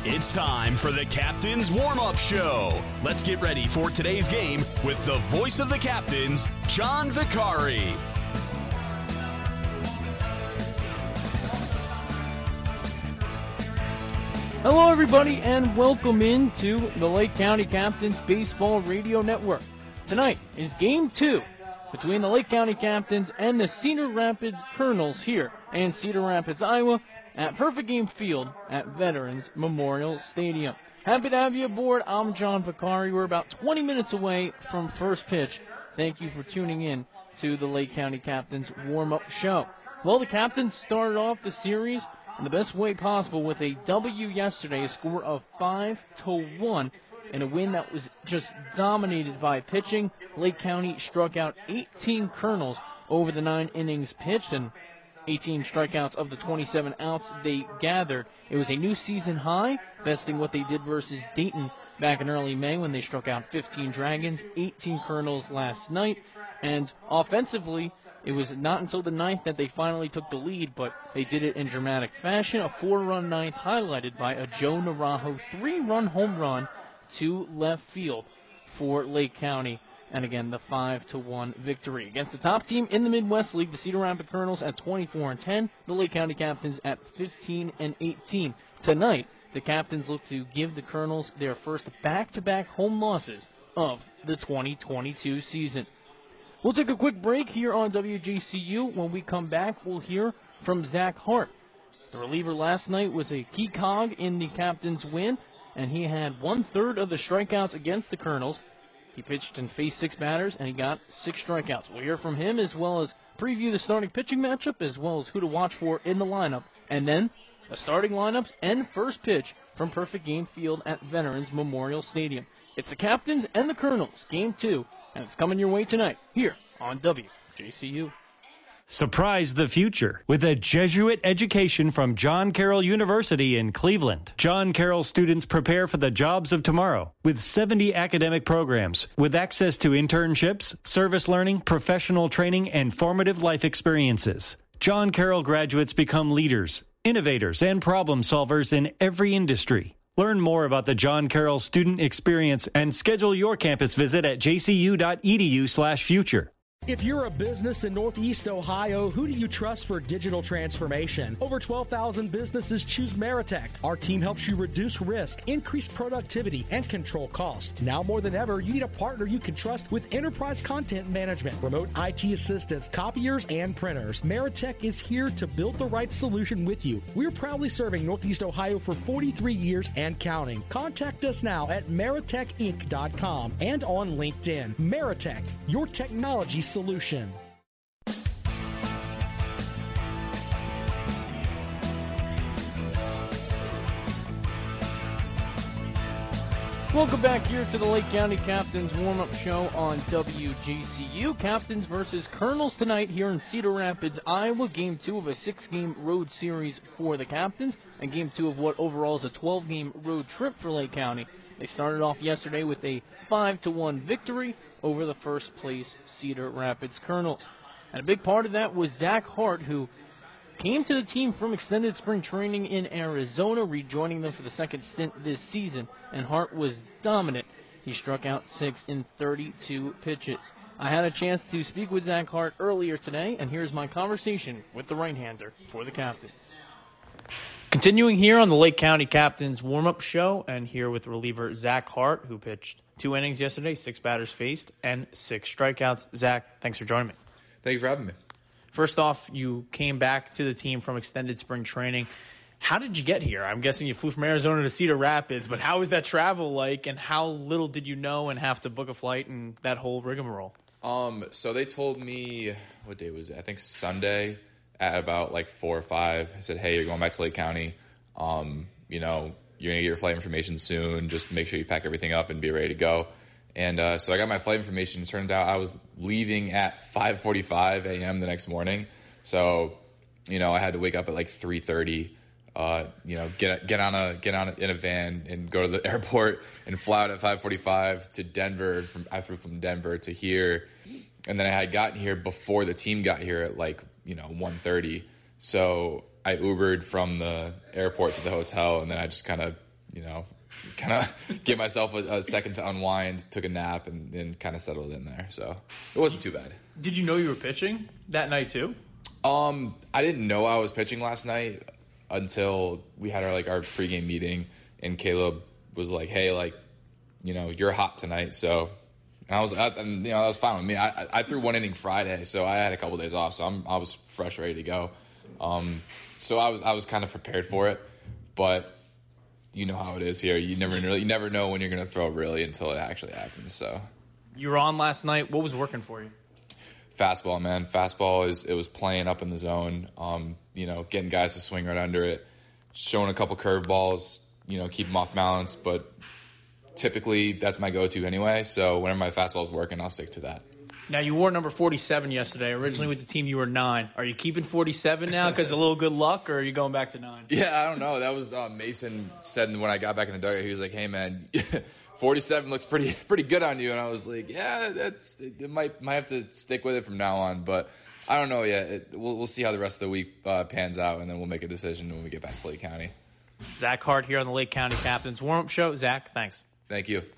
It's time for the Captain's Warm-Up Show. Let's get ready for today's game with the voice of the Captains, John Vicari. Hello, everybody, and welcome into the Lake County Captains Baseball Radio Network. Tonight is Game 2 between the Lake County Captains and the Cedar Rapids Colonels here in Cedar Rapids, Iowa, at Perfect Game Field at Veterans Memorial Stadium. Happy to have you aboard. I'm John Vicari. We're about 20 minutes away from first pitch. Thank you for tuning in to the Lake County Captains Warm-Up Show. Well, the Captains started off the series in the best way possible with a W yesterday, a score of 5-1, and a win that was just dominated by pitching. Lake County struck out 18 Colonels over the 9 innings pitched, and 18 strikeouts of the 27 outs they gathered. It was a new season high, besting what they did versus Dayton back in early May when they struck out 15 Dragons, 18 Colonels last night. And offensively, it was not until the 9th that they finally took the lead, but they did it in dramatic fashion. A 4-run 9th highlighted by a Joe Narajo 3-run home run to left field for Lake County. And again, the 5-1 victory against the top team in the Midwest League, the Cedar Rapids Colonels at 24-10, the Lake County Captains at 15-18. Tonight, the Captains look to give the Colonels their first back-to-back home losses of the 2022 season. We'll take a quick break here on WJCU. When we come back, we'll hear from Zach Hart. The reliever last night was a key cog in the Captains' win, and he had 1/3 of the strikeouts against the Colonels. He pitched and faced 6 batters, and he got 6 strikeouts. We'll hear from him as well as preview the starting pitching matchup, as well as who to watch for in the lineup. And then the starting lineups and first pitch from Perfect Game Field at Veterans Memorial Stadium. It's the Captains and the Colonels, Game 2, and it's coming your way tonight here on WJCU. Surprise the future with a Jesuit education from John Carroll University in Cleveland. John Carroll students prepare for the jobs of tomorrow with 70 academic programs with access to internships, service learning, professional training, and formative life experiences. John Carroll graduates become leaders, innovators, and problem solvers in every industry. Learn more about the John Carroll student experience and schedule your campus visit at jcu.edu/future. If you're a business in Northeast Ohio, who do you trust for digital transformation? Over 12,000 businesses choose Meritech. Our team helps you reduce risk, increase productivity, and control cost. Now more than ever, you need a partner you can trust with enterprise content management, remote IT assistance, copiers, and printers. Meritech is here to build the right solution with you. We're proudly serving Northeast Ohio for 43 years and counting. Contact us now at meritechinc.com and on LinkedIn. Meritech, your technology solution. Welcome back here to the Lake County Captains Warm-Up Show on WJCU. Captains versus Colonels tonight here in Cedar Rapids, Iowa. Game 2 of a 6-game road series for the Captains, and Game 2 of what overall is a 12-game road trip for Lake County. They started off yesterday with a 5-1 victory over the first-place Cedar Rapids Colonels. And a big part of that was Zach Hart, who came to the team from extended spring training in Arizona, rejoining them for the second stint this season. And Hart was dominant. He struck out 6 in 32 pitches. I had a chance to speak with Zach Hart earlier today, and here's my conversation with the right-hander for the Captains. Continuing here on the Lake County Captains Warm-Up Show, and here with reliever Zach Hart, who pitched 2 innings yesterday, 6 batters faced, and 6 strikeouts. Zach, thanks for joining me. Thank you for having me. First off, you came back to the team from extended spring training. How did you get here? I'm guessing you flew from Arizona to Cedar Rapids, but how was that travel like, and how little did you know and have to book a flight and that whole rigmarole? So they told me, what day was it? I think Sunday at about like 4 or 5. I said, hey, you're going back to Lake County. You're going to get your flight information soon. Just make sure you pack everything up and be ready to go. And so I got my flight information. It turned out I was leaving at 5:45 a.m. the next morning. So, I had to wake up at like 3:30, get on in a van and go to the airport and fly out at 5:45 to Denver. I flew from Denver to here. And then I had gotten here before the team got here at 1:30. So I Ubered from the airport to the hotel, and then I just kind of kind of give myself a second to unwind, took a nap, and then kind of settled in there. So it wasn't too bad. Did you know you were pitching that night too? I didn't know I was pitching last night until we had our pregame meeting, and Caleb was like, "Hey, you're hot tonight." So, and I was, that was fine with me. I threw 1 inning Friday, so I had a couple days off, so I was fresh, ready to go. So I was kind of prepared for it, but you know how it is here. You never know when you're going to throw really until it actually happens. So you were on last night. What was working for you? Fastball, man. Fastball it was playing up in the zone. Getting guys to swing right under it, showing a couple curveballs. Keep them off balance. But typically that's my go-to anyway. So whenever my fastball's working, I'll stick to that. Now, you wore number 47 yesterday. Originally with the team, you were 9. Are you keeping 47 now because a little good luck, or are you going back to 9? Yeah, I don't know. That was Mason said when I got back in the dugout. He was like, "Hey, man, 47 looks pretty good on you." And I was like, "Yeah, it might have to stick with it from now on." But I don't know yet. We'll see how the rest of the week pans out, and then we'll make a decision when we get back to Lake County. Zach Hart here on the Lake County Captains Warm-Up Show. Zach, thanks. Thank you.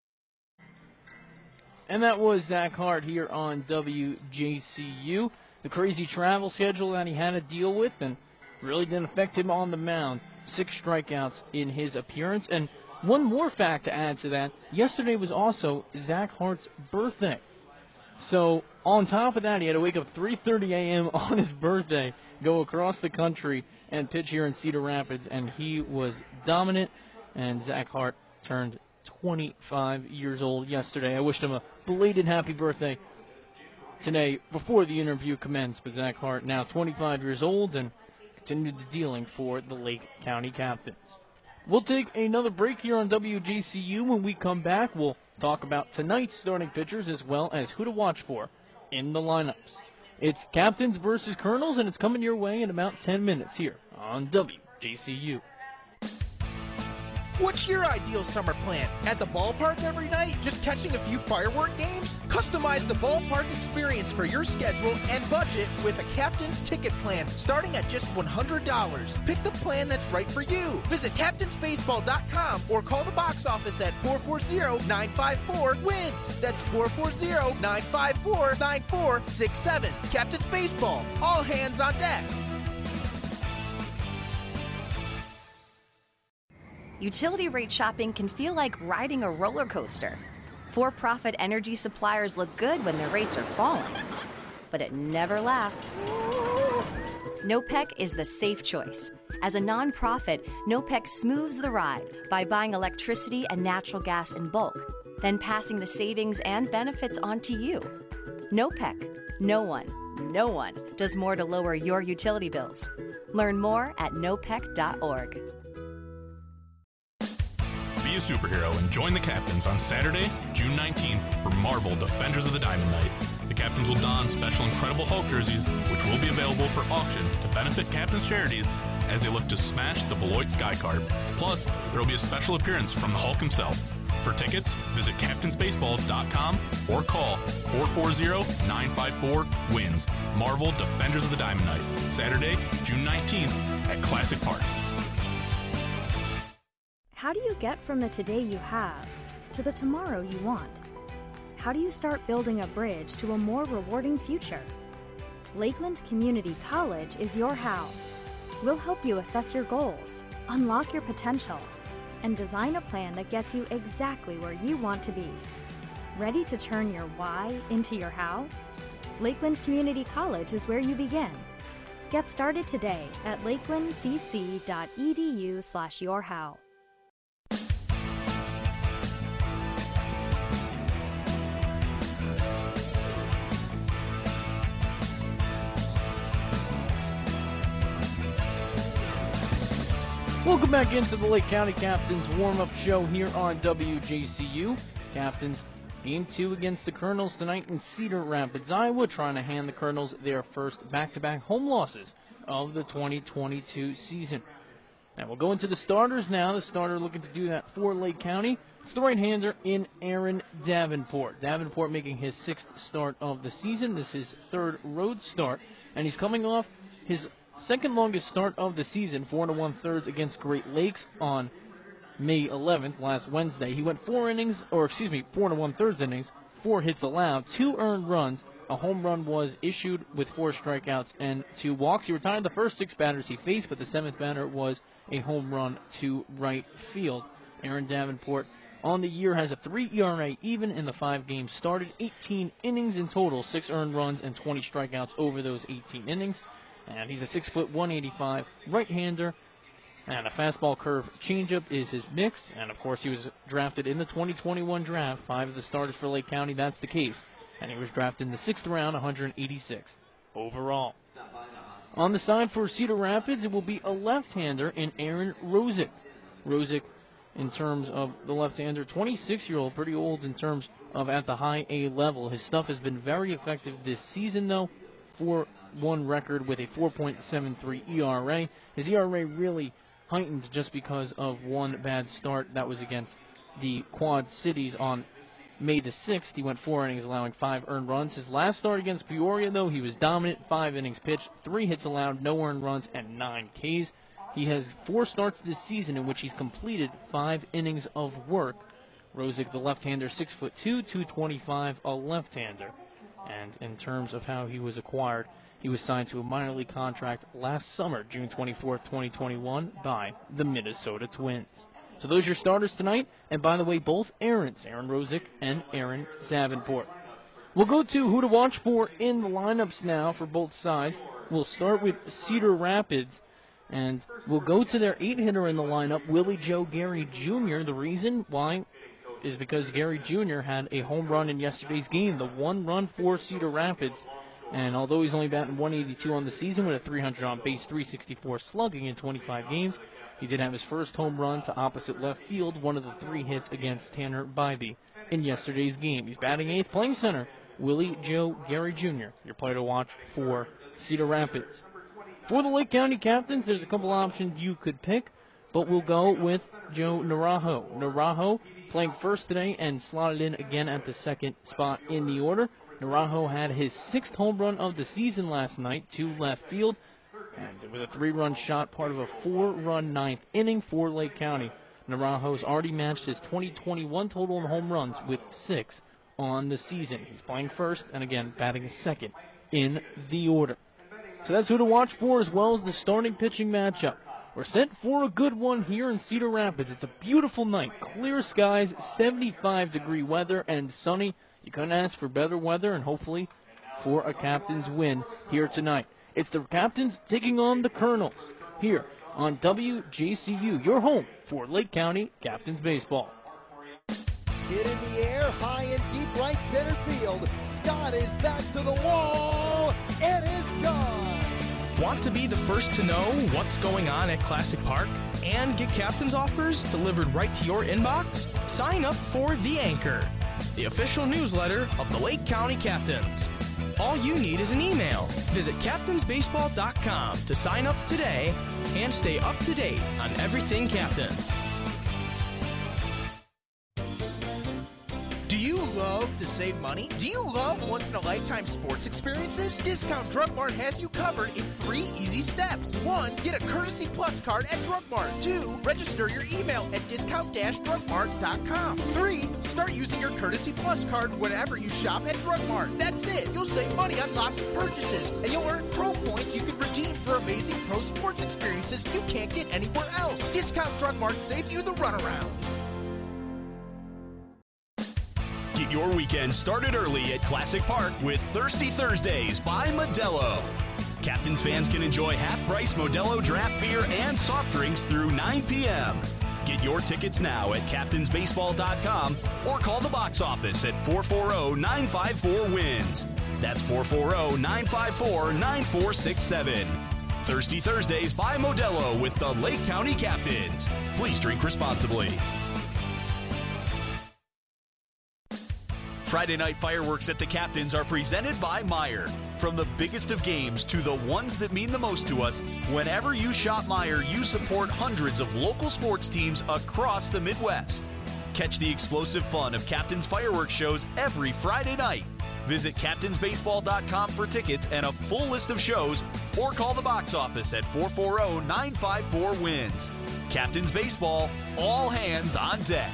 And that was Zach Hart here on WJCU. The crazy travel schedule that he had to deal with and really didn't affect him on the mound. 6 strikeouts in his appearance. And one more fact to add to that, yesterday was also Zach Hart's birthday. So on top of that, he had to wake up 3:30 a.m. on his birthday, go across the country, and pitch here in Cedar Rapids. And he was dominant, and Zach Hart turned 25 years old yesterday. I wished him a belated happy birthday today before the interview commenced. But Zach Hart now 25 years old and continued the dealing for the Lake County Captains. We'll take another break here on WJCU. When we come back, we'll talk about tonight's starting pitchers as well as who to watch for in the lineups. It's Captains versus Colonels, and it's coming your way in about 10 minutes here on WJCU. What's your ideal summer plan? At the ballpark every night? Just catching a few firework games? Customize the ballpark experience for your schedule and budget with a Captain's Ticket plan starting at just $100. Pick the plan that's right for you. Visit CaptainsBaseball.com or call the box office at 440-954-WINS. That's 440-954-9467. Captain's Baseball. All hands on deck. Utility rate shopping can feel like riding a roller coaster. For-profit energy suppliers look good when their rates are falling, but it never lasts. NOPEC is the safe choice. As a nonprofit, NOPEC smooths the ride by buying electricity and natural gas in bulk, then passing the savings and benefits on to you. NOPEC. No one does more to lower your utility bills. Learn more at nopec.org. Be a superhero and join the Captains on Saturday, June 19th for Marvel Defenders of the Diamond Knight. The Captains will don special Incredible Hulk jerseys, which will be available for auction to benefit Captains charities as they look to smash the Beloit Skycarp. Plus, there will be a special appearance from the Hulk himself. For tickets, visit CaptainsBaseball.com or call 440-954-WINS. Marvel Defenders of the Diamond Knight, Saturday, June 19th at Classic Park. How do you get from the today you have to the tomorrow you want? How do you start building a bridge to a more rewarding future? Lakeland Community College is your how. We'll help you assess your goals, unlock your potential, and design a plan that gets you exactly where you want to be. Ready to turn your why into your how? Lakeland Community College is where you begin. Get started today at lakelandcc.edu/yourhow. Welcome back into the Lake County Captains warm-up show here on WJCU. Captains game 2 against the Colonels tonight in Cedar Rapids, Iowa, trying to hand the Colonels their first back-to-back home losses of the 2022 season. Now we'll go into the starters now. The starter looking to do that for Lake County. It's the right-hander in Aaron Davenport. Davenport making his 6th start of the season. This is his 3rd road start, and he's coming off his second longest start of the season, 4 1/3 against Great Lakes on May 11th, last Wednesday. He went 4 and 1/3 innings, 4 hits allowed, 2 earned runs. A home run was issued with 4 strikeouts and 2 walks. He retired the first 6 batters he faced, but the 7th batter was a home run to right field. Aaron Davenport on the year has a 3 ERA even in the 5 games started, 18 innings in total, 6 earned runs and 20 strikeouts over those 18 innings. And he's a 6'1", 185 right-hander. And a fastball curve changeup is his mix. And, of course, he was drafted in the 2021 draft. 5 of the starters for Lake County, that's the case. And he was drafted in the 6th round, 186th overall. On the side for Cedar Rapids, it will be a left-hander in Aaron Rosick. Rosick, in terms of the left-hander, 26-year-old, pretty old in terms of at the high A level. His stuff has been very effective this season, though. 4-1 record with a 4.73 ERA. His ERA really heightened just because of one bad start. That was against the Quad Cities on May the 6th. He went 4 innings, allowing 5 earned runs. His last start against Peoria, though, he was dominant. 5 innings pitched, 3 hits allowed, no earned runs, and 9 Ks. He has 4 starts this season in which he's completed 5 innings of work. Rosick, the left-hander, 6'2", 225, a left-hander. And in terms of how he was acquired, he was signed to a minor league contract last summer, June 24th, 2021, by the Minnesota Twins. So those are your starters tonight. And by the way, both Aaron Rosick and Aaron Davenport. We'll go to who to watch for in the lineups now for both sides. We'll start with Cedar Rapids. And we'll go to their 8-hitter in the lineup, Willie Joe Gary Jr. The reason why is because Gary Jr. had a home run in yesterday's game, the 1 run for Cedar Rapids. And although he's only batting 182 on the season with a 300 on base, 364 slugging in 25 games, he did have his first home run to opposite left field, one of the 3 hits against Tanner Bybee in yesterday's game. He's batting 8th, playing center, Willie Joe Gary Jr., your player to watch for Cedar Rapids. For the Lake County Captains, there's a couple options you could pick, but we'll go with Joe Narajo. Narajo playing first today and slotted in again at the 2nd spot in the order. Narajo had his 6th home run of the season last night to left field, and it was a 3-run shot, part of a 4-run 9th inning for Lake County. Narajo's already matched his 2021 total in home runs with 6 on the season. He's playing first and again batting 2nd in the order. So that's who to watch for, as well as the starting pitching matchup. We're set for a good one here in Cedar Rapids. It's a beautiful night, clear skies, 75-degree weather, and sunny. You couldn't ask for better weather, and hopefully for a Captains win here tonight. It's the Captains taking on the Colonels here on WJCU, your home for Lake County Captains baseball. Hit in the air, high and deep right center field. Scott is back to the wall. It is gone. Want to be the first to know what's going on at Classic Park and get Captains offers delivered right to your inbox? Sign up for The Anchor, the official newsletter of the Lake County Captains. All you need is an email. Visit captainsbaseball.com to sign up today and stay up to date on everything Captains. Do you love to save money? Do you love once-in-a-lifetime sports experiences? Discount Drug Mart has you covered in 3 easy steps. 1. Get a Courtesy Plus card at Drug Mart. 2. Register your email at discount-drugmart.com. 3. Start using your Courtesy Plus card whenever you shop at Drug Mart. That's it. You'll save money on lots of purchases, and you'll earn pro points you can redeem for amazing pro sports experiences you can't get anywhere else. Discount Drug Mart saves you the runaround. Get your weekend started early at Classic Park with Thirsty Thursdays by Modelo. Captains fans can enjoy half-price Modelo draft beer and soft drinks through 9 p.m. Get your tickets now at captainsbaseball.com or call the box office at 440-954-WINS. That's 440-954-9467. Thirsty Thursdays by Modelo with the Lake County Captains. Please drink responsibly. Friday night fireworks at the Captains are presented by Meijer. From the biggest of games to the ones that mean the most to us, whenever you shop Meijer, you support hundreds of local sports teams across the Midwest. Catch the explosive fun of Captains fireworks shows every Friday night. Visit captainsbaseball.com for tickets and a full list of shows, or call the box office at 440-954-WINS. Captains Baseball, all hands on deck.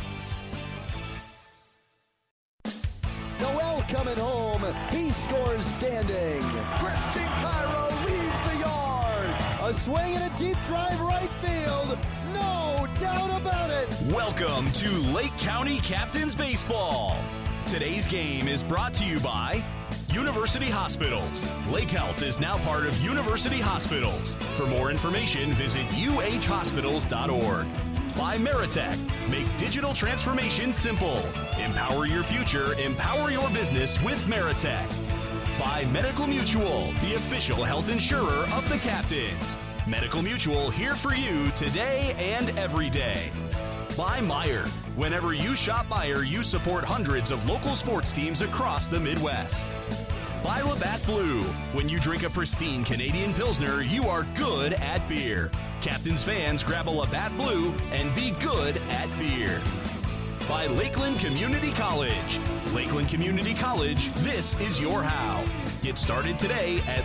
Noel coming home. He scores standing. Christian Cairo leaves the yard. A swing and a deep drive right field. No doubt about it. Welcome to Lake County Captains Baseball. Today's game is brought to you by University Hospitals. Lake Health is now part of University Hospitals. For more information, visit uhhospitals.org. By Meritech. Make digital transformation simple. Empower your future, empower your business with Meritech. By Medical Mutual, the official health insurer of the Captains. Medical Mutual, here for you today and every day. By Meijer. Whenever you shop Meijer, you support hundreds of local sports teams across the Midwest. By Labatt Blue. When you drink a pristine Canadian Pilsner, you are good at beer. Captains fans, grab a Labatt Blue and be good at beer. By Lakeland Community College. Lakeland Community College, this is your how. Get started today at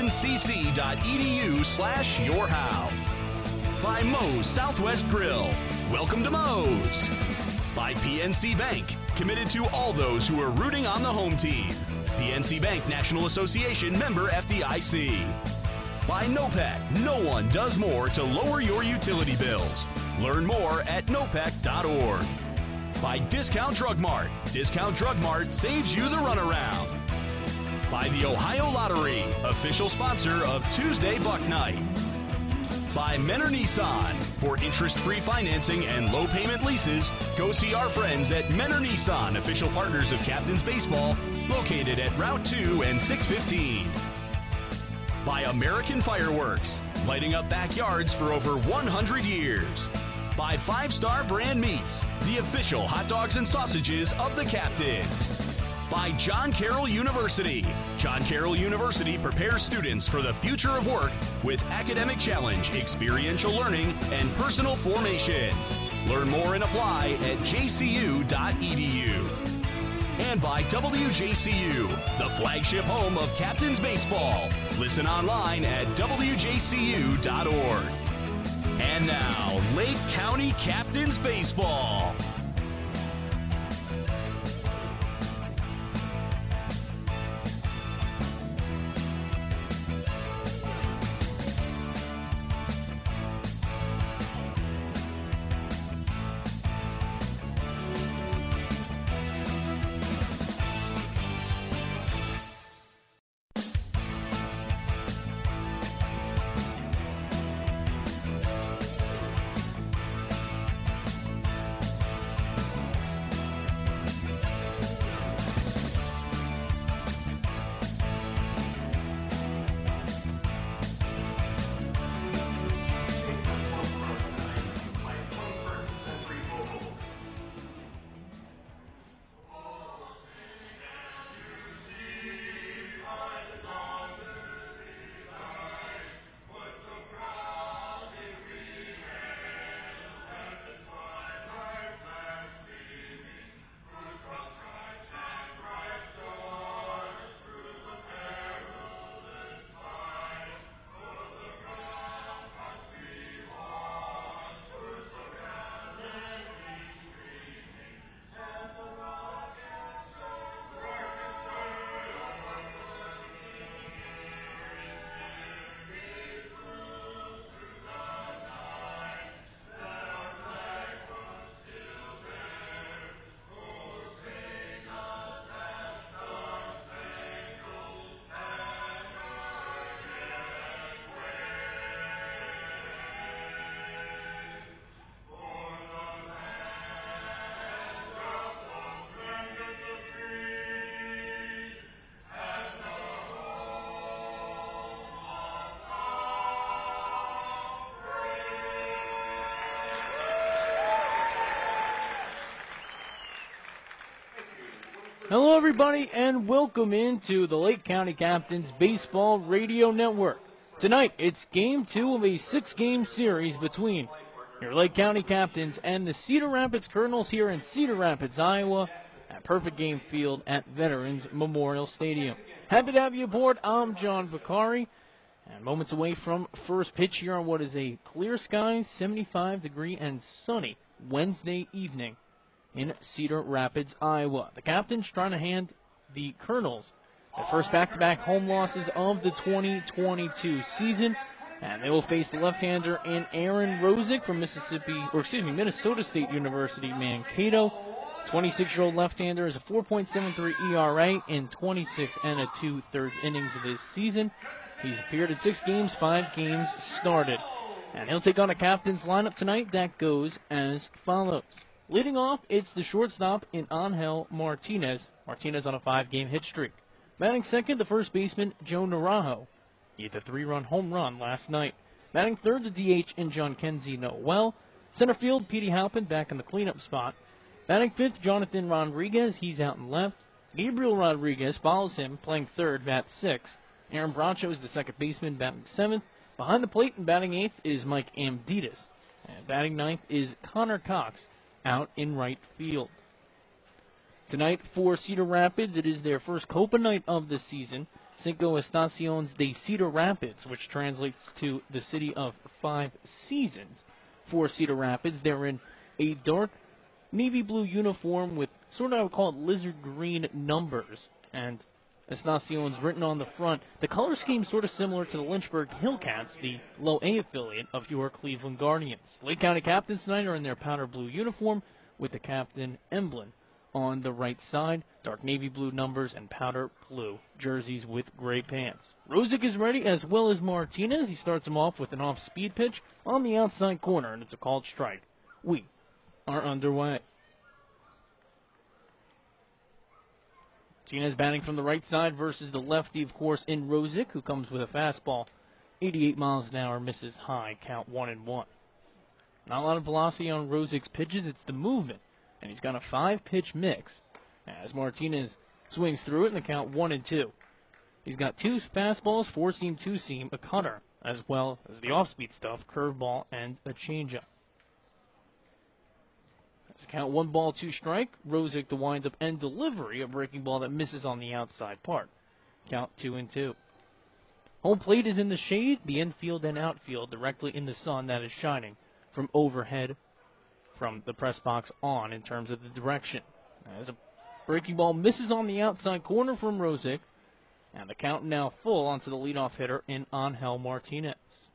lakelandcc.edu/yourhow. By Moe's Southwest Grill. Welcome to Moe's. By PNC Bank, committed to all those who are rooting on the home team. PNC Bank National Association member FDIC. By NOPEC, no one does more to lower your utility bills. Learn more at nopec.org. By Discount Drug Mart. Discount Drug Mart saves you the runaround. By the Ohio Lottery, official sponsor of Tuesday Buck Night. By Menor Nissan. For interest-free financing and low payment leases, go see our friends at Menor Nissan, official partners of Captains Baseball, located at Route 2 and 615. By American Fireworks, lighting up backyards for over 100 years. By Five Star Brand Meats, the official hot dogs and sausages of the Captains. By John Carroll University. John Carroll University prepares students for the future of work with academic challenge, experiential learning, and personal formation. Learn more and apply at jcu.edu. And by WJCU, the flagship home of Captains Baseball. Listen online at wjcu.org. And now, Lake County Captains Baseball. Hello, everybody, and welcome into the Lake County Captains Baseball Radio Network. Tonight, it's Game 2 of a 6-game series between your Lake County Captains and the Cedar Rapids Colonels here in Cedar Rapids, Iowa. at Perfect Game Field at Veterans Memorial Stadium. Happy to have you aboard. I'm John Vicari. And moments away from first pitch here on what is a clear skies, 75-degree and sunny Wednesday evening in Cedar Rapids, Iowa. The Captains trying to hand the Colonels their first back-to-back home losses of the 2022 season. And they will face the left-hander in Aaron Rosick from Minnesota State University, Mankato. 26-year-old left-hander has a 4.73 ERA in 26 and 2/3 innings of this season. He's appeared in 6 games, 5 games started. And he'll take on a Captains lineup tonight that goes as follows. Leading off, it's the shortstop in Angel Martinez. Martinez on a 5-game hit streak. Batting second, the first baseman, Joe Naranjo. He hit the 3-run home run last night. Batting third, the DH in Jhonkensy Noel. Center field, Petey Halpin back in the cleanup spot. Batting fifth, Jonathan Rodriguez. He's out and left. Gabriel Rodriguez follows him, playing third, bat sixth. Aaron Bracho is the second baseman, batting seventh. Behind the plate and batting eighth is Mike Amditas. And batting ninth is Connor Cox, out in right field. Tonight for Cedar Rapids, it is their first Copa night of the season. Cinco Estaciones de Cedar Rapids, which translates to the city of 5 seasons. For Cedar Rapids, they're in a dark navy blue uniform with sort of, I would call it, lizard green numbers. And Estaciones written on the front. The color scheme sort of similar to the Lynchburg Hillcats, the low A affiliate of your Cleveland Guardians. Lake County Captains tonight are in their powder blue uniform with the captain emblem on the right side. Dark navy blue numbers and powder blue jerseys with gray pants. Rosick is ready, as well as Martinez. He starts him off with an off-speed pitch on the outside corner, and it's a called strike. We are underway. Martinez batting from the right side versus the lefty, of course, in Rosick, who comes with a fastball. 88 miles an hour, misses high, count 1-1. Not a lot of velocity on Rosick's pitches, it's the movement. And he's got a 5-pitch mix as Martinez swings through it in the count 1-2. He's got 2 fastballs, 4-seam, 2-seam, a cutter, as well as the off-speed stuff, curveball, and a changeup. That's count 1 ball, 2 strike. Rosick the windup and delivery, a breaking ball that misses on the outside part. Count 2-2. Home plate is in the shade, the infield and outfield directly in the sun that is shining from overhead from the press box on in terms of the direction. As a breaking ball misses on the outside corner from Rosick, and the count now full onto the leadoff hitter in Angel Martinez.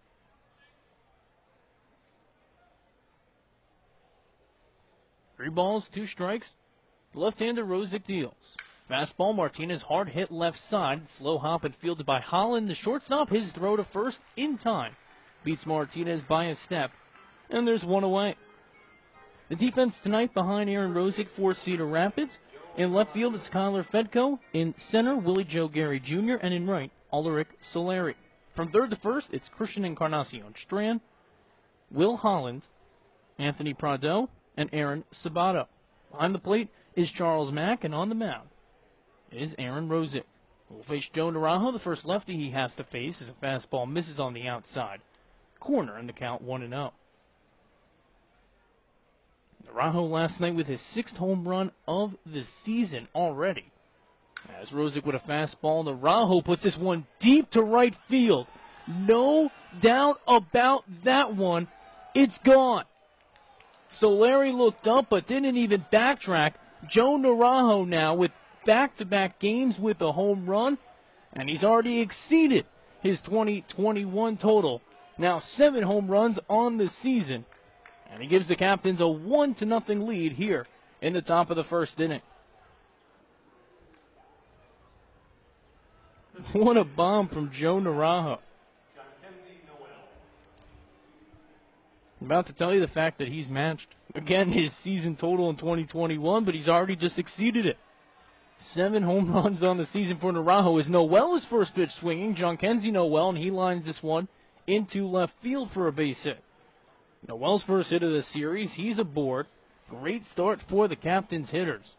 Three balls, 2 strikes. Left-hander Rosick deals. Fastball, Martinez hard hit left side. Slow hop and fielded by Holland. The shortstop, his throw to first in time. Beats Martinez by a step. And there's 1 away. The defense tonight behind Aaron Rosick for Cedar Rapids. In left field, it's Kyler Fedko. In center, Willie Joe Gary Jr. And in right, Ulrich Solari. From third to first, it's Christian Encarnacion Strand, Will Holland, Anthony Prado, and Aaron Sabato. Behind the plate is Charles Mack, and on the mound is Aaron Rosick. We'll face Joe Naranjo. The first lefty he has to face as a fastball misses on the outside corner in the count 1-0. Naranjo last night with his 6th home run of the season already. As Rosick with a fastball, Naranjo puts this one deep to right field. No doubt about that one. It's gone. Solari looked up but didn't even backtrack. Joe Naranjo now with back-to-back games with a home run, and he's already exceeded his 2021 total. Now 7 home runs on the season. And he gives the Captains a 1-0 lead here in the top of the first inning. What a bomb from Joe Naranjo. I'm about to tell you the fact that he's matched, again, his season total in 2021, but he's already just exceeded it. 7 home runs on the season for Naranjo as Noel is first pitch swinging. Jhonkensy Noel, and he lines this one into left field for a base hit. Noel's first hit of the series, he's aboard. Great start for the Captains' hitters.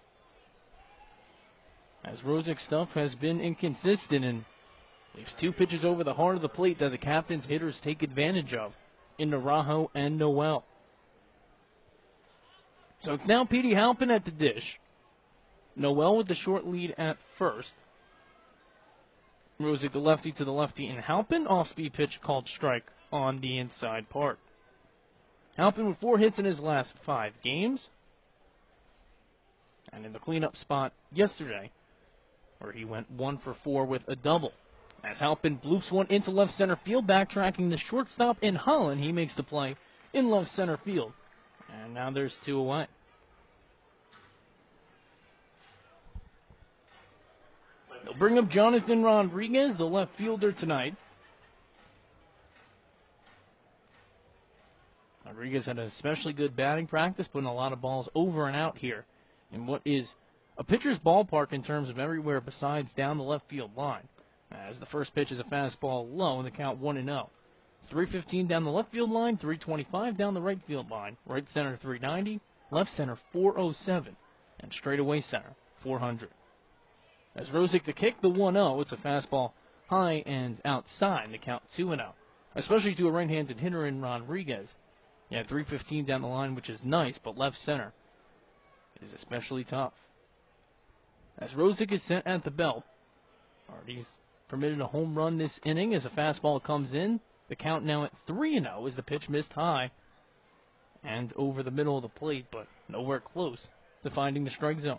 As Rosick's stuff has been inconsistent and leaves 2 pitches over the heart of the plate that the Captains' hitters take advantage of in Naranjo and Noel. So it's now Petey Halpin at the dish. Noel with the short lead at first. Rosick the lefty to the lefty, and Halpin off-speed pitch called strike on the inside part. Halpin with 4 hits in his last 5 games. And in the cleanup spot yesterday, where he went 1 for 4 with a double. As Halpin bloops one into left center field, backtracking the shortstop in Holland, he makes the play in left center field. And now there's 2 away. They'll bring up Jonathan Rodriguez, the left fielder, tonight. Rodriguez had an especially good batting practice, putting a lot of balls over and out here in what is a pitcher's ballpark in terms of everywhere besides down the left field line. As the first pitch is a fastball low in the count 1-0. 315 down the left field line, 325 down the right field line. Right center 390, left center 407, and straightaway center 400. As Rosick the kick, the 1-0, it's a fastball high and outside, the count 2-0. Especially to a right-handed hitter in Rodriguez. Yeah, 315 down the line, which is nice, but left center is especially tough. As Rosick is sent at the belt, Hardy's permitted a home run this inning as a fastball comes in. The count now at 3-0 as the pitch missed high and over the middle of the plate, but nowhere close to finding the strike zone.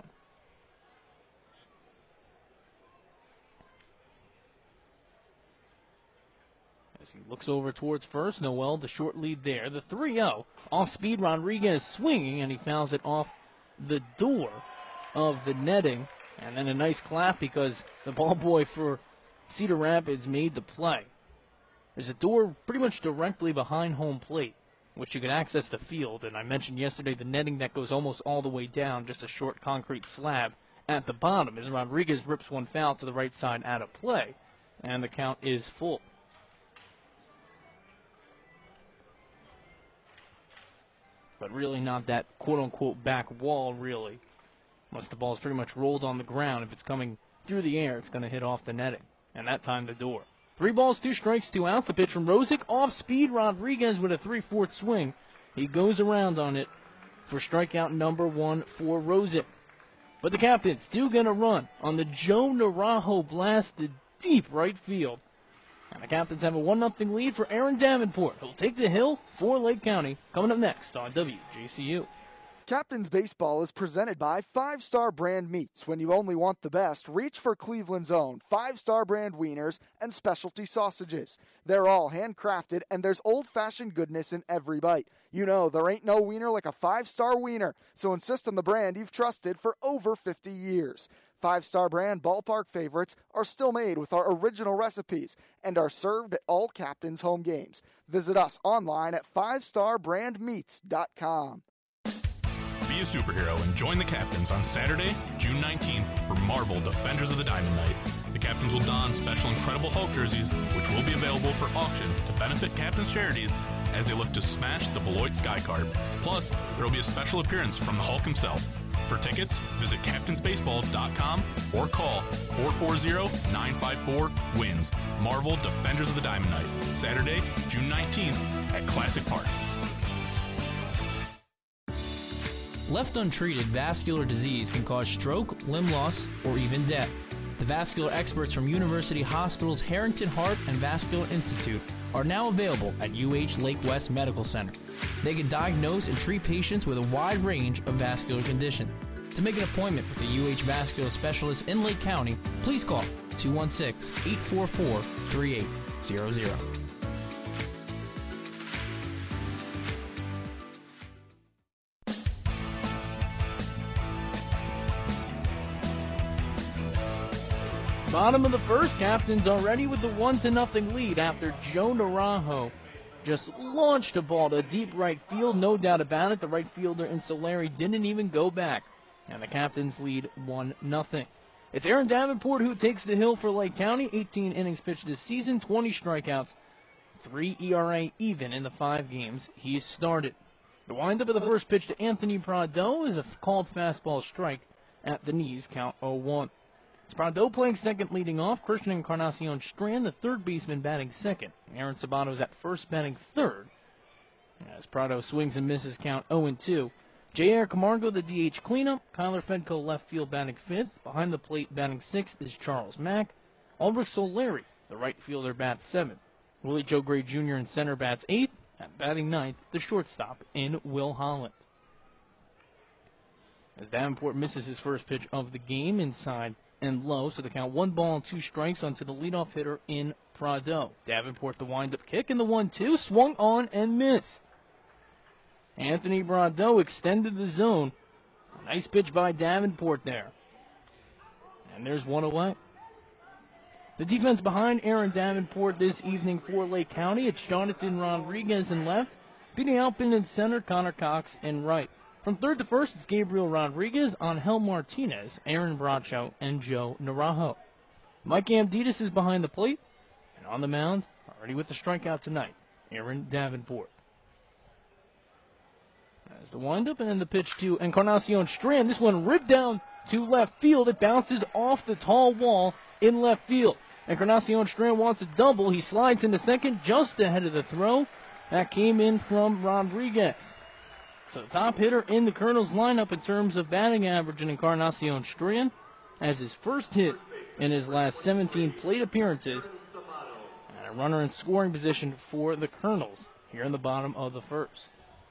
As he looks over towards first, Noel, the short lead there. The 3-0. Off speed, Rodriguez swinging, and he fouls it off the door of the netting. And then a nice clap because the ball boy for Cedar Rapids made the play. There's a door pretty much directly behind home plate, which you can access the field. And I mentioned yesterday the netting that goes almost all the way down, just a short concrete slab at the bottom. As Rodriguez rips one foul to the right side out of play, and the count is full. But really not that quote-unquote back wall, really. Once the ball's pretty much rolled on the ground, if it's coming through the air, it's going to hit off the netting. And that time the door. 3 balls, 2 strikes, 2 outs. The pitch from Rosick. Off speed, Rodriguez with a 3/4 swing. He goes around on it for strikeout number 1 for Rosick. But the Captains do get a run on the Joe Naranjo blast to deep right field. And the Captains have a 1-0 lead for Aaron Davenport, who'll take the hill for Lake County. Coming up next on WJCU. Captain's Baseball is presented by 5 Star Brand Meats. When you only want the best, reach for Cleveland's own 5 Star Brand wieners and specialty sausages. They're all handcrafted, and there's old-fashioned goodness in every bite. You know, there ain't no wiener like a 5 Star wiener, so insist on the brand you've trusted for over 50 years. 5 Star Brand ballpark favorites are still made with our original recipes and are served at all Captain's home games. Visit us online at 5starbrandmeats.com. Be a superhero and join the Captains on Saturday, June 19th for Marvel Defenders of the Diamond Night. The Captains will don special Incredible Hulk jerseys, which will be available for auction to benefit Captains charities as they look to smash the Beloit Sky Card. Plus, there will be a special appearance from the Hulk himself. For tickets, visit captainsbaseball.com or call 440-954-WINS. Marvel Defenders of the Diamond Night, Saturday, June 19th at Classic Park. Left untreated, vascular disease can cause stroke, limb loss, or even death. The vascular experts from University Hospital's Harrington Heart and Vascular Institute are now available at UH Lake West Medical Center. They can diagnose and treat patients with a wide range of vascular conditions. To make an appointment with a UH vascular specialist in Lake County, please call 216-844-3800. Bottom of the first, Captains already with the 1-0 lead after Joe Naranjo just launched a ball to deep right field. No doubt about it. The right fielder in Solari didn't even go back. And the Captains lead 1-0. It's Aaron Davenport who takes the hill for Lake County. 18 innings pitched this season, 20 strikeouts, 3 ERA even in the 5 games he's started. The windup of the first pitch to Anthony Prado is a called fastball strike at the knees, count 0-1. It's Prado playing second leading off. Christian Encarnacion Strand, the third baseman, batting second. Aaron Sabato is at first, batting third. As Prado swings and misses, count 0-2. J.R. Camargo, the DH cleanup. Kyler Fedko, left field, batting 5th. Behind the plate, batting 6th, is Charles Mack. Ulrich Solari, the right fielder, bats 7th. Willie Joe Gray Jr. in center, bats 8th. At batting 9th, the shortstop in Will Holland. As Davenport misses his first pitch of the game, inside and low, so the count 1 ball and 2 strikes onto the leadoff hitter in Prado. Davenport, the windup kick, and the 1-2, swung on and missed. Anthony Prado extended the zone. Nice pitch by Davenport there. And there's one away. The defense behind Aaron Davenport this evening for Lake County, it's Jonathan Rodriguez in left, Petey Alpin in center, Connor Cox in right. From third to first, it's Gabriel Rodriguez, Angel Martinez, Aaron Bracho, and Joe Narajo. Mike Amditas is behind the plate, and on the mound, already with the strikeout tonight, Aaron Davenport. As the windup and then the pitch to Encarnacion Strand. This one ripped down to left field. It bounces off the tall wall in left field. Encarnacion Strand wants a double. He slides into second just ahead of the throw. That came in from Rodriguez. So the top hitter in the Colonels lineup in terms of batting average in Encarnacion Strand has his first hit in his last 17 plate appearances. And a runner in scoring position for the Colonels here in the bottom of the first.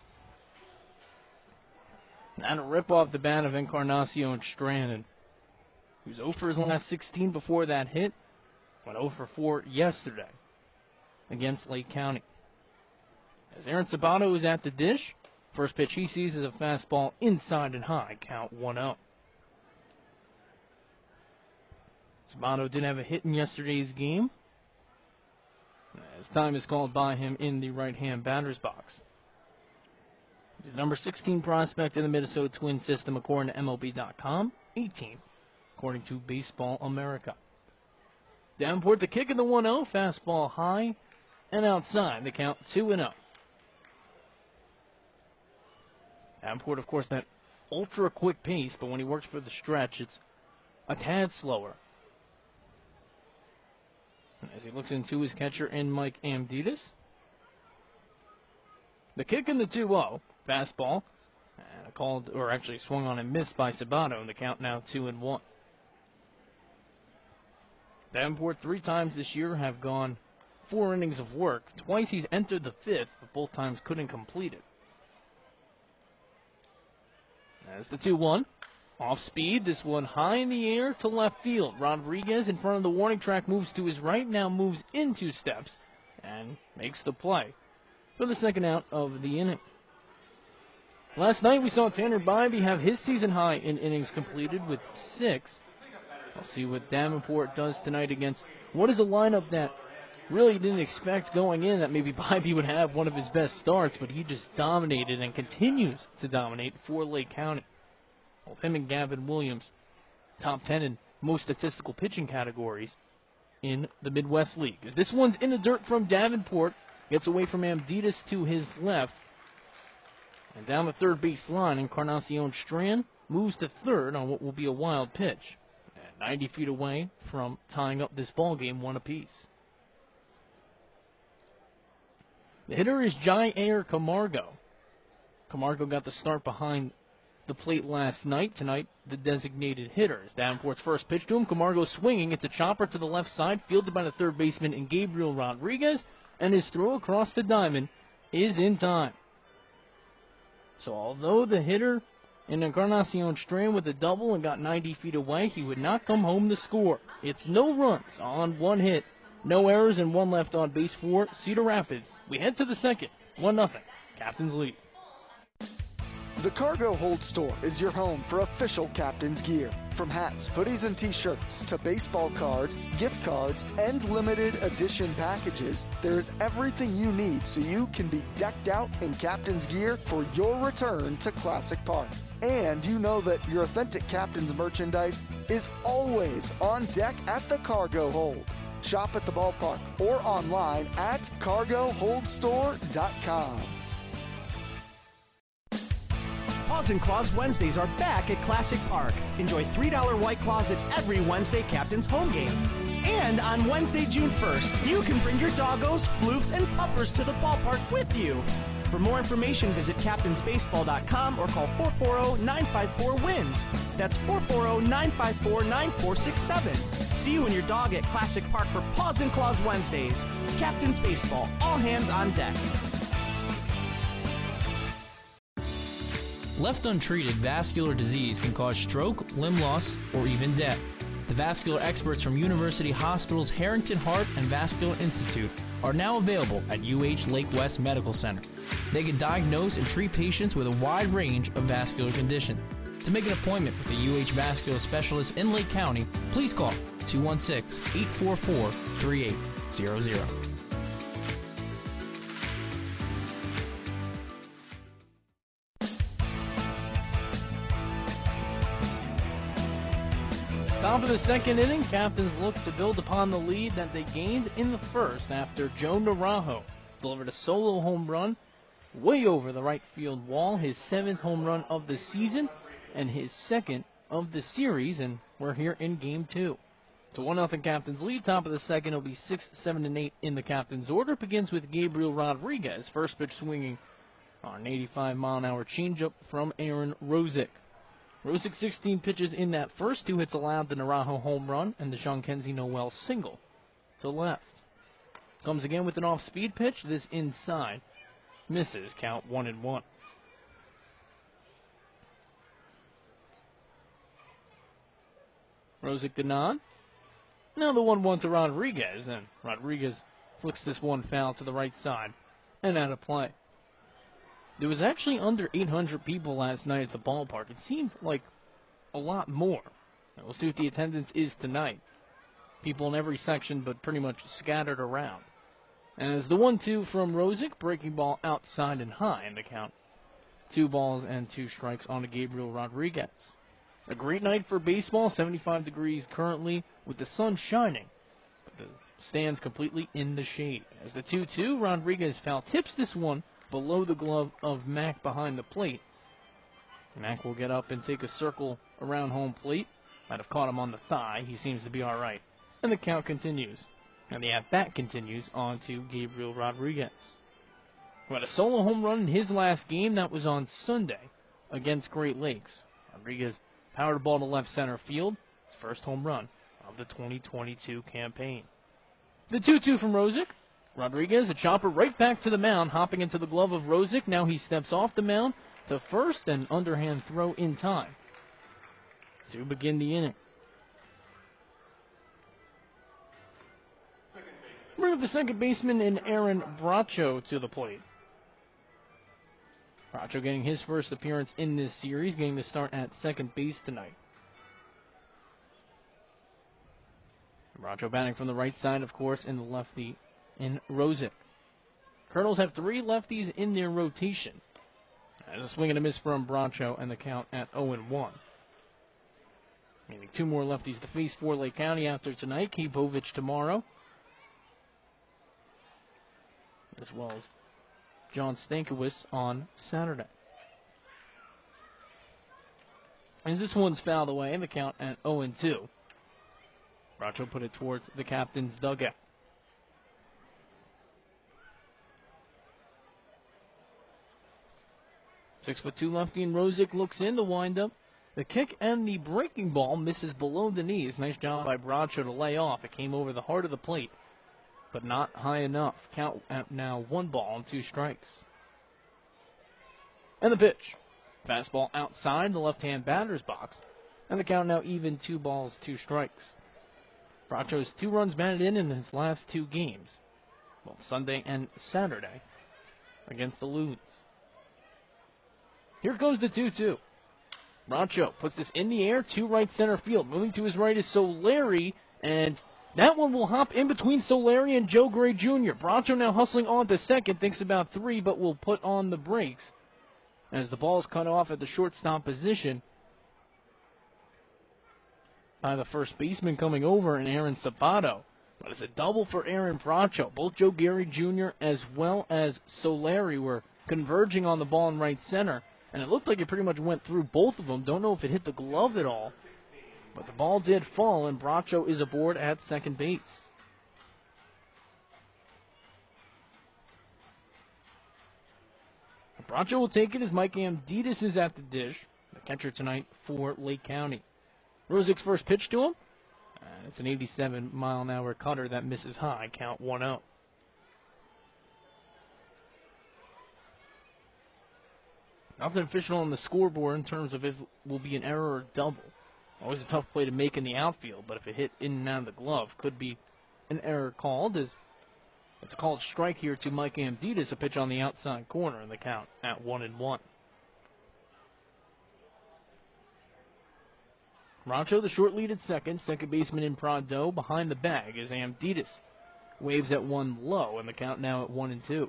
Now to rip off the bat of Encarnacion Strand, who's 0 for his last 16 before that hit. Went 0 for 4 yesterday against Lake County. As Aaron Sabato is at the dish, first pitch he sees is a fastball inside and high, count 1-0. Sabato did have a hit in yesterday's game, as time is called by him in the right-hand batter's box. He's the number 16 prospect in the Minnesota Twins system according to MLB.com, 18th according to Baseball America. Davenport, the kick in the 1-0, fastball high and outside, the count 2-0. Davenport, of course, that ultra-quick pace, but when he works for the stretch, it's a tad slower. As he looks into his catcher in Mike Amditas. The kick in the 2-0, fastball, and called, or actually swung on and missed by Sabato, and the count now 2-1. Davenport 3 times this year have gone 4 innings of work. Twice he's entered the 5th, but both times couldn't complete it. As the 2-1, off speed, this one high in the air to left field. Rodriguez in front of the warning track moves to his right, now moves in 2 steps, and makes the play for the second out of the inning. Last night we saw Tanner Bybee have his season high in innings completed with 6. I'll see what Davenport does tonight against what is a lineup that really didn't expect going in that maybe Bybee would have one of his best starts, but he just dominated and continues to dominate for Lake County. Both him and Gavin Williams, top 10 in most statistical pitching categories in the Midwest League. As this one's in the dirt from Davenport, gets away from Amditas to his left, and down the third base line, Encarnacion Strand moves to third on what will be a wild pitch. 90 feet away from tying up this ball game 1 apiece. The hitter is J.R. Camargo. Camargo got the start behind the plate last night. Tonight, the designated hitter. As Davenport's first pitch to him, Camargo swinging. It's a chopper to the left side, fielded by the third baseman in Gabriel Rodriguez, and his throw across the diamond is in time. So although the hitter in Encarnacion Strand with a double and got 90 feet away, he would not come home to score. It's no runs on 1 hit, no errors, and 1 left on base for Cedar Rapids. We head to the second, 1-0, Captains lead. The Cargo Hold Store is your home for official Captains gear. From hats, hoodies, and t-shirts to baseball cards, gift cards, and limited edition packages, there is everything you need so you can be decked out in Captains gear for your return to Classic Park. And you know that your authentic Captains merchandise is always on deck at the Cargo Hold. Shop at the ballpark or online at cargoholdstore.com. Paws and Claws Wednesdays are back at Classic Park. Enjoy $3 White Claws at every Wednesday Captain's home game. And on Wednesday, June 1st, you can bring your doggos, floofs, and puppers to the ballpark with you. For more information, visit captainsbaseball.com or call 440-954-WINS. That's 440-954-9467. See you and your dog at Classic Park for Paws and Claws Wednesdays. Captain's Baseball, all hands on deck. Left untreated, vascular disease can cause stroke, limb loss, or even death. The vascular experts from University Hospital's Harrington Heart and Vascular Institute are now available at UH Lake West Medical Center. They can diagnose and treat patients with a wide range of vascular conditions. To make an appointment with a UH vascular specialist in Lake County, please call 216-844-3800. Top of the second inning, Captains look to build upon the lead that they gained in the first after Joe Naranjo delivered a solo home run way over the right field wall, his 7th home run of the season and his 2nd of the series, and we're here in Game 2. It's a 1-0 Captains lead. Top of the second, it'll be 6, 7, and 8 in the Captains order. It begins with Gabriel Rodriguez, first pitch swinging on an 85-mile-an-hour changeup from Aaron Rosick. Rosick 16 pitches in that first, 2 hits allowed, the Naranjo home run and the Jean-Kenzie Noel single to left. Comes again with an off-speed pitch, this inside. Misses, count 1-1. Rosick the nod. Now the 1-1 to Rodriguez, and Rodriguez flicks this one foul to the right side and out of play. There was actually under 800 people last night at the ballpark. It seemed like a lot more. We'll see what the attendance is tonight. People in every section, but pretty much scattered around. As the 1-2 from Rosick, breaking ball outside and high in the count. 2 balls and 2 strikes on to Gabriel Rodriguez. A great night for baseball, 75 degrees currently with the sun shining, but the stands completely in the shade. As the 2-2, Rodriguez foul tips this one below the glove of Mack behind the plate. Mack will get up and take a circle around home plate. Might have caught him on the thigh. He seems to be all right. And the count continues. And the at-bat continues on to Gabriel Rodriguez, who had a solo home run in his last game. That was on Sunday against Great Lakes. Rodriguez powered the ball to left center field. His first home run of the 2022 campaign. The 2-2 from Rosick. Rodriguez, a chopper right back to the mound, hopping into the glove of Rosick. Now he steps off the mound to first, and underhand throw in time to begin the inning. Bring up the second baseman in Aaron Bracho to the plate. Bracho getting his first appearance in this series, getting the start at second base tonight. Bracho batting from the right side, of course, in the lefty in Rosick. Colonels have 3 lefties in their rotation. As a swing and a miss from Bracho, and the count at 0-1. Meaning 2 more lefties to face for Lake County after tonight. Kipovich tomorrow, as well as John Stankiewicz on Saturday. As this one's fouled away, and the count at 0-2. Bracho put it towards the captain's dugout. 6'2" lefty and Rosick looks in the windup. The kick and the breaking ball misses below the knees. Nice job by Bracho to lay off. It came over the heart of the plate, but not high enough. Count at now 1 ball and 2 strikes. And the pitch. Fastball outside the left-hand batter's box. And the count now even, 2 balls, 2 strikes. Bracho has 2 runs batted in his last 2 games, both Sunday and Saturday, against the Loons. Here goes the 2-2. Bracho puts this in the air to right center field. Moving to his right is Solari, and that one will hop in between Solari and Joe Gray Jr. Bracho now hustling on to second, thinks about 3, but will put on the brakes as the ball is cut off at the shortstop position by the first baseman coming over, and Aaron Sabato. But it's a double for Aaron Bracho. Both Joe Gary Jr. as well as Solari were converging on the ball in right center, and it looked like it pretty much went through both of them. Don't know if it hit the glove at all, but the ball did fall, and Bracho is aboard at second base. Bracho will take it as Mike Amditis is at the dish, the catcher tonight for Lake County. Rosick's first pitch to him. It's an 87-mile-an-hour cutter that misses high, count 1-0. Nothing official on the scoreboard in terms of if it will be an error or double. Always a tough play to make in the outfield, but if it hit in and out of the glove, could be an error called. As it's a called strike here to Mike Amditis, a pitch on the outside corner in the count at 1-1. Bracho, the short lead at second. Second baseman in Prado behind the bag as Amditis waves at one low, and the count now at 1-2.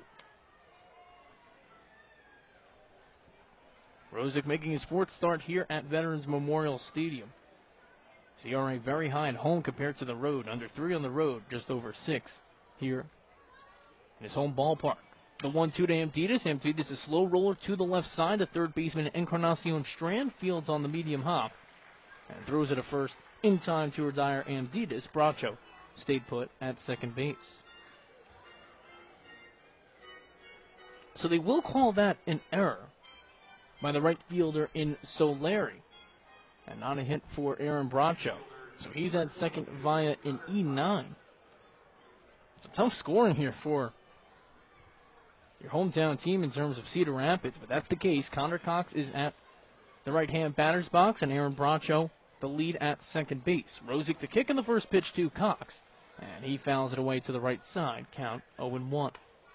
Rosick making his fourth start here at Veterans Memorial Stadium. His ERA very high at home compared to the road. Under 3 on the road, just over 6 here in his home ballpark. The 1-2 to Amditis. Amditis, a slow roller to the left side. The third baseman, Encarnacion Strand, fields on the medium hop and throws it a first in time to retire Amditis. Bracho stayed put at second base. So they will call that an error by the right fielder in Solari, and not a hit for Aaron Bracho. So he's at second via an E9. It's a tough scoring here for your hometown team in terms of Cedar Rapids, but that's the case. Connor Cox is at the right-hand batter's box, and Aaron Bracho the lead at second base. Rosick the kick in the first pitch to Cox, and he fouls it away to the right side. Count 0-1.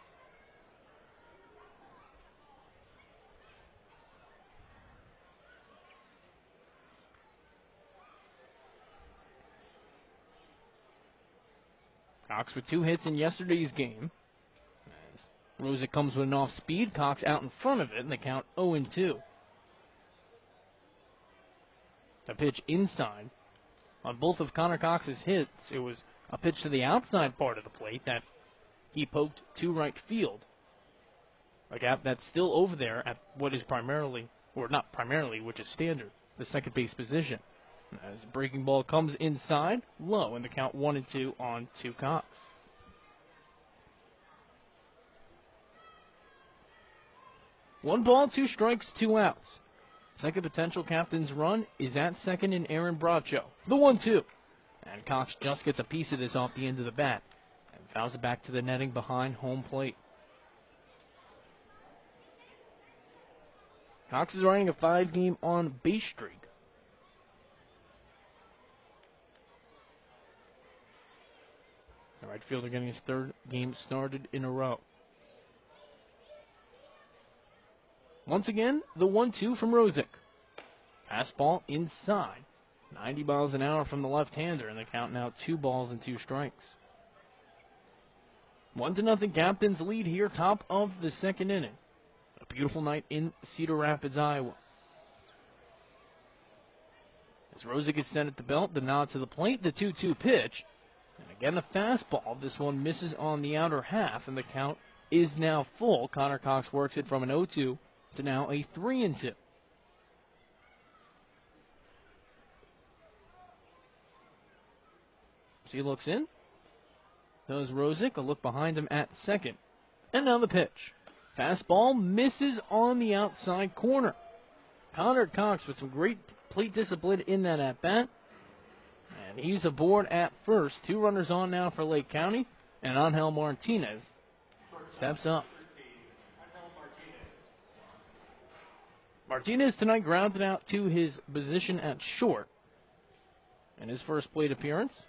Cox with 2 hits in yesterday's game. As Rosick comes with an off-speed, Cox out in front of it, and the count 0-2. A pitch inside. On both of Connor Cox's hits, it was a pitch to the outside part of the plate that he poked to right field. A gap that's still over there at what is primarily, or not primarily, which is standard, the second base position. As the breaking ball comes inside, low, and the count 1-2 on to Cox. One ball, 2 strikes, 2 outs. Second potential captain's run is at second in Aaron Bracho. The 1-2. And Cox just gets a piece of this off the end of the bat and fouls it back to the netting behind home plate. Cox is riding a 5-game on base streak. The right fielder getting his 3rd game started in a row. Once again, the 1-2 from Rosick. Fastball inside. 90 miles an hour from the left-hander, and the count now 2 balls and 2 strikes. 1-0 Captains lead here, top of the second inning. A beautiful night in Cedar Rapids, Iowa. As Rosick is set at the belt, the nod to the plate, the 2-2 pitch. And again, the fastball. This one misses on the outer half, and the count is now full. Connor Cox works it from an 0-2 to now a 3-2. So he looks in. Does Rosick. A look behind him at second. And now the pitch. Fastball misses on the outside corner. Connor Cox with some great plate discipline in that at-bat. And he's aboard at first. 2 runners on now for Lake County. And Angel Martinez steps up. Martinez tonight grounded out to his position at short in his first plate appearance.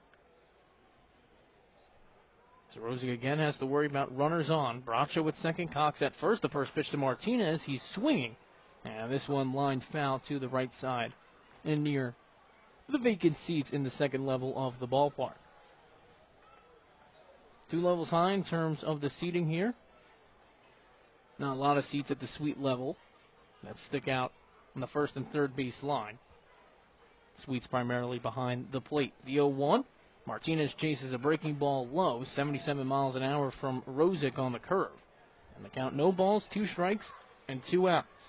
So Rosick again has to worry about runners on. Bracho with second, Cox at first. The first pitch to Martinez. He's swinging. And this one lined foul to the right side and near the vacant seats in the second level of the ballpark. 2 levels high in terms of the seating here. Not a lot of seats at the suite level that stick out on the first and third base line. Suites primarily behind the plate. The 0-1. Martinez chases a breaking ball low, 77 miles an hour from Rosick on the curve. And the count, no balls, 2 strikes, and 2 outs.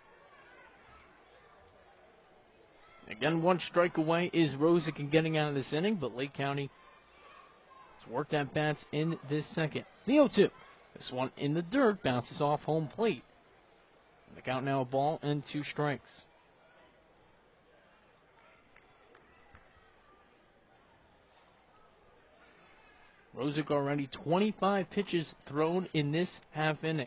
Again, 1 strike away is Rosick in getting out of this inning, but Lake County has worked at bats in this second. The 0-2. This one in the dirt, bounces off home plate. The count now, a ball and 2 strikes. Rosick already 25 pitches thrown in this half inning.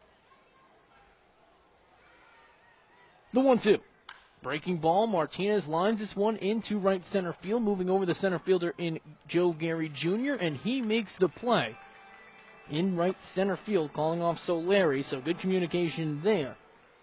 The 1-2. Breaking ball. Martinez lines this one into right center field, moving over the center fielder in Joe Gary Jr., and he makes the play in right center field, calling off Solari, so good communication there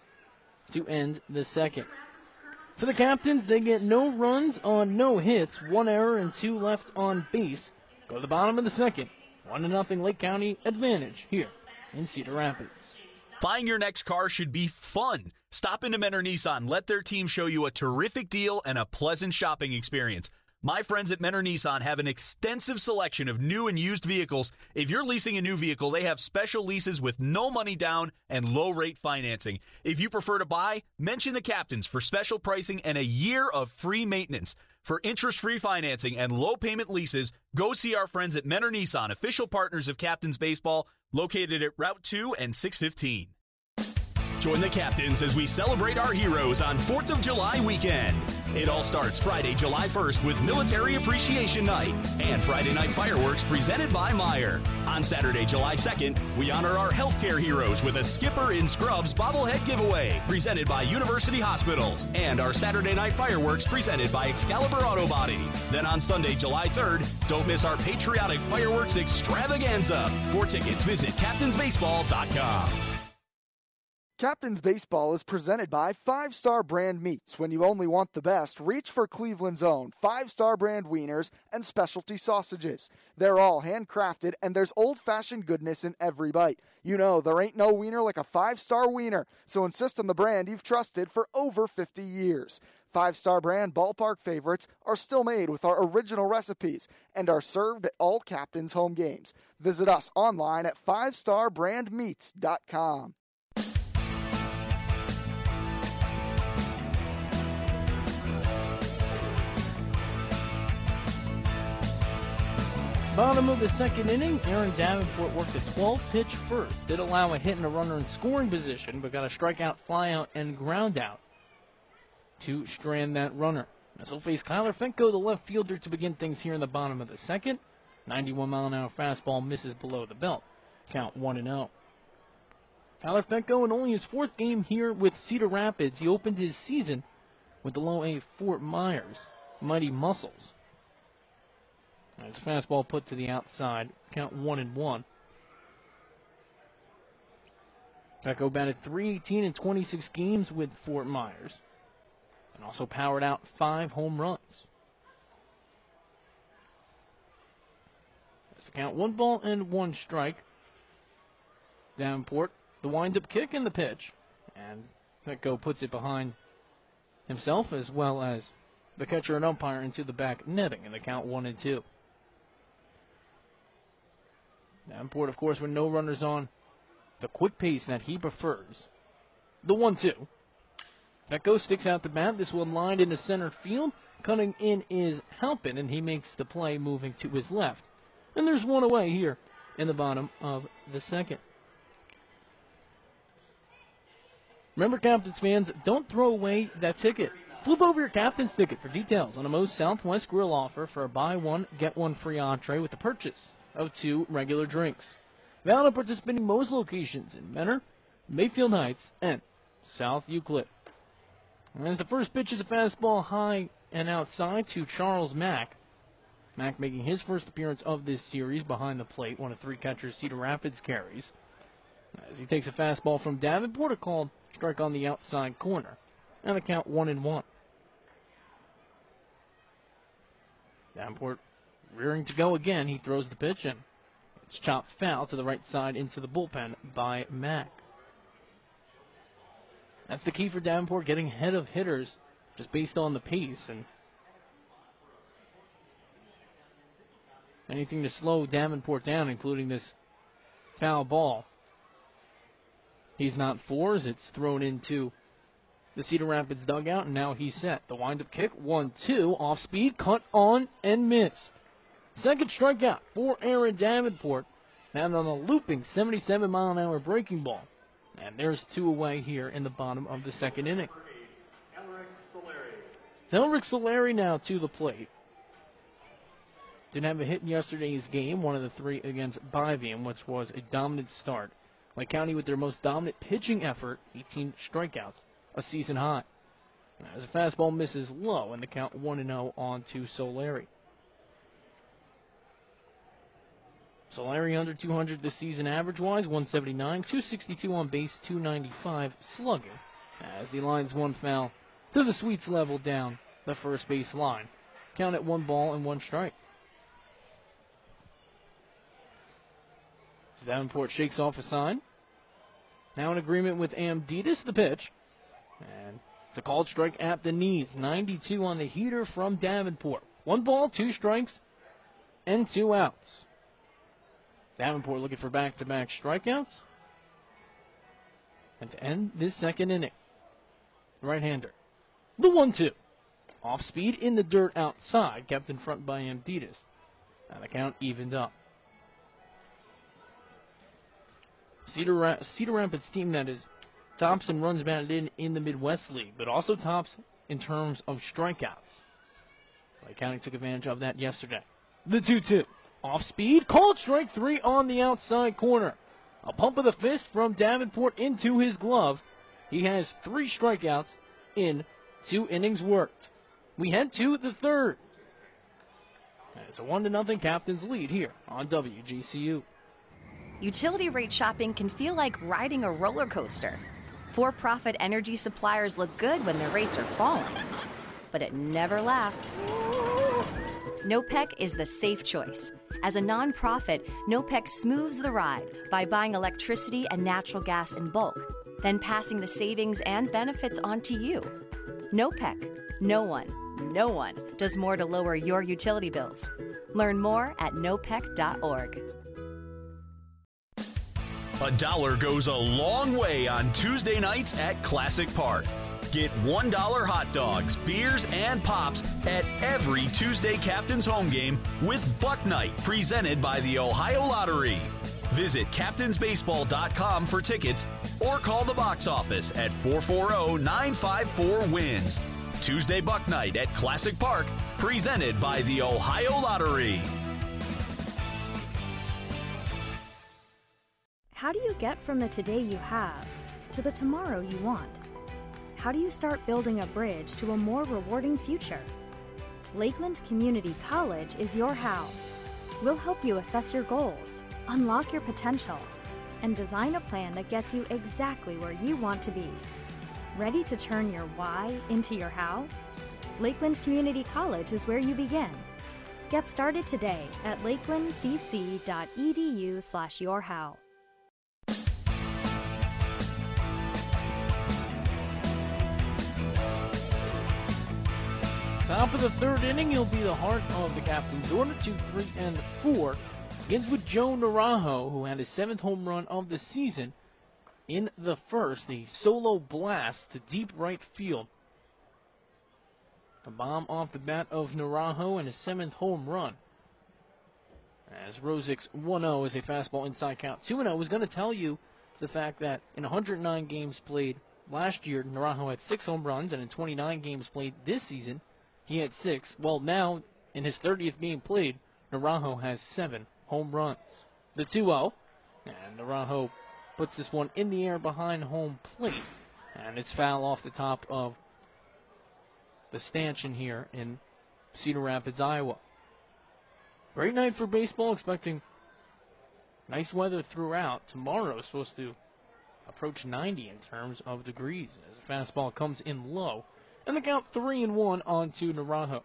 to end the second. For the Captains, they get no runs on no hits, 1 error and 2 left on base. Go to the bottom of the second. 1-0 Lake County advantage here in Cedar Rapids. Buying your next car should be fun. Stop into Mentor Nissan. Let their team show you a terrific deal and a pleasant shopping experience. My friends at Mentor Nissan have an extensive selection of new and used vehicles. If you're leasing a new vehicle, they have special leases with no money down and low-rate financing. If you prefer to buy, mention the Captains for special pricing and a year of free maintenance. For interest-free financing and low-payment leases, go see our friends at Mentor Nissan, official partners of Captains Baseball, located at Route 2 and 615. Join the Captains as we celebrate our heroes on 4th of July weekend. It all starts Friday, July 1st with Military Appreciation Night and Friday night fireworks presented by Meijer. On Saturday, July 2nd, we honor our healthcare heroes with a Skipper in Scrubs bobblehead giveaway presented by University Hospitals and our Saturday night fireworks presented by Excalibur Auto Body. Then on Sunday, July 3rd, don't miss our patriotic fireworks extravaganza. For tickets, visit captainsbaseball.com. Captain's Baseball is presented by 5 Star Brand Meats. When you only want the best, reach for Cleveland's own 5 Star Brand wieners and specialty sausages. They're all handcrafted, and there's old-fashioned goodness in every bite. You know, there ain't no wiener like a 5 Star wiener, so insist on the brand you've trusted for over 50 years. 5 Star Brand ballpark favorites are still made with our original recipes and are served at all Captain's home games. Visit us online at 5starbrandmeats.com. Bottom of the second inning, Aaron Davenport worked a 12-pitch first. Did allow a hit and a runner in scoring position, but got a strikeout, flyout, and ground out to strand that runner. This will face Kyler Fenko, the left fielder, to begin things here in the bottom of the second. 91-mile-an-hour fastball misses below the belt. Count 1-0. Kyler Fenko, in only his 4th game here with Cedar Rapids, he opened his season with the low-A Fort Myers Mighty Muscles. His fastball put to the outside. Count 1-1. Fenko batted .318 in 26 games with Fort Myers, and also powered out 5 home runs. That's the count. 1 ball and 1 strike. Davenport, the wind-up kick and the pitch. And Fenko puts it behind himself as well as the catcher and umpire into the back netting, and the count 1-2. Davenport, of course, with no runners on, the quick pace that he prefers. The 1-2. Fenko sticks out the bat. This one lined into center field. Cutting in is Halpin, and he makes the play moving to his left. And there's one away here in the bottom of the second. Remember, Captains fans, don't throw away that ticket. Flip over your Captain's ticket for details on a Moe's Southwest Grill offer for a buy one, get one free entree with the purchase of 2 regular drinks. Valid at participating Moe's locations in Mentor, Mayfield Heights, and South Euclid. And as the first pitch is a fastball high and outside to Charles Mack. Mack making his first appearance of this series behind the plate, one of 3 catchers Cedar Rapids carries. As he takes a fastball from Davenport, a called strike on the outside corner. And a count 1-1. Davenport rearing to go again. He throws the pitch, and it's chopped foul to the right side into the bullpen by Mack. That's the key for Davenport, getting ahead of hitters just based on the pace. And anything to slow Davenport down, including this foul ball. He's not for as it's thrown into the Cedar Rapids dugout, and now he's set. The windup kick, 1-2, off speed, cut on, and missed. Second strikeout for Aaron Davenport. Now on a looping 77-mile-an-hour breaking ball. And there's 2 away here in the bottom of the second inning. Elric Solari now to the plate. Didn't have a hit in yesterday's game, one of the 3 against Byfield, which was a dominant start. Lake County with their most dominant pitching effort, 18 strikeouts, a season high. As a fastball misses low, and the count 1-0 on to Solari. Solari under 200 this season average-wise, 179, 262 on base, 295 slugging, as he lines one foul to the Sweets level down the first base line. Count at 1 ball and 1 strike. As Davenport shakes off a sign. Now in agreement with Amditas, the pitch. And it's a called strike at the knees. 92 on the heater from Davenport. 1 ball, 2 strikes, and 2 outs. Davenport looking for back-to-back strikeouts. And to end this second inning, right-hander. The 1-2. Off speed in the dirt outside, kept in front by Amditas. And the count evened up. Cedar Rapids team that is tops in runs batted in the Midwest League, but also tops in terms of strikeouts. Lake County took advantage of that yesterday. The 2-2. Off speed, called strike 3 on the outside corner. A pump of the fist from Davenport into his glove. He has 3 strikeouts in 2 innings worked. We head to the third. And it's a 1-0 Captains lead here on WGCU. Utility rate shopping can feel like riding a roller coaster. For-profit energy suppliers look good when their rates are falling, but it never lasts. NOPEC is the safe choice. As a nonprofit, NOPEC smooths the ride by buying electricity and natural gas in bulk, then passing the savings and benefits on to you. NOPEC. No one does more to lower your utility bills. Learn more at nopec.org. $1 goes a long way on Tuesday nights at Classic Park. Get $1 hot dogs, beers, and pops at every Tuesday Captain's home game with Buck Night, presented by the Ohio Lottery. Visit captainsbaseball.com for tickets or call the box office at 440-954-WINS. Tuesday Buck Night at Classic Park, presented by the Ohio Lottery. How do you get from the today you have to the tomorrow you want? How do you start building a bridge to a more rewarding future? Lakeland Community College is your how. We'll help you assess your goals, unlock your potential, and design a plan that gets you exactly where you want to be. Ready to turn your why into your how? Lakeland Community College is where you begin. Get started today at lakelandcc.edu/yourhow. Top of the third inning, he'll be the heart of the Captains' order. 2, 3, and 4. Begins with Joe Naranjo, who had his 7th home run of the season in the first. A solo blast to deep right field. A bomb off the bat of Naranjo and his 7th home run. As Rosick's 1-0 is a fastball inside count. 2-0 was going to tell you the fact that in 109 games played last year, Naranjo had 6 home runs, and in 29 games played this season, he had 6. Well, now, in his 30th game played, Naranjo has 7 home runs. The 2-0, and Naranjo puts this one in the air behind home plate, and it's foul off the top of the stanchion here in Cedar Rapids, Iowa. Great night for baseball, expecting nice weather throughout. Tomorrow is supposed to approach 90 in terms of degrees as the fastball comes in low. And the count 3-1 on to Naranjo.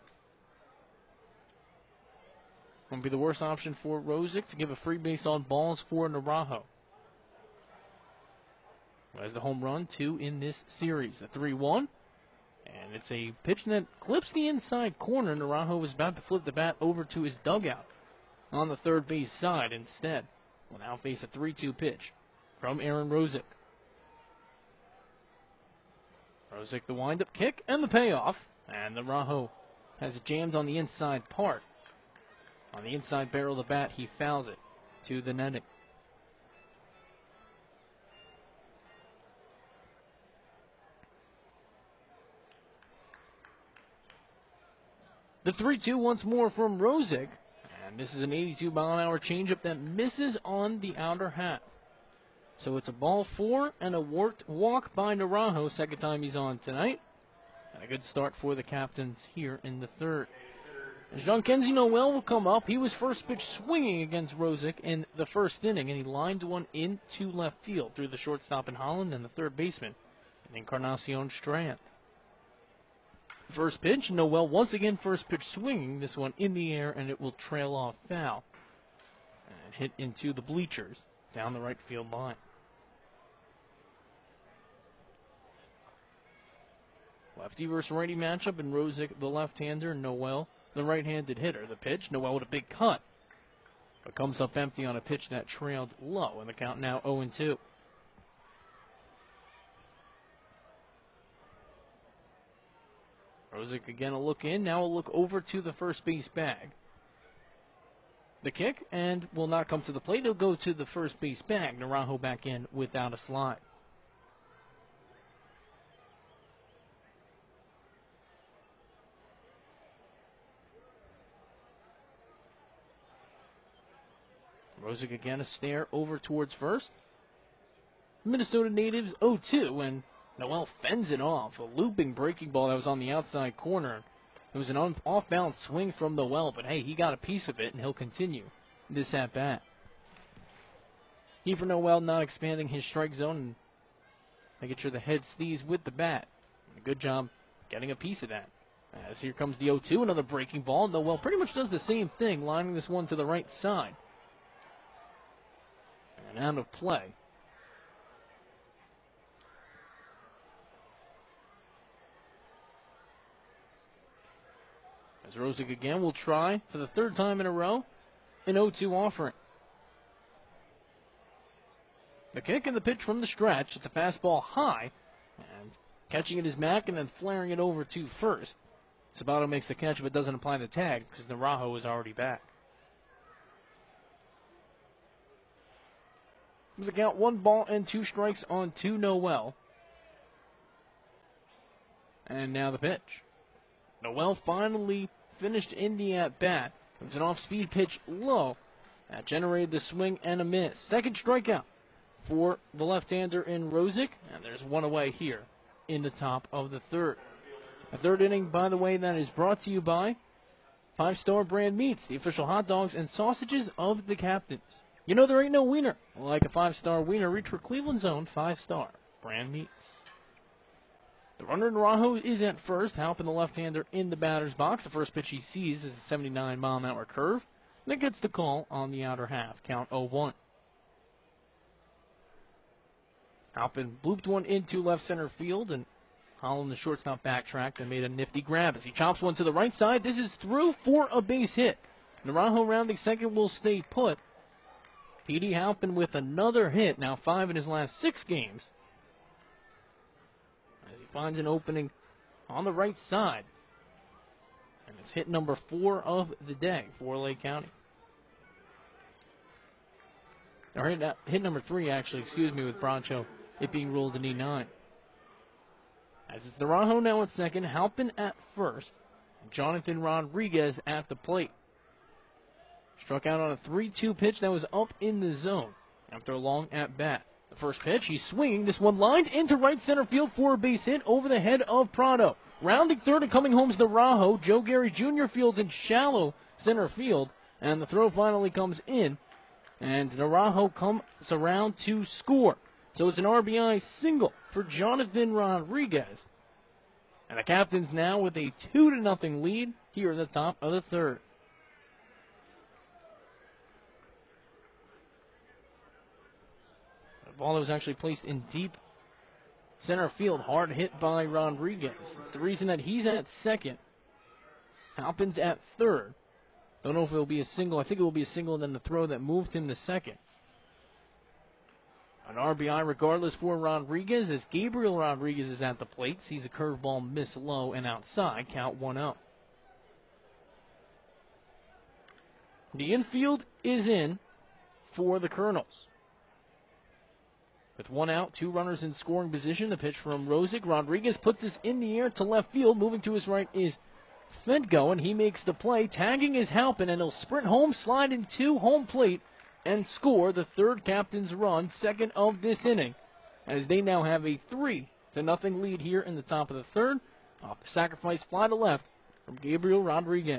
Won't be the worst option for Rosick to give a free base on balls for Naranjo. Who has the home run, 2 in this series. The 3-1. And it's a pitch that clips the inside corner. Naranjo was about to flip the bat over to his dugout on the third base side instead. Will now face a 3-2 pitch from Aaron Rosick. Rosick, the windup kick and the payoff. And Naranjo has it jammed on the inside part. On the inside barrel of the bat, he fouls it to the netting. The 3-2 once more from Rosick. And this is an 82-mile-an-hour changeup that misses on the outer half. So it's a ball 4 and a worked walk by Naranjo, second time he's on tonight. And a good start for the Captains here in the third. As Jean-Kenzie Noel will come up, he was first pitch swinging against Rosick in the first inning, and he lined one into left field through the shortstop in Holland and the third baseman in Encarnacion Strand. First pitch, Noel once again first pitch swinging, this one in the air, and it will trail off foul and hit into the bleachers down the right field line. Lefty versus righty matchup, and Rosick, the left-hander, Noel, the right-handed hitter. The pitch, Noel with a big cut, but comes up empty on a pitch that trailed low, and the count now 0-2. Rosick again a look in, now a look over to the first base bag. The kick, and will not come to the plate. He'll go to the first base bag. Naranjo back in without a slide. Rosick again a stare over towards first. Minnesota natives 0-2, and Noel fends it off. A looping breaking ball that was on the outside corner. It was an off-balance swing from Noel, but hey, he got a piece of it, and he'll continue this at-bat. Kiefer Noel not expanding his strike zone and making sure the head stays with the bat. A good job getting a piece of that. As here comes the 0-2, another breaking ball. Noel pretty much does the same thing, lining this one to the right side. And out of play. As Rosick again will try for the third time in a row, an 0-2 offering. The kick and the pitch from the stretch. It's a fastball high, and catching it is Mack and then flaring it over to first. Sabato makes the catch but doesn't apply the tag because Naranjo is already back. There's a count, 1 ball and 2 strikes on to Noel. And now the pitch. Noel finally finished in the at-bat. It was an off-speed pitch low. That generated the swing and a miss. Second strikeout for the left-hander in Rosick. And there's one away here in the top of the third. A third inning, by the way, that is brought to you by 5-Star Brand Meats, the official hot dogs and sausages of the Captains. You know there ain't no wiener like a 5-Star wiener. Reach for Cleveland's own 5-Star Brand Meats. The runner Naranjo is at first, helping the left-hander in the batter's box. The first pitch he sees is a 79-mile-an-hour curve. That gets the call on the outer half, count 0-1. Halpin blooped one into left center field, and Holland, the shortstop, backtracked and made a nifty grab as he chops one to the right side. This is through for a base hit. Naranjo rounding second will stay put. P.D. Halpin with another hit, now 5 in his last 6 games. As he finds an opening on the right side. And it's hit number 4 of the day for Lake County. Or hit number 3, actually, with Broncho, it being ruled an E9. As it's Naranjo now at second, Halpin at first, and Jonathan Rodriguez at the plate. Struck out on a 3-2 pitch that was up in the zone after a long at-bat. The first pitch, he's swinging. This one lined into right center field for a base hit over the head of Prado. Rounding third and coming home is Naranjo. Joe Gary Jr. fields in shallow center field, and the throw finally comes in. And Naranjo comes around to score. So it's an RBI single for Jonathan Rodriguez. And the Captains now with a 2-0 lead here at the top of the third. The ball that was actually placed in deep center field, hard hit by Rodriguez. It's the reason that he's at second. Halpin's at third. Don't know if it will be a single. I think it will be a single, and then the throw that moved him to second. An RBI regardless for Rodriguez, as Gabriel Rodriguez is at the plate. Sees a curveball miss low and outside. Count 1-0. The infield is in for the Colonels. With 1 out, 2 runners in scoring position. The pitch from Rosick. Rodriguez puts this in the air to left field. Moving to his right is Fedko, and he makes the play, tagging his Halpin, and he'll sprint home, slide into home plate, and score the third captain's run, second of this inning, as they now have a 3-0 lead here in the top of the third, off the sacrifice fly to left from Gabriel Rodriguez.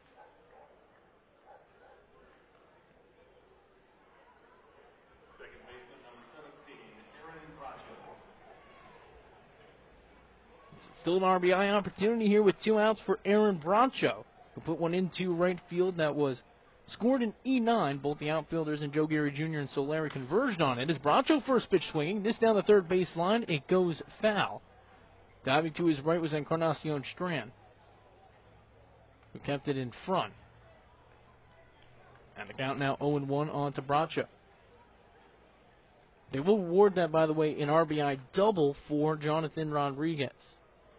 Still an RBI opportunity here with 2 outs for Aaron Bracho, who put one into right field that was scored in E9. Both the outfielders and Joe Gary Jr. and Solari converged on it. As Bracho first pitch swinging, this down the third base line, it goes foul. Diving to his right was Encarnacion Strand, who kept it in front. And the count now 0-1 on to Bracho. They will award that, by the way, an RBI double for Jonathan Rodriguez.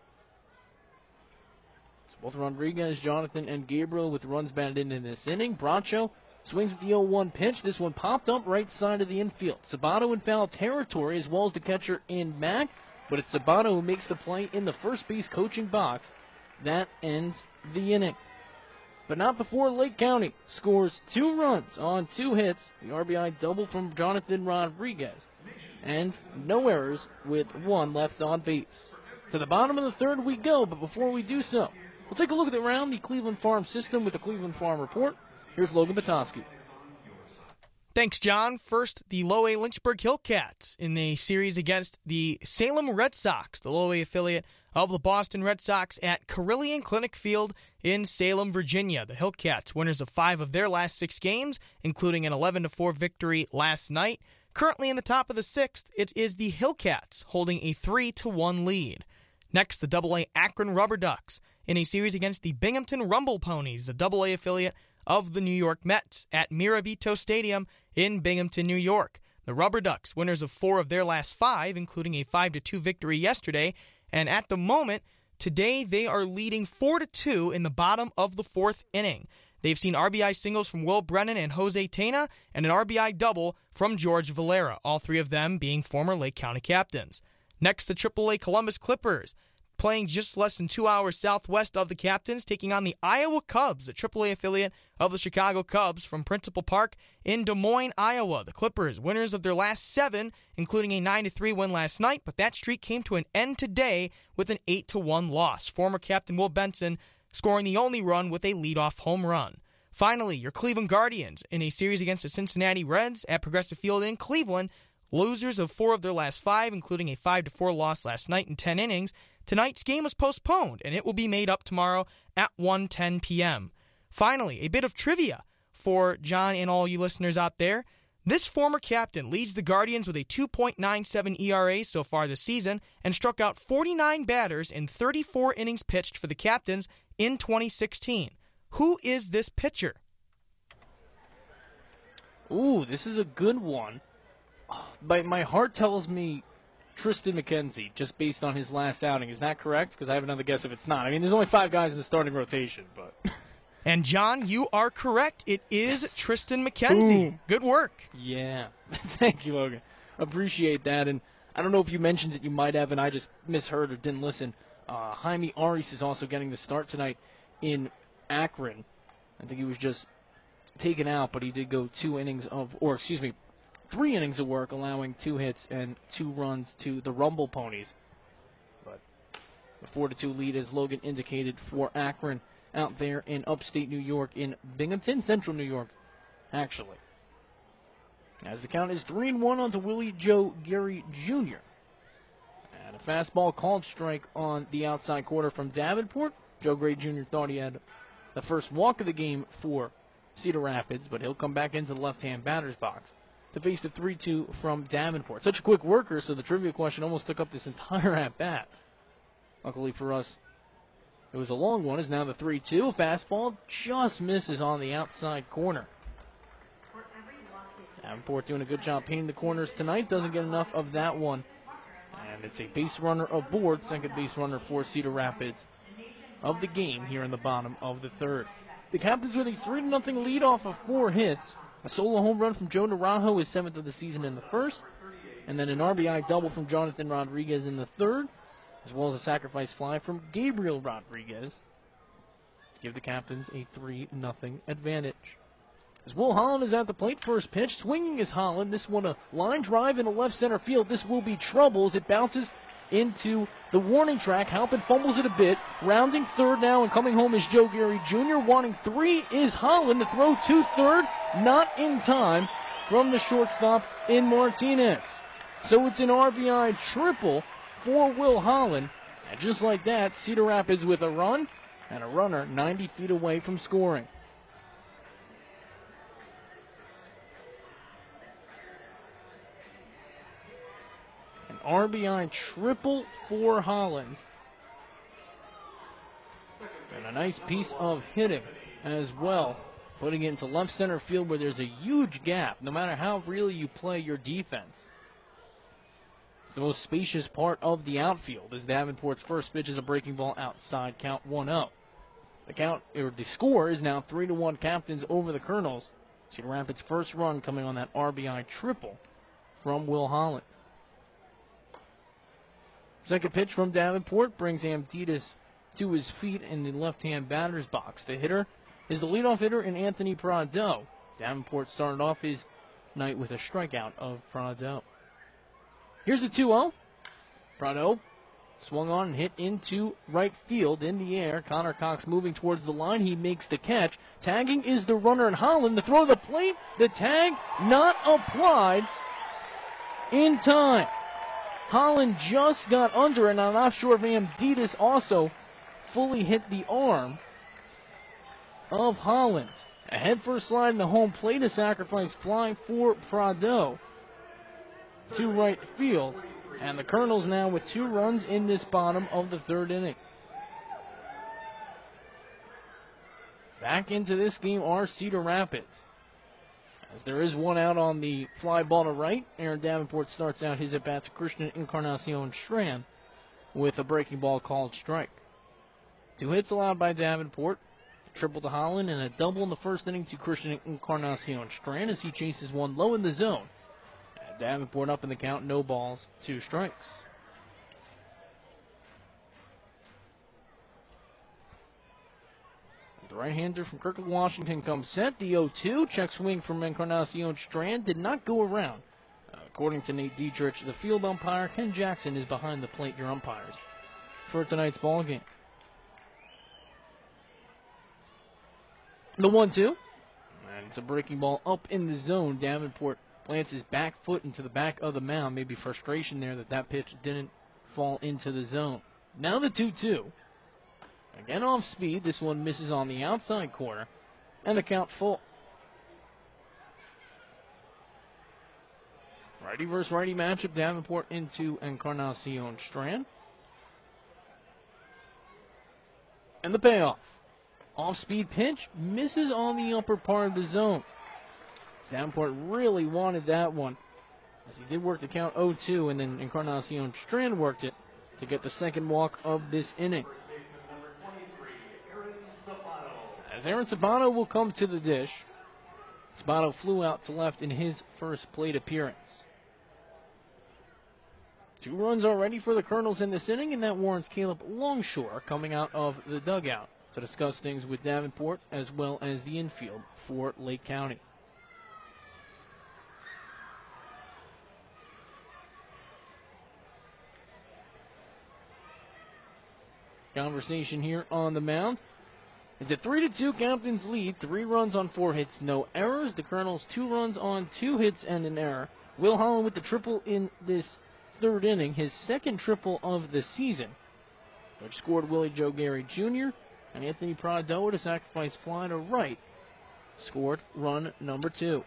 Both Rodriguez, Jonathan, and Gabriel with runs batted in this inning. Bracho swings at the 0-1 pitch. This one popped up right side of the infield. Sabato in foul territory as well as the catcher in back, but it's Sabato who makes the play in the first base coaching box. That ends the inning. But not before Lake County scores 2 runs on 2 hits. The RBI double from Jonathan Rodriguez. And no errors with 1 left on base. To the bottom of the third we go, but before we do so, we'll take a look at around the Cleveland Farm system with the Cleveland Farm Report. Here's Logan Petoskey. Thanks, John. First, the Low A Lynchburg Hillcats in the series against the Salem Red Sox, the Low A affiliate of the Boston Red Sox at Carilion Clinic Field in Salem, Virginia. The Hillcats, winners of 5 of their last 6 games, including an 11-4 victory last night. Currently in the top of the 6th, it is the Hillcats holding a 3-1 lead. Next, the AA Akron Rubber Ducks in a series against the Binghamton Rumble Ponies, the AA affiliate of the New York Mets at Mirabito Stadium in Binghamton, New York. The Rubber Ducks, winners of 4 of their last 5, including a 5-2 victory yesterday, and at the moment, today they are leading 4-2 in the bottom of the 4th inning. They've seen RBI singles from Will Brennan and Jose Tena, and an RBI double from George Valera, all 3 of them being former Lake County captains. Next, the AAA Columbus Clippers, playing just less than 2 hours southwest of the Captains, taking on the Iowa Cubs, the AAA affiliate of the Chicago Cubs from Principal Park in Des Moines, Iowa. The Clippers, winners of their last 7, including a 9-3 win last night, but that streak came to an end today with an 8-1 loss. Former captain Will Benson scoring the only run with a leadoff home run. Finally, your Cleveland Guardians in a series against the Cincinnati Reds at Progressive Field in Cleveland, losers of 4 of their last 5, including a 5-4 loss last night in 10 innings. Tonight's game was postponed, and it will be made up tomorrow at 1:10 p.m. Finally, a bit of trivia for John and all you listeners out there. This former captain leads the Guardians with a 2.97 ERA so far this season and struck out 49 batters in 34 innings pitched for the Captains in 2016. Who is this pitcher? Ooh, this is a good one. My heart tells me Tristan McKenzie, just based on his last outing. Is that correct? Because I have another guess if it's not. I mean, there's only 5 guys in the starting rotation, but... And, John, you are correct. It is Tristan McKenzie. Ooh. Good work. Yeah. Thank you, Logan. Appreciate that. And I don't know if you mentioned it, you might have, and I just misheard or didn't listen. Jaime Arias is also getting the start tonight in Akron. I think he was just taken out, but he did go 3 innings of work, allowing 2 hits and 2 runs to the Rumble Ponies. But the 4-2 lead, as Logan indicated, for Akron out there in upstate New York, in Binghamton, central New York, actually. As the count is 3-1 onto Willie Joe Gary Jr. And a fastball called strike on the outside corner from Davenport. Joe Gray Jr. thought he had the first walk of the game for Cedar Rapids, but he'll come back into the left-hand batter's box to face the 3-2 from Davenport. Such a quick worker, so the trivia question almost took up this entire at-bat. Luckily for us, it was a long one. Is now the 3-2. Fastball just misses on the outside corner. Davenport doing a good job painting the corners tonight. Doesn't get enough of that one. And it's a base runner aboard. Second base runner for Cedar Rapids of the game here in the bottom of the third. The Captains with a 3-0 lead off of 4 hits. A solo home run from Joe Naranjo, his 7th of the season in the first. And then an RBI double from Jonathan Rodriguez in the third, as well as a sacrifice fly from Gabriel Rodriguez. give the Captains a 3-0 advantage. As Will Holland is at the plate, first pitch, swinging is Holland. This one a line drive into left center field. This will be trouble as it bounces into the warning track. Halpin fumbles it a bit. Rounding third now and coming home is Joe Gary Jr. Wanting 3 is Holland. The throw to third, not in time from the shortstop in Martinez. So it's an RBI triple for Will Holland. And just like that, Cedar Rapids with a run and a runner 90 feet away from scoring. An RBI triple for Holland. And a nice piece of hitting as well, putting it into left center field where there's a huge gap, no matter how really you play your defense. It's the most spacious part of the outfield as Davenport's first pitch is a breaking ball outside, count 1-0. The score is now 3-1 Captains over the Colonels. Cedar Rapids' first run coming on that RBI triple from Will Holland. Second pitch from Davenport brings Amditas to his feet in the left-hand batter's box. The hitter is the leadoff hitter in Anthony Prado. Davenport started off his night with a strikeout of Prado. Here's the 2-0. Prado swung on and hit into right field in the air. Connor Cox moving towards the line. He makes the catch. Tagging is the runner in Holland. The throw to the plate. The tag not applied in time. Holland just got under it, and I'm not sure if Amditas also fully hit the arm of Holland. A head-first slide in the home plate, a sacrifice fly for Prado to right field. And the Colonels now with 2 runs in this bottom of the third inning. Back into this game are Cedar Rapids, as there is one out on the fly ball to right. Aaron Davenport starts out his at-bats. Christian Encarnacion Strand with a breaking ball called strike. 2 hits allowed by Davenport. Triple to Holland and a double in the first inning to Christian Encarnacion Strand as he chases one low in the zone. Davenport up in the count, no balls, 2 strikes. The right-hander from Kirkland, Washington comes set. The 0-2, check swing from Encarnacion Strand did not go around. According to Nate Dietrich, the field umpire, Ken Jackson, is behind the plate, your umpires, for tonight's ball game. The 1-2, and it's a breaking ball up in the zone. Davenport plants his back foot into the back of the mound. Maybe frustration there that pitch didn't fall into the zone. Now the 2-2. Again off speed. This one misses on the outside corner. And the count full. Righty versus righty matchup. Davenport into Encarnacion Strand. And the payoff. Off-speed pitch misses on the upper part of the zone. Davenport really wanted that one, as he did work the count 0-2, and then Encarnacion Strand worked it to get the second walk of this inning. As Aaron Sabato will come to the dish. Sabato flew out to left in his first plate appearance. 2 runs already for the Colonels in this inning, and that warrants Caleb Longshore coming out of the dugout to discuss things with Davenport as well as the infield for Lake County. Conversation here on the mound. It's a 3-2 Captains lead. 3 runs on 4 hits, no errors. The Colonels 2 runs on 2 hits and an error. Will Holland with the triple in this third inning, his second triple of the season, which scored Willie Joe Gary Jr. and Anthony Prado with a sacrifice fly to right, scored run number 2.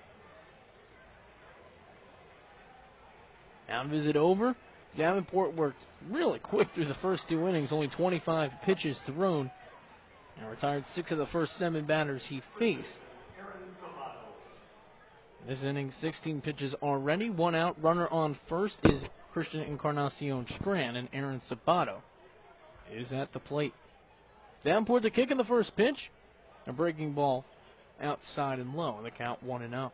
Mound visit over. Davenport worked really quick through the first 2 innings, only 25 pitches thrown, and retired 6 of the first 7 batters he faced. This inning, 16 pitches already, 1 out. Runner on first is Christian Encarnacion Strand, and Aaron Sabato is at the plate. Davenport to kick in the first pitch, a breaking ball outside and low, the count 1-0.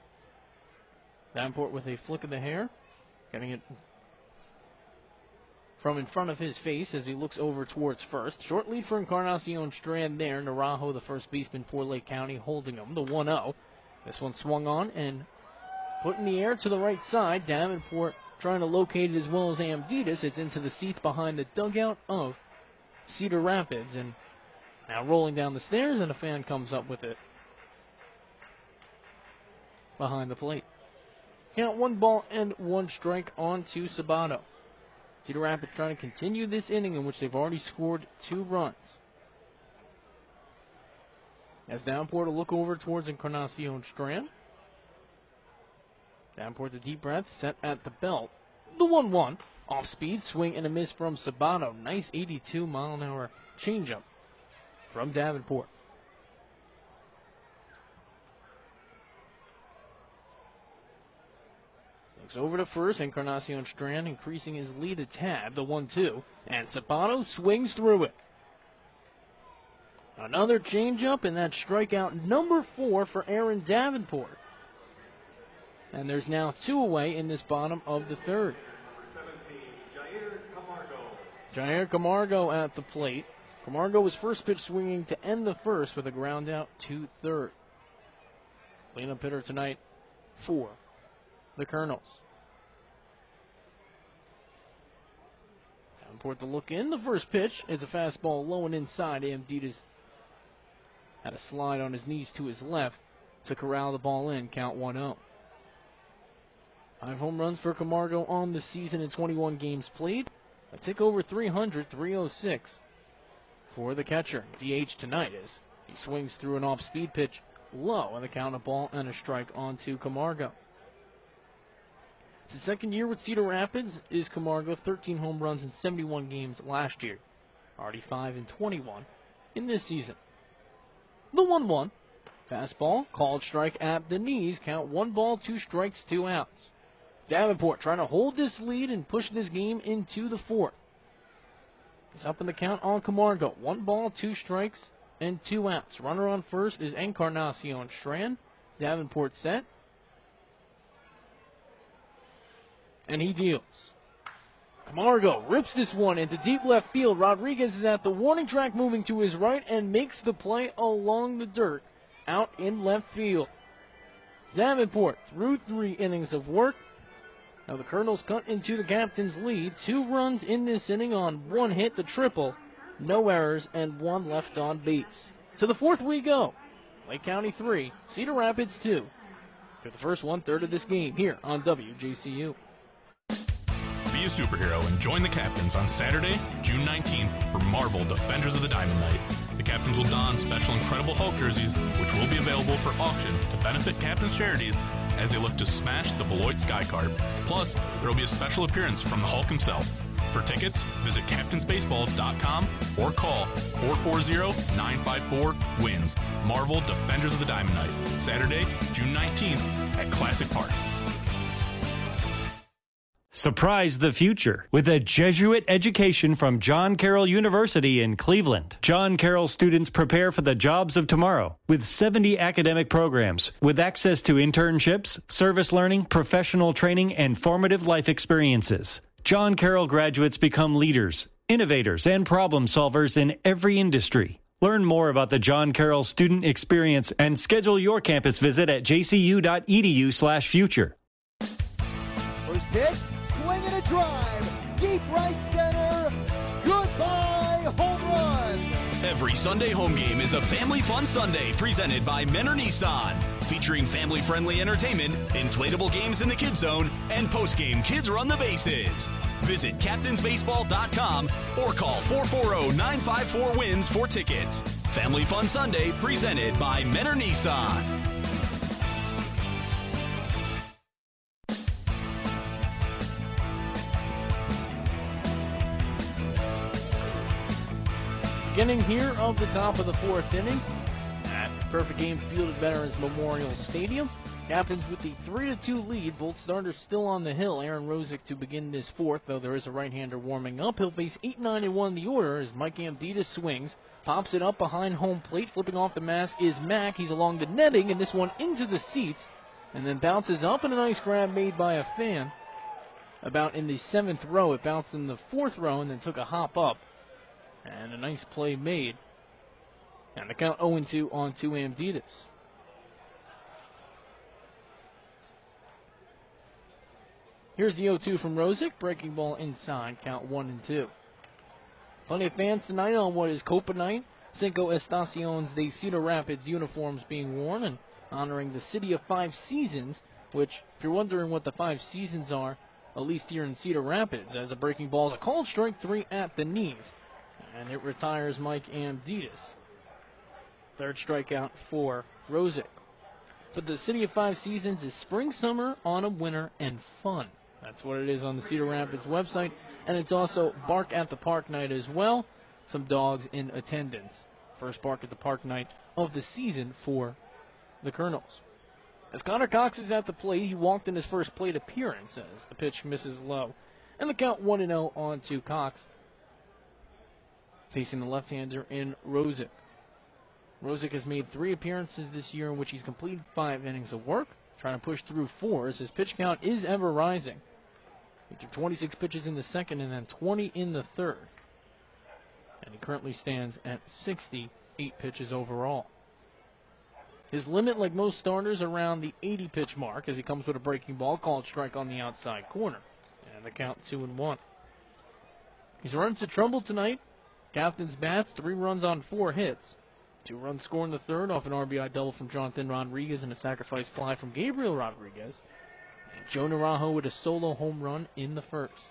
Davenport with a flick of the hair, getting it from in front of his face as he looks over towards first. Short lead for Encarnacion Strand there. Narajo, the first baseman for Lake County, holding him, the 1-0. This one swung on and put in the air to the right side. Davenport trying to locate it as well as Amditas. It's into the seats behind the dugout of Cedar Rapids. And now rolling down the stairs, and a fan comes up with it behind the plate. Count 1 ball and 1 strike on to Sabato. Cedar Rapids trying to continue this inning in which they've already scored 2 runs. As Davenport will look over towards Encarnacion Strand. Davenport the deep breath, set at the belt. The 1-1. Off speed, swing and a miss from Sabato. Nice 82-mile-an-hour changeup from Davenport. Looks over to first. Encarnacion Strand increasing his lead a tad. The 1-2. And Sabato swings through it. Another changeup, and that's strikeout number 4 for Aaron Davenport. And there's now 2 away in this bottom of the third. Jair Camargo at the plate. Camargo was first pitch swinging to end the first with a ground out to third. Cleanup hitter tonight for the Colonels. Davenport to look in. The first pitch is a fastball low and inside. Amditas had a slide on his knees to his left to corral the ball in. Count 1-0. 5 home runs for Camargo on the season in 21 games played. A tick over 300, 306 for the catcher. DH tonight as he swings through an off-speed pitch low, and the count a ball and a strike onto Camargo. It's the second year with Cedar Rapids is Camargo, 13 home runs in 71 games last year. Already 5 in 21 in this season. The 1-1. Fastball, called strike at the knees. Count 1 ball, 2 strikes, 2 outs. Davenport trying to hold this lead and push this game into the fourth. He's up in the count on Camargo. 1 ball, 2 strikes, and 2 outs. Runner on first is Encarnacion Strand. Davenport set. And he deals. Camargo rips this one into deep left field. Rodriguez is at the warning track moving to his right and makes the play along the dirt out in left field. Davenport through 3 innings of work. Now the Colonels cut into the captain's lead. 2 runs in this inning on 1 hit, the triple. No errors and 1 left on base. To the fourth we go. Lake County 3, Cedar Rapids 2. For the first 1/3 of this game here on WJCU. Be a superhero and join the Captains on Saturday, June 19th for Marvel Defenders of the Diamond Night. The Captains will don special Incredible Hulk jerseys, which will be available for auction to benefit Captains charities as they look to smash the Beloit Sky Carp. Plus, there will be a special appearance from the Hulk himself. For tickets, visit captainsbaseball.com or call 440-954-WINS. Marvel Defenders of the Diamond Night, Saturday, June 19th at Classic Park. Surprise the future with a Jesuit education from John Carroll University in Cleveland. John Carroll students prepare for the jobs of tomorrow with 70 academic programs with access to internships, service learning, professional training, and formative life experiences. John Carroll graduates become leaders, innovators, and problem solvers in every industry. Learn more about the John Carroll student experience and schedule your campus visit at jcu.edu/future. First pitch. Swing and a drive, deep right center, goodbye, home run. Every Sunday home game is a family fun Sunday presented by Menor Nissan, featuring family-friendly entertainment, inflatable games in the kids zone, and post-game kids run the bases. Visit captainsbaseball.com or call 440-954-WINS for tickets. Family Fun Sunday presented by Menor Nissan. Beginning here of the top of the fourth inning at Perfect Game Field at Veterans Memorial Stadium. Captains with the 3-2 lead. Both starters still on the hill. Aaron Rosick to begin this fourth, though there is a right-hander warming up. He'll face 8-9-1 the order as Mike Amditas swings. Pops it up behind home plate. Flipping off the mask is Mack. He's along the netting, and this one into the seats. And then bounces up, and a nice grab made by a fan about in the 7th row. It bounced in the 4th row and then took a hop up. And a nice play made. And the count 0-2 on to Amditas. Here's the 0-2 from Rosick. Breaking ball inside. Count 1-2. Plenty of fans tonight on what is Copa Night. Cinco Estaciones de Cedar Rapids uniforms being worn and honoring the City of Five Seasons, which, if you're wondering what the 5 seasons are, at least here in Cedar Rapids, as a breaking ball is a called strike 3 at the knees. And it retires Mike Amditas. 3rd strikeout for Rosick. But the City of Five Seasons is spring, summer, autumn, winter, and fun. That's what it is on the Cedar Rapids website. And it's also Bark at the Park night as well. Some dogs in attendance. First Bark at the Park night of the season for the Colonels. As Connor Cox is at the plate, he walked in his first plate appearance as the pitch misses low. And the count 1-0 on to Cox. Facing the left-hander in Rosick. Rosick has made 3 appearances this year in which he's completed 5 innings of work. Trying to push through 4 as his pitch count is ever rising. He threw 26 pitches in the 2nd and then 20 in the 3rd. And he currently stands at 68 pitches overall. His limit, like most starters, around the 80-pitch mark as he comes with a breaking ball called strike on the outside corner. And the count 2-1. He's run into trouble tonight. Captain's bats, 3 runs on 4 hits. 2 runs scored in the 3rd off an RBI double from Jonathan Rodriguez and a sacrifice fly from Gabriel Rodriguez. And Joe Naranjo with a solo home run in the 1st.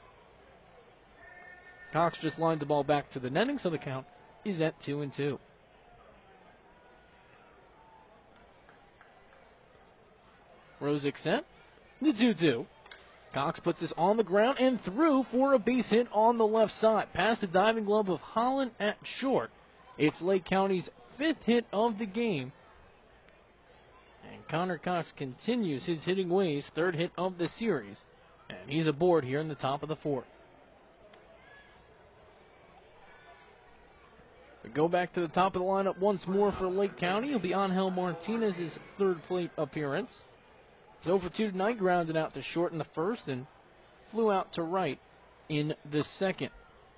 Cox just lined the ball back to the netting, so the count is at 2-2. Rosick set. The 2-2. Cox puts this on the ground and through for a base hit on the left side. Past the diving glove of Holland at short. It's Lake County's 5th hit of the game. And Connor Cox continues his hitting ways. 3rd hit of the series. And he's aboard here in the top of the 4th. We go back to the top of the lineup once more for Lake County. It'll be Angel Martinez's 3rd plate appearance. He's 0 for 2 tonight, grounded out to short in the 1st and flew out to right in the 2nd.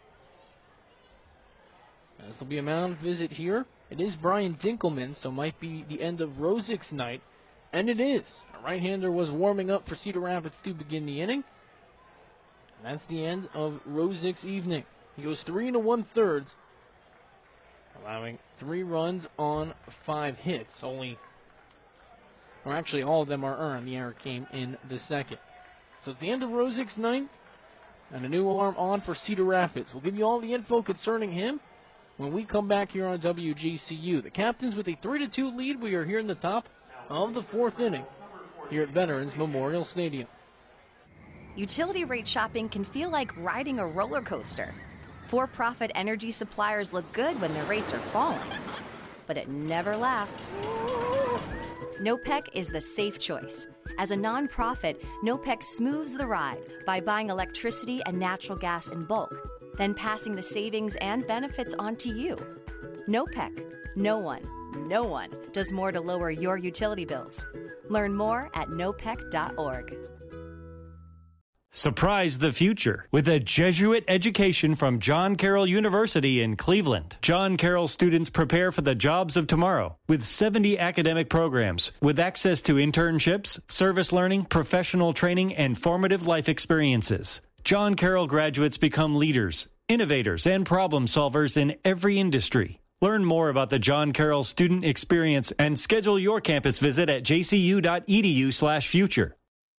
As there'll be a mound visit here. It is Brian Dinkelman, so might be the end of Rosick's night. And it is. A right-hander was warming up for Cedar Rapids to begin the inning. And that's the end of Rosick's evening. He goes 3 1/3, allowing 3 runs on 5 hits. Actually, all of them are earned. The error came in the 2nd. So it's the end of Rosick's night, and a new alarm on for Cedar Rapids. We'll give you all the info concerning him when we come back here on WGCU. The Captains with a 3-2 lead. We are here in the top of the 4th inning here at Veterans Memorial Stadium. Utility rate shopping can feel like riding a roller coaster. For-profit energy suppliers look good when their rates are falling, but it never lasts. NOPEC is the safe choice. As a nonprofit, NOPEC smooths the ride by buying electricity and natural gas in bulk, then passing the savings and benefits on to you. NOPEC. No one does more to lower your utility bills. Learn more at nopec.org. Surprise the future with a Jesuit education from John Carroll University in Cleveland. John Carroll students prepare for the jobs of tomorrow with 70 academic programs with access to internships, service learning, professional training, and formative life experiences. John Carroll graduates become leaders, innovators, and problem solvers in every industry. Learn more about the John Carroll student experience and schedule your campus visit at jcu.edu/future.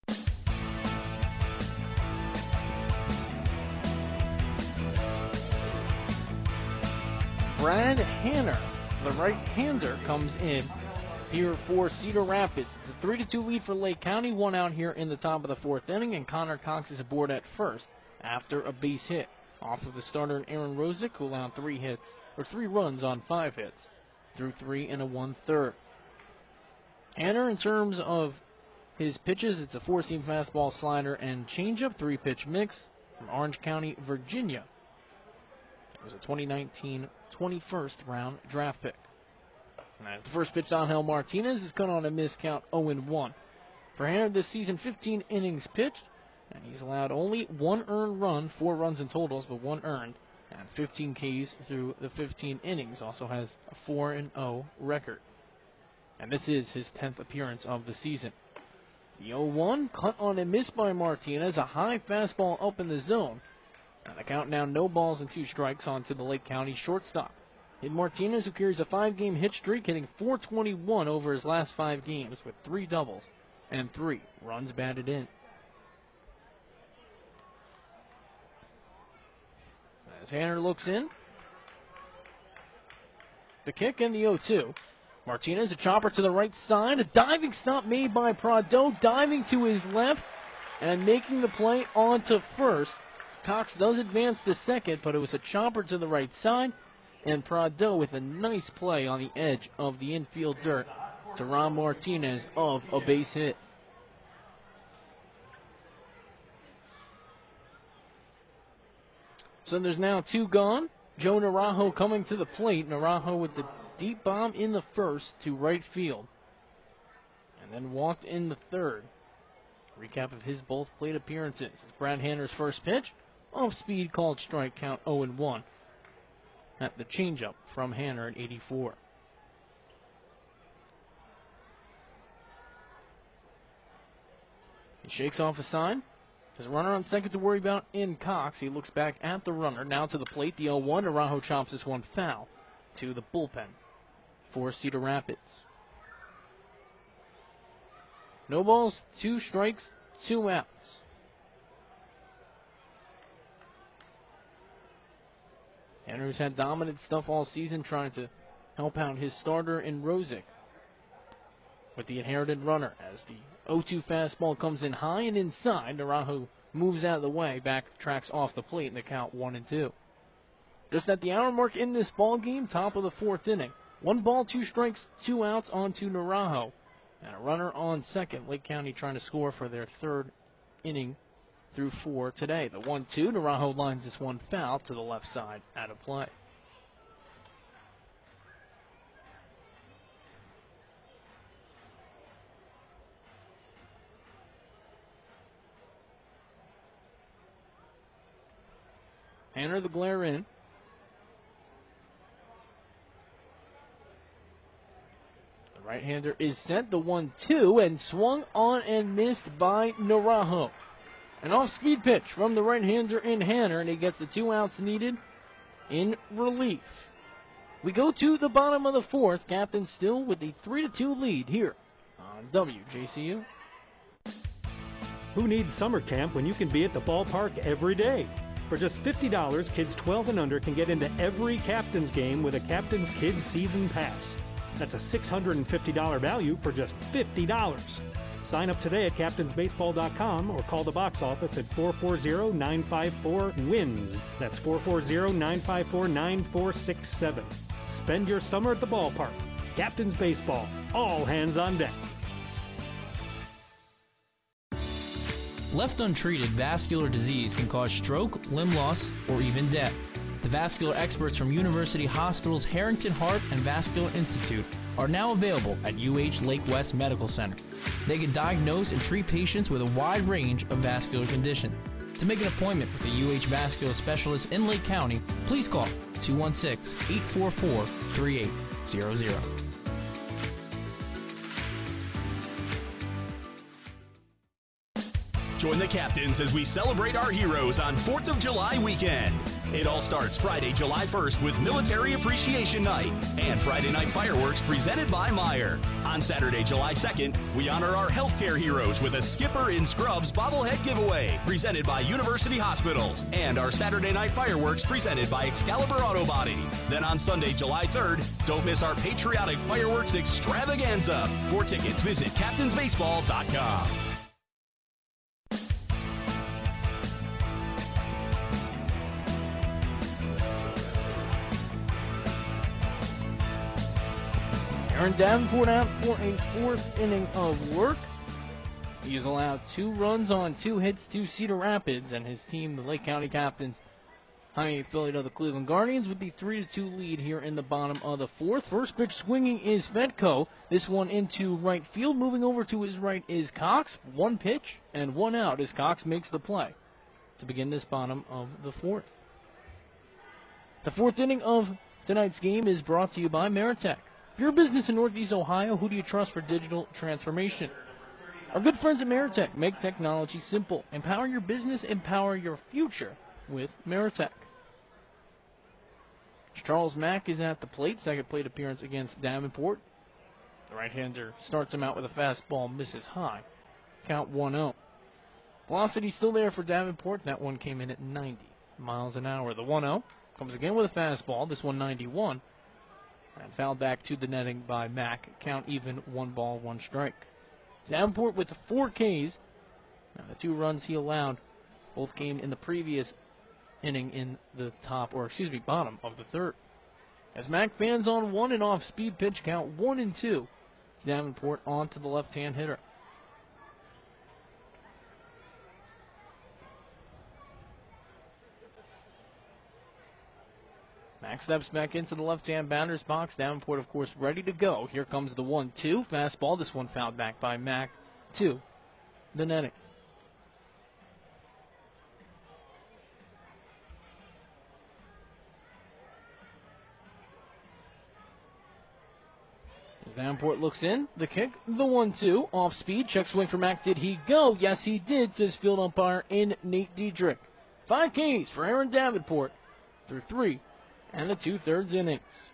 Brad Hanner, the right-hander, comes in here for Cedar Rapids. It's a 3-2 lead for Lake County. 1 out here in the top of the 4th inning, and Connor Cox is aboard at first after a base hit off of the starter Aaron Rosick, who allowed 3 runs on 5 hits, through 3 1/3. Hanner, in terms of his pitches, it's a 4-seam fastball, slider, and changeup, 3-pitch mix from Orange County, Virginia. It was a 2019 21st round draft pick. And as the first pitch to Angel Martinez is cut on a miscount, 0-1. For Hanner this season, 15 innings pitched, And he's allowed only one earned run, 4 runs in totals, but 1 earned. And 15 Ks through the 15 innings. Also has a 4-0 record. And this is his 10th appearance of the season. The 0-1, cut on and missed by Martinez. A high fastball up in the zone. And the count now, no balls and 2 strikes onto the Lake County shortstop. And Martinez, who carries a 5-game hit streak, hitting .421 over his last 5 games with 3 doubles and 3 runs batted in. As Hanner looks in, the kick and the 0-2. Martinez, a chopper to the right side. A diving stop made by Prado, diving to his left and making the play onto first. Cox does advance to second, but it was a chopper to the right side. And Prado with a nice play on the edge of the infield dirt to Ron Martinez of a base hit. So there's now 2 gone. Joe Naranjo coming to the plate. Naranjo with the deep bomb in the first to right field. And then walked in the third. Recap of his both plate appearances. It's Brad Hanner's first pitch. Off speed, called strike, count 0-1. At the changeup from Hanner at 84. He shakes off a sign. There's a runner on second to worry about in Cox. He looks back at the runner. Now to the plate. The 0-1. Naranjo chops this one foul to the bullpen for Cedar Rapids. No balls, 2 strikes, 2 outs. Hanner's had dominant stuff all season trying to help out his starter in Rosick with the inherited runner as the 0-2 fastball comes in high and inside. Naranjo moves out of the way, backtracks off the plate in the count 1-2. Just at the hour mark in this ball game, top of the 4th inning. 1 ball, 2 strikes, 2 outs onto Naranjo. And a runner on second. Lake County trying to score for their 3rd inning through 4 today. The 1-2, Naranjo lines this one foul to the left side out of play. Hanner the glare in. The right-hander is sent. The 1-2 and swung on and missed by Naranjo. An off-speed pitch from the right-hander in Hanner, and he gets the 2 outs needed in relief. We go to the bottom of the 4th. Captains still with the 3-2 lead here on WJCU. Who needs summer camp when you can be at the ballpark every day? For just $50, kids 12 and under can get into every Captains game with a Captains Kids Season Pass. That's a $650 value for just $50. Sign up today at captainsbaseball.com or call the box office at 440-954-WINS. That's 440-954-9467. Spend your summer at the ballpark. Captains Baseball. All hands on deck. Left untreated, vascular disease can cause stroke, limb loss, or even death. The vascular experts from University Hospital's Harrington Heart and Vascular Institute are now available at UH Lake West Medical Center. They can diagnose and treat patients with a wide range of vascular conditions. To make an appointment with a UH vascular specialist in Lake County, please call 216-844-3800. Join the Captains as we celebrate our heroes on 4th of July weekend. It all starts Friday, July 1st with Military Appreciation Night and Friday night fireworks presented by Meijer. On Saturday, July 2nd, we honor our healthcare heroes with a Skipper in Scrubs bobblehead giveaway presented by University Hospitals and our Saturday night fireworks presented by Excalibur Auto Body. Then on Sunday, July 3rd, don't miss our patriotic fireworks extravaganza. For tickets, visit captainsbaseball.com. Aaron Davenport out for a 4th inning of work. He has allowed 2 runs on 2 hits to Cedar Rapids, and his team, the Lake County Captains, High affiliate of the Cleveland Guardians with the 3-2 lead here in the bottom of the fourth. First pitch swinging is Fedko. This one into right field. Moving over to his right is Cox. One pitch and one out as Cox makes the play to begin this bottom of the fourth. The fourth inning of tonight's game is brought to you by Meritech. If you're a business in Northeast Ohio, who do you trust for digital transformation? Our good friends at Meritech make technology simple. Empower your business, empower your future with Meritech. Charles Mack is at the plate. Second plate appearance against Davenport. The right-hander starts him out with a fastball, misses high. Count 1-0. Velocity still there for Davenport. That one came in at 90 miles an hour. The 1-0 comes again with a fastball. This one 91. And fouled back to the netting by Mack. Count even, 1 ball, 1 strike. Davenport with 4 Ks. Now the 2 runs he allowed both came in the previous inning in the bottom of the third. As Mack fans on 1 and off speed pitch, count 1-2. Davenport on to the left-hand hitter. Mack steps back into the left-hand batter's box. Davenport, of course, ready to go. Here comes the 1-2. Fastball. This one fouled back by Mack to the netting. As Davenport looks in, the kick, the 1-2. Off speed. Check swing for Mack. Did he go? Yes, he did, says field umpire in Nate Diedrich. 5 Ks for Aaron Davenport through 3 and the 2/3 innings.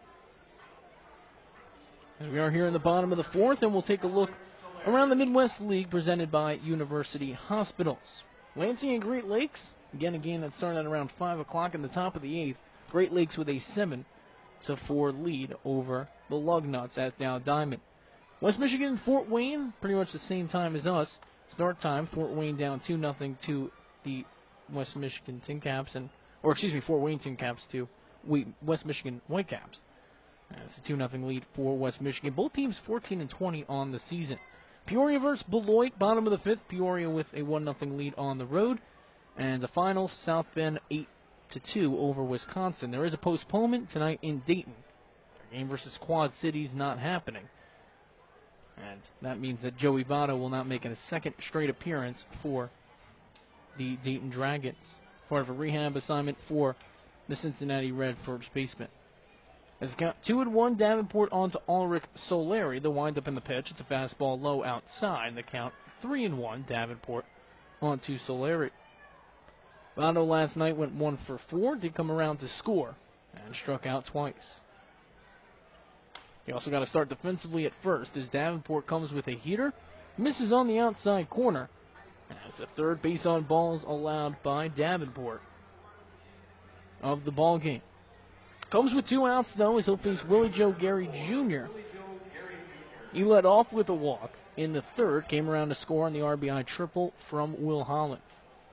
As we are here in the bottom of the fourth, and we'll take a look around the Midwest League presented by University Hospitals. Lansing and Great Lakes, again a game that started at around 5 o'clock in the top of the 8th. Great Lakes with a 7-4 lead over the Lugnuts at Dow Diamond. West Michigan and Fort Wayne, pretty much the same time as us. Start time, Fort Wayne down 2-0 to the West Michigan Tin Caps, Fort Wayne Tin Caps to West Michigan Whitecaps. It's a 2-0 lead for West Michigan. Both teams 14-20 on the season. Peoria versus Beloit, bottom of the 5th. Peoria with a 1-0 lead on the road. And the final, South Bend 8-2 over Wisconsin. There is a postponement tonight in Dayton. Their game versus Quad City is not happening. And that means that Joey Votto will not make a second straight appearance for the Dayton Dragons. Part of a rehab assignment for the Cincinnati Red first baseman. As it count 2-1, Davenport on to Ulrich Solari. The windup in the pitch. It's a fastball low outside. The count 3-1, Davenport on to Solari. Votto last night went 1 for 4. Did come around to score and struck out twice. He also got to start defensively at first as Davenport comes with a heater. Misses on the outside corner. And it's a third base on balls allowed by Davenport of the ball game. Comes with 2 outs, though, as he'll face Willie Joe Gary Jr. He led off with a walk in the third, came around to score on the RBI triple from Will Holland.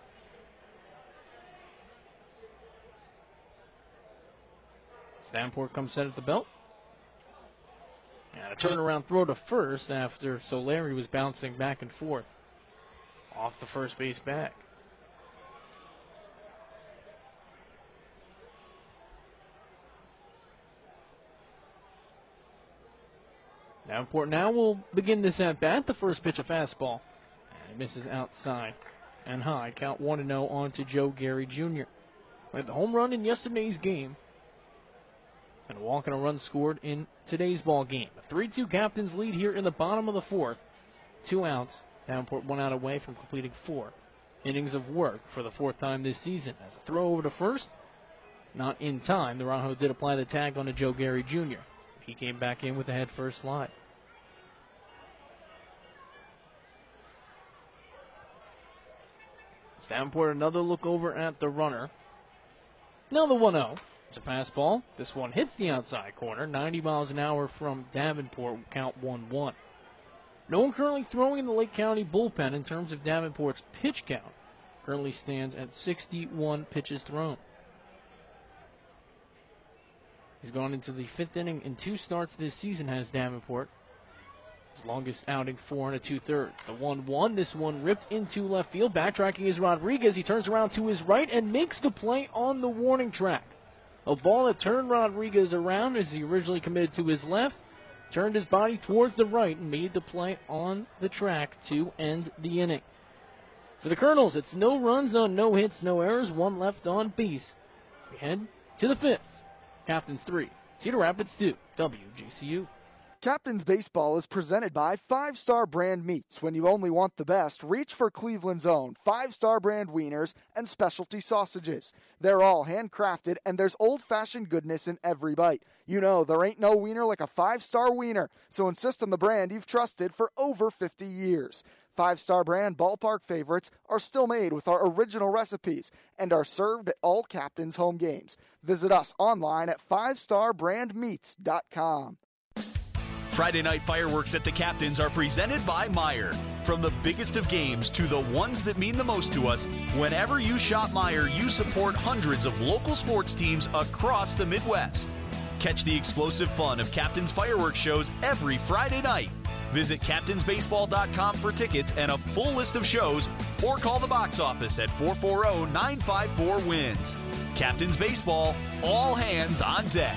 Davenport comes set at the belt. And a turnaround throw to first after Solari was bouncing back and forth off the first base bag. Davenport now will begin this at bat. The first pitch, a fastball. And it misses outside and high. Count 1-0 on to Joe Gary Jr. With the home run in yesterday's game. And a walk and a run scored in today's ball game. A 3-2 Captains lead here in the bottom of the fourth. 2 outs. Davenport 1 out away from completing 4 innings of work for the 4th time this season. As a throw over to first, not in time. The Rajo did apply the tag on to Joe Gary Jr. He came back in with a head first slide. Davenport another look over at the runner. Now the 1-0. It's a fastball. This one hits the outside corner. 90 miles an hour from Davenport. Count 1-1. No one currently throwing in the Lake County bullpen in terms of Davenport's pitch count. Currently stands at 61 pitches thrown. He's gone into the 5th inning in 2 starts this season, has Davenport. His longest outing, 4 2/3. The 1-1. This one ripped into left field. Backtracking is Rodriguez. He turns around to his right and makes the play on the warning track. A ball that turned Rodriguez around as he originally committed to his left, turned his body towards the right and made the play on the track to end the inning. For the Colonels, it's no runs on no hits, no errors, one left on base. We head to the 5th. Captains 3, Cedar Rapids 2, WGCU. Captain's Baseball is presented by 5-Star Brand Meats. When you only want the best, reach for Cleveland's own 5-Star Brand wieners and specialty sausages. They're all handcrafted, and there's old-fashioned goodness in every bite. You know, there ain't no wiener like a 5-Star wiener, so insist on the brand you've trusted for over 50 years. 5-Star Brand ballpark favorites are still made with our original recipes and are served at all Captain's home games. Visit us online at 5starbrandmeats.com. Friday night fireworks at the Captains are presented by Meijer. From the biggest of games to the ones that mean the most to us, whenever you shop Meijer, you support hundreds of local sports teams across the Midwest. Catch the explosive fun of Captains fireworks shows every Friday night. Visit captainsbaseball.com for tickets and a full list of shows, or call the box office at 440-954-WINS. Captains Baseball, all hands on deck.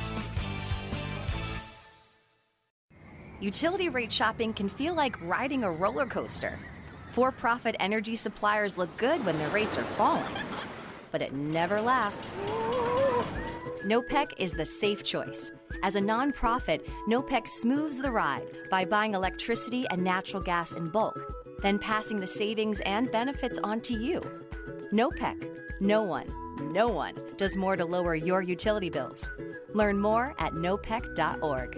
Utility rate shopping can feel like riding a roller coaster. For-profit energy suppliers look good when their rates are falling, but it never lasts. NOPEC is the safe choice. As a nonprofit, NOPEC smooths the ride by buying electricity and natural gas in bulk, then passing the savings and benefits on to you. NOPEC. No one does more to lower your utility bills. Learn more at nopec.org.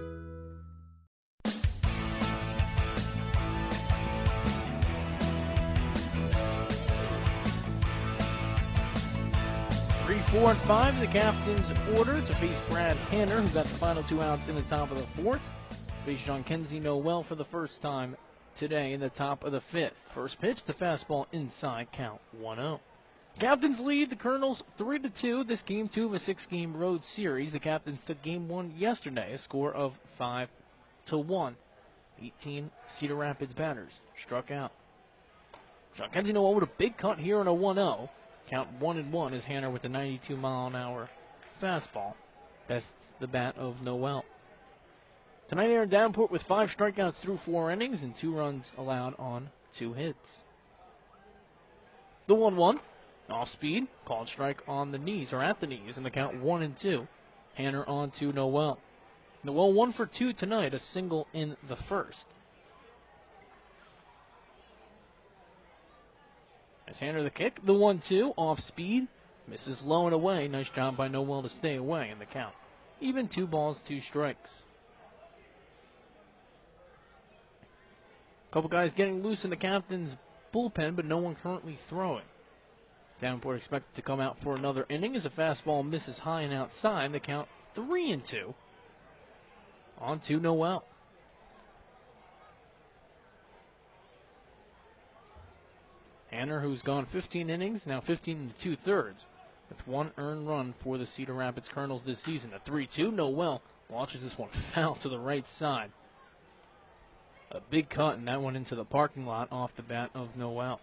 Three, 4, and 5 in the captain's order to face Brad Hanner, who got the final 2 outs in the top of the 4th. Face John Kenzie Noel for the first time today in the top of the 5th. First pitch, the fastball inside, count 1-0. Captains lead the Colonels 3-2. This game 2 of a 6-game road series. The Captains took game 1 yesterday, a score of 5-1. 18 Cedar Rapids batters struck out. John Kenzie Noel with a big cut here on a 1-0. Count 1-1 is Hanner with a 92-mile-an-hour fastball. Bests the bat of Noel. Tonight, Aaron Davenport with 5 strikeouts through 4 innings and 2 runs allowed on 2 hits. The 1-1, off speed, called strike on the knees, or at the knees, and the count 1-2. Hanner on to Noel. Noel 1 for 2 tonight, a single in the first. As Hanner the kick, the 1-2, off speed, misses low and away. Nice job by Noel to stay away in the count. Even 2 balls, 2 strikes. Couple guys getting loose in the captain's bullpen, but no one currently throwing. Davenport expected to come out for another inning as a fastball misses high and outside. The count 3-2. On to Noel. Hanner, who's gone 15 innings, now 15 2/3, with 1 earned run for the Cedar Rapids Colonels this season. The 3-2, Noel launches this one foul to the right side. A big cut, and that one into the parking lot off the bat of Noel.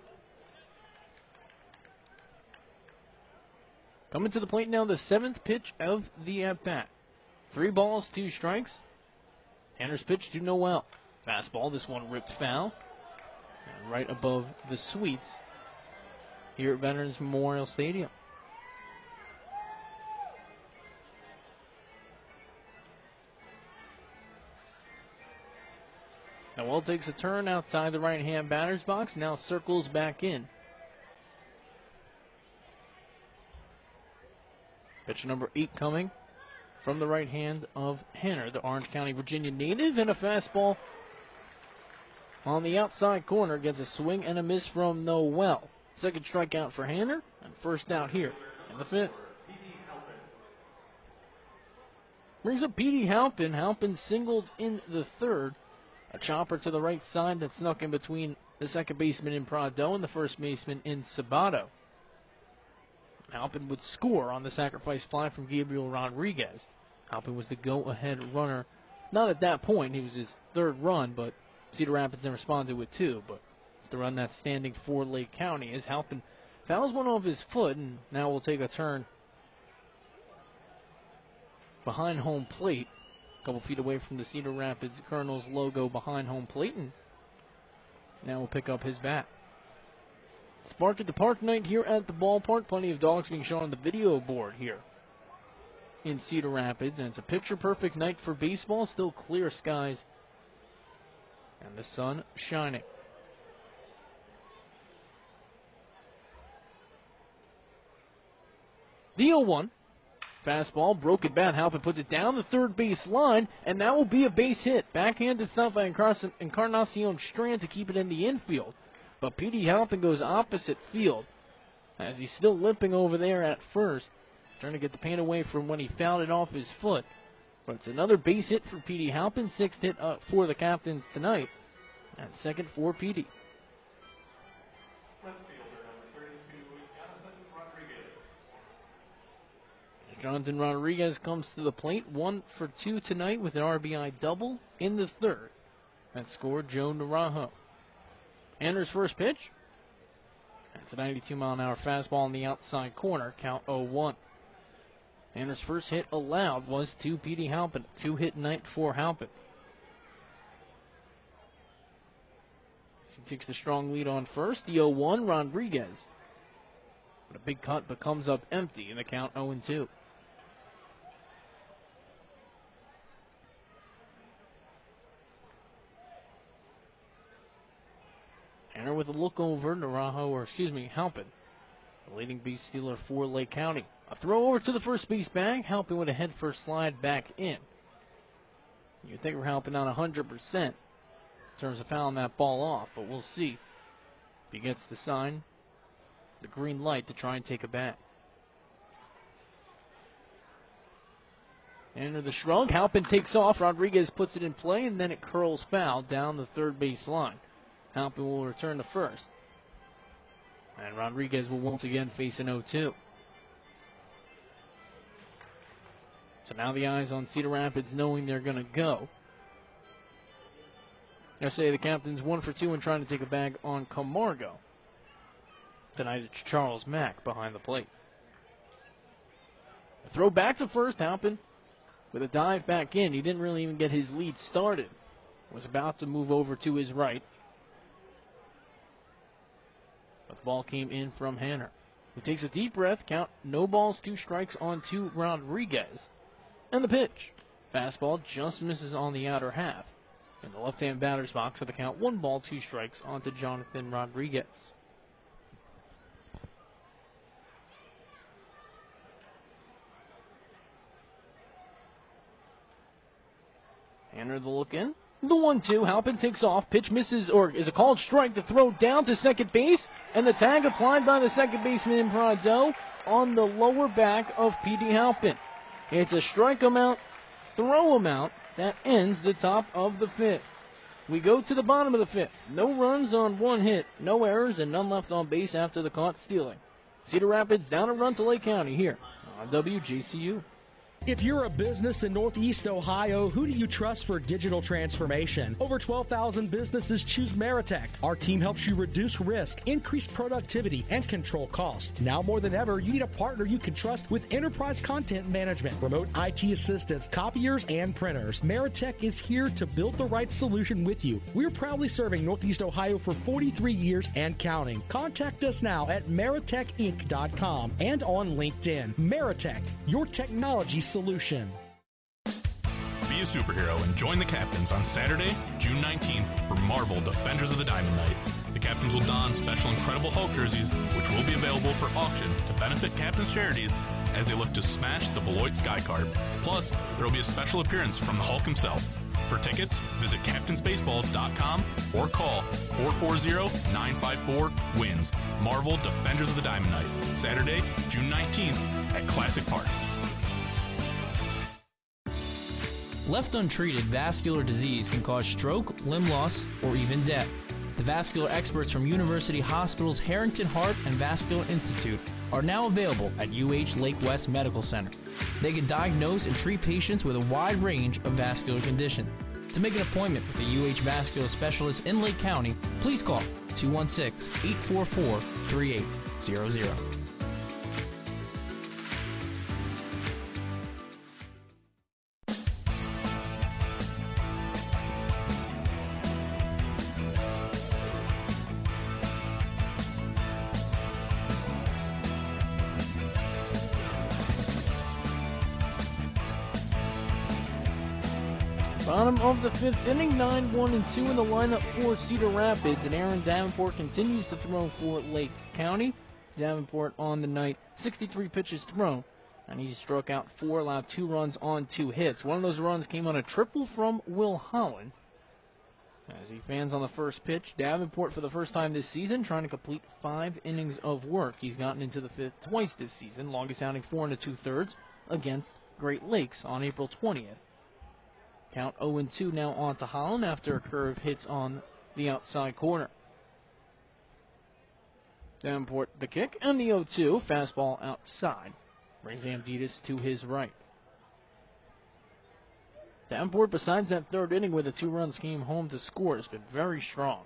Coming to the plate now, the 7th pitch of the at-bat. 3 balls, 2 strikes. Hanner's pitch to Noel. Fastball, this one ripped foul. And right above the suites here at Veterans Memorial Stadium. Noel takes a turn outside the right-hand batter's box, now circles back in. Pitch number 8 coming from the right hand of Hanner, the Orange County, Virginia native, and a fastball on the outside corner. Gets a swing and a miss from Noel. Second strikeout for Hanner, and first out here in the 5th. Brings up Petey Halpin. Halpin singled in the 3rd. A chopper to the right side that snuck in between the second baseman in Prado and the first baseman in Sabato. Halpin would score on the sacrifice fly from Gabriel Rodriguez. Halpin was the go-ahead runner not at that point. He was his third run, but Cedar Rapids then responded with 2. But it's the run that's standing for Lake County as Halpin fouls one off his foot, and now we'll take a turn behind home plate. A couple feet away from the Cedar Rapids Colonels logo behind home plate, and now we'll pick up his bat. Spark at the Park night here at the ballpark. Plenty of dogs being shown on the video board here in Cedar Rapids, and it's a picture-perfect night for baseball. Still clear skies and the sun shining. The 0-1. Fastball, broken bat. Halpin puts it down the third base line, and that will be a base hit. Backhanded stop by Encarnacion Strand to keep it in the infield. But P.D. Halpin goes opposite field as he's still limping over there at first, trying to get the pain away from when he fouled it off his foot. But it's another base hit for P.D. Halpin, 6th hit for the Captains tonight, and 2nd for P.D. Jonathan Rodriguez comes to the plate, 1 for 2 tonight with an RBI double in the 3rd. That scored Joe Naranjo. Ander's first pitch. That's a 92-mile-an-hour fastball in the outside corner, count 0-1. Ander's first hit allowed was to P.D. Halpin, 2-hit night for Halpin. He takes the strong lead on first. The 0-1, Rodriguez. But a big cut but comes up empty in the count 0-2. Anner with a look over, Halpin, the leading base stealer for Lake County. A throw over to the first base bag. Halpin with a head first slide back in. You'd think we're Halpin on 100% in terms of fouling that ball off, but we'll see if he gets the sign, the green light to try and take a bat. Anner the shrug. Halpin takes off. Rodriguez puts it in play, and then it curls foul down the third base line. Halpin will return to first. And Rodriguez will once again face an 0-2. So now the eyes on Cedar Rapids knowing they're going to go. Yesterday the Captains 1 for 2 and trying to take a bag on Camargo. Tonight it's Charles Mack behind the plate. A throw back to first. Halpin with a dive back in. He didn't really even get his lead started. Was about to move over to his right. But the ball came in from Hanner, who takes a deep breath. Count, no balls, 2 strikes on to Rodriguez. And the pitch. Fastball just misses on the outer half. In the left-hand batter's box, so the count 1 ball, 2 strikes onto Jonathan Rodriguez. Hanner the look in. The 1-2, Halpin takes off, pitch misses, or is a called strike to throw down to second base, and the tag applied by the second baseman Prado on the lower back of P.D. Halpin. It's a strike amount, throw amount that ends the top of the 5th. We go to the bottom of the 5th. No runs on 1 hit, no errors, and none left on base after the caught stealing. Cedar Rapids down a run to Lake County here on WJCU. If you're a business in Northeast Ohio, who do you trust for digital transformation? Over 12,000 businesses choose Meritech. Our team helps you reduce risk, increase productivity, and control cost. Now more than ever, you need a partner you can trust with enterprise content management, remote IT assistance, copiers, and printers. Meritech is here to build the right solution with you. We're proudly serving Northeast Ohio for 43 years and counting. Contact us now at meritechinc.com and on LinkedIn. Meritech, your technology solution. Be a superhero and join the Captains on Saturday, June 19th for Marvel Defenders of the Diamond Night. The Captains will don special Incredible Hulk jerseys, which will be available for auction to benefit Captains charities as they look to smash the Beloit Skycarp. Plus, there will be a special appearance from the Hulk himself. For tickets, visit captainsbaseball.com or call 440-954-WINS. Marvel Defenders of the Diamond Night, Saturday, June 19th at Classic Park. Left untreated, vascular disease can cause stroke, limb loss, or even death. The vascular experts from University Hospital's Harrington Heart and Vascular Institute are now available at UH Lake West Medical Center. They can diagnose and treat patients with a wide range of vascular conditions. To make an appointment with a UH vascular specialist in Lake County, please call 216-844-3800. Bottom of the fifth inning, 9-1-2 in the lineup for Cedar Rapids, and Aaron Davenport continues to throw for Lake County. Davenport on the night, 63 pitches thrown, and he struck out 4, allowed 2 runs on 2 hits. One of those runs came on a triple from Will Holland. As he fans on the first pitch, Davenport for the first time this season trying to complete 5 innings of work. He's gotten into the fifth twice this season, longest outing 4 2/3 against Great Lakes on April 20th. Count 0-2 now on to Holland after a curve hits on the outside corner. Davenport the kick and the 0-2. Fastball outside. Brings Amditas to his right. Davenport, besides that third inning where the 2 runs came home to score, has been very strong.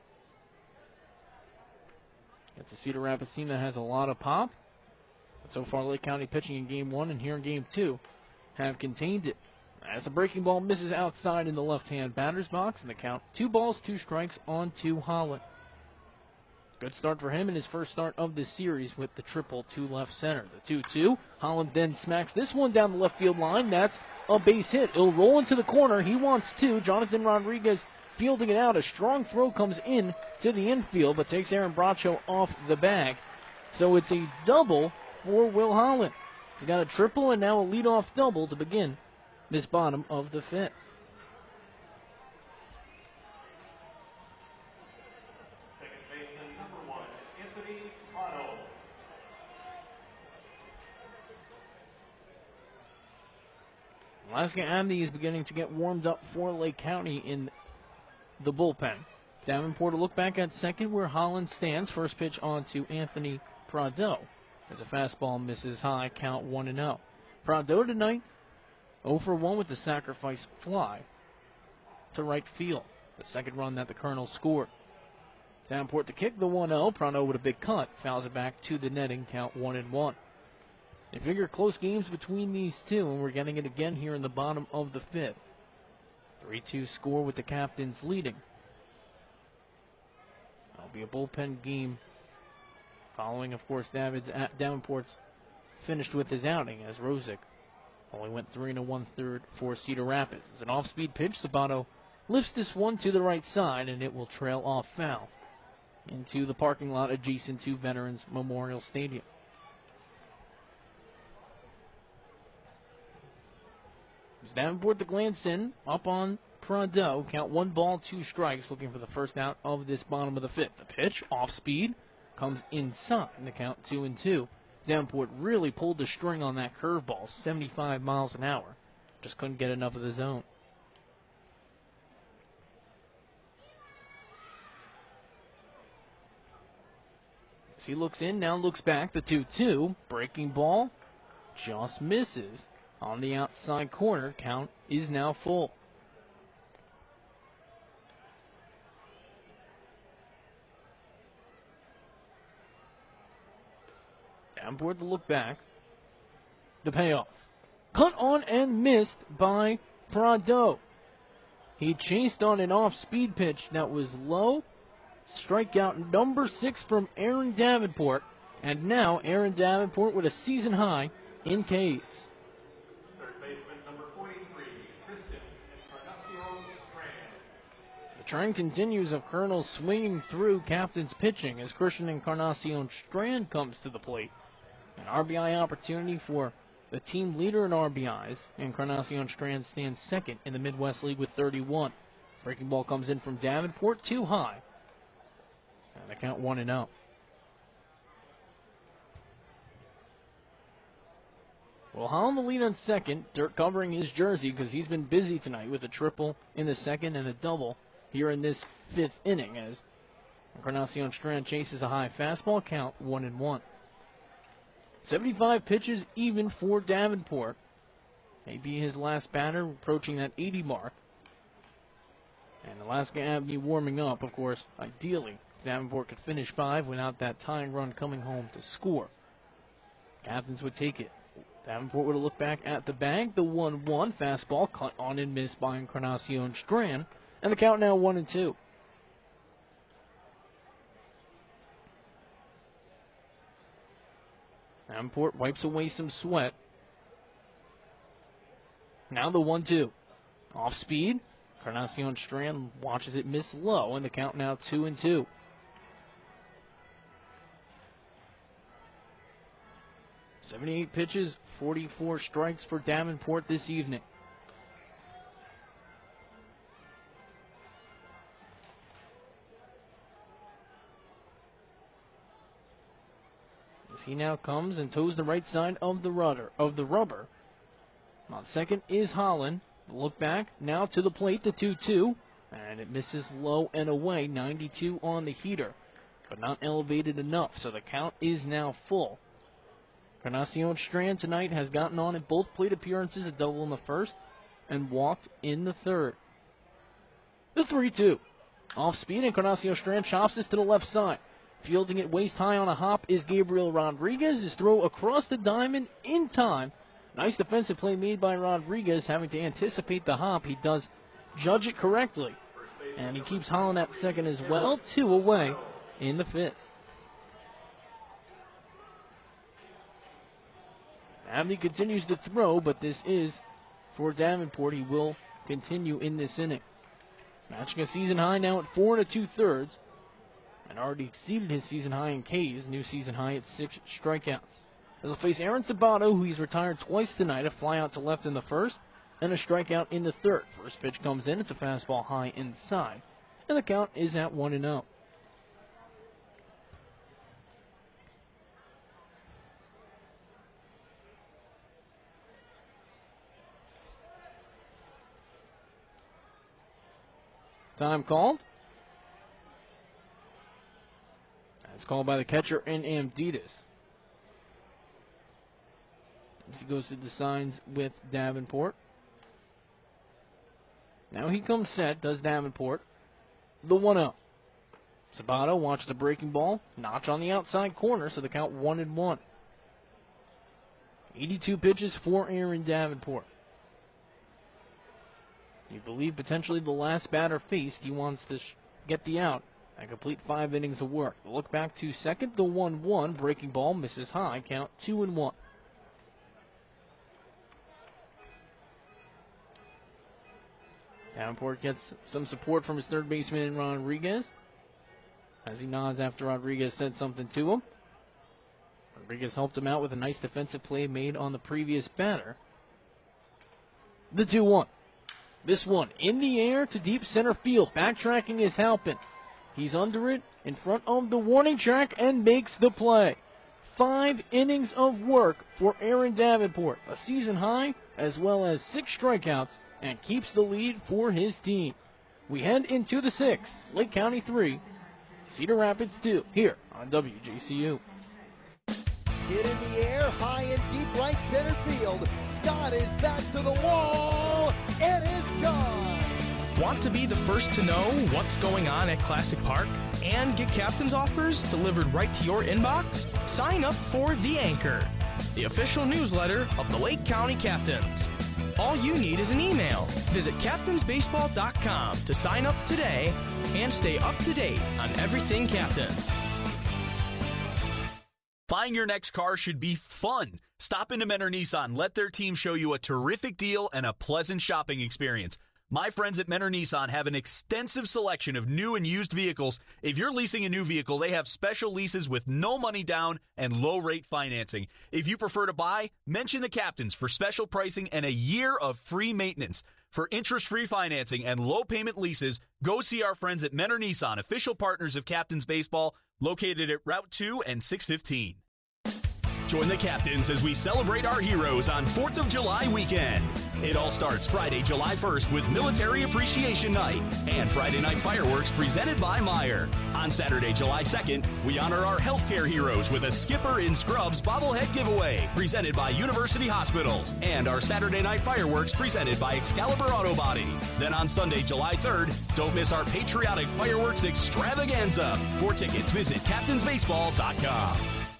It's a Cedar Rapids team that has a lot of pop. But so far, Lake County pitching in Game 1 and here in Game 2 have contained it. As a breaking ball misses outside in the left-hand batter's box, and the count 2 balls, 2 strikes on to Holland. Good start for him in his first start of this series with the triple to left center. The 2-2. Holland then smacks this one down the left field line. That's a base hit. It'll roll into the corner. He wants 2. Jonathan Rodriguez fielding it out. A strong throw comes in to the infield, but takes Aaron Bracho off the bag. So it's a double for Will Holland. He's got a triple and now a leadoff double to begin this bottom of the fifth. Alaska Amity is beginning to get warmed up for Lake County in the bullpen. Davenport a look back at second where Holland stands. First pitch on to Anthony Prado as a fastball misses high, count 1-0. Prado tonight 0 for 1 with the sacrifice fly to right field. The second run that the Colonels scored. Davenport to kick the 1-0. Prado with a big cut. Fouls it back to the netting. Count 1-1. You figure close games between these two, and we're getting it again here in the bottom of the fifth. 3-2 score with the Captains leading. That'll be a bullpen game following, of course, Davenport's finished with his outing as Rosick only went 3 1/3 for Cedar Rapids. It's an off-speed pitch. Sabato lifts this one to the right side, and it will trail off foul into the parking lot adjacent to Veterans Memorial Stadium. It's Davenport the glance in, up on Prado. Count 1 ball, 2 strikes, looking for the first out of this bottom of the fifth. The pitch, off speed, comes inside, and the count 2-2. Davenport really pulled the string on that curveball, 75 miles an hour. Just couldn't get enough of the zone. As he looks in, now looks back, the 2-2. Breaking ball just misses on the outside corner. Count is now full. Davenport to look back. The payoff. Cut on and missed by Prado. He chased on an off-speed pitch that was low. Strikeout number 6 from Aaron Davenport. And now Aaron Davenport with a season high in Ks. Third baseman number 43, Kristen Encarnacion Strand. The trend continues of Colonels swinging through Captain's pitching as Christian Encarnacion Strand comes to the plate. An RBI opportunity for the team leader in RBIs. Encarnacion Strand stands second in the Midwest League with 31. Breaking ball comes in from Davenport, too high. And the count 1-0. Well, Holland the lead on second. Dirk covering his jersey because he's been busy tonight with a triple in the second and a double here in this fifth inning as Encarnacion Strand chases a high fastball. Count 1-1. 75 pitches even for Davenport. Maybe his last batter, approaching that 80 mark. And Alaska Avenue warming up, of course. Ideally, Davenport could finish 5 without that tying run coming home to score. Captains would take it. Davenport would look back at the bag. The 1-1 fastball cut on and missed by Encarnacion Strand. And the count now 1-2. Davenport wipes away some sweat. Now the 1-2. Off speed. Encarnacion Strand watches it miss low, and the count now 2-2. "78 pitches, 44 strikes for Davenport this evening. As he now comes and toes the right side of the rubber. On second is Holland. Look back now to the plate, the 2-2, and it misses low and away. 92 on the heater, but not elevated enough, so the count is now full. Encarnacion Strand tonight has gotten on in both plate appearances, a double in the first, and walked in the third. The 3-2. Off speed, Encarnacion Strand chops this to the left side. Fielding it waist high on a hop is Gabriel Rodriguez. His throw across the diamond in time. Nice defensive play made by Rodriguez, having to anticipate the hop. He does judge it correctly. And he keeps Holland at second as well. 2 away in the 5th. Abney continues to throw, but this is for Davenport. He will continue in this inning. Matching a season high now at 4 2/3. And already exceeded his season high in Ks. New season high at 6 strikeouts. As he'll face Aaron Sabato, who he's retired twice tonight, a fly out to left in the first and a strikeout in the third. First pitch comes in, it's a fastball high inside, and the count is at 1-0. Time called. That's called by the catcher in Amditas. As he goes through the signs with Davenport. Now he comes set, does Davenport. The 1-0. Sabato watches the breaking ball. Notch on the outside corner, so the count 1-1. 82 pitches for Aaron Davenport. You believe potentially the last batter faced. He wants to get the out and complete 5 innings of work. The look back to second, the 1-1. Breaking ball misses high, count 2-1. Davenport gets some support from his third baseman, Rodriguez, as he nods after Rodriguez said something to him. Rodriguez helped him out with a nice defensive play made on the previous batter. The 2-1. This one in the air to deep center field. Backtracking is Halpin. He's under it in front of the warning track and makes the play. 5 innings of work for Aaron Davenport. A season high as well as 6 strikeouts, and keeps the lead for his team. We head into the 6th. Lake County 3, Cedar Rapids 2, here on WJCU. Hit in the air, high and deep right center field. Scott is back to the wall. It is gone. Want to be the first to know what's going on at Classic Park and get captain's offers delivered right to your inbox? Sign up for The Anchor, the official newsletter of the Lake County Captains. All you need is an email. Visit captainsbaseball.com to sign up today and stay up to date on everything Captains. Buying your next car should be fun. Stop into Mentor Nissan. Let their team show you a terrific deal and a pleasant shopping experience. My friends at Mentor Nissan have an extensive selection of new and used vehicles. If you're leasing a new vehicle, they have special leases with no money down and low rate financing. If you prefer to buy, mention the Captains for special pricing and a year of free maintenance. For interest-free financing and low payment leases, go see our friends at Mentor Nissan, official partners of Captains Baseball, located at Route 2 and 615. Join the Captains as we celebrate our heroes on 4th of July weekend. It all starts Friday, July 1st with Military Appreciation Night and Friday night fireworks presented by Meijer. On Saturday, July 2nd, we honor our healthcare heroes with a Skipper in Scrubs bobblehead giveaway presented by University Hospitals and our Saturday night fireworks presented by Excalibur Auto Body. Then on Sunday, July 3rd, don't miss our patriotic fireworks extravaganza. For tickets, visit captainsbaseball.com.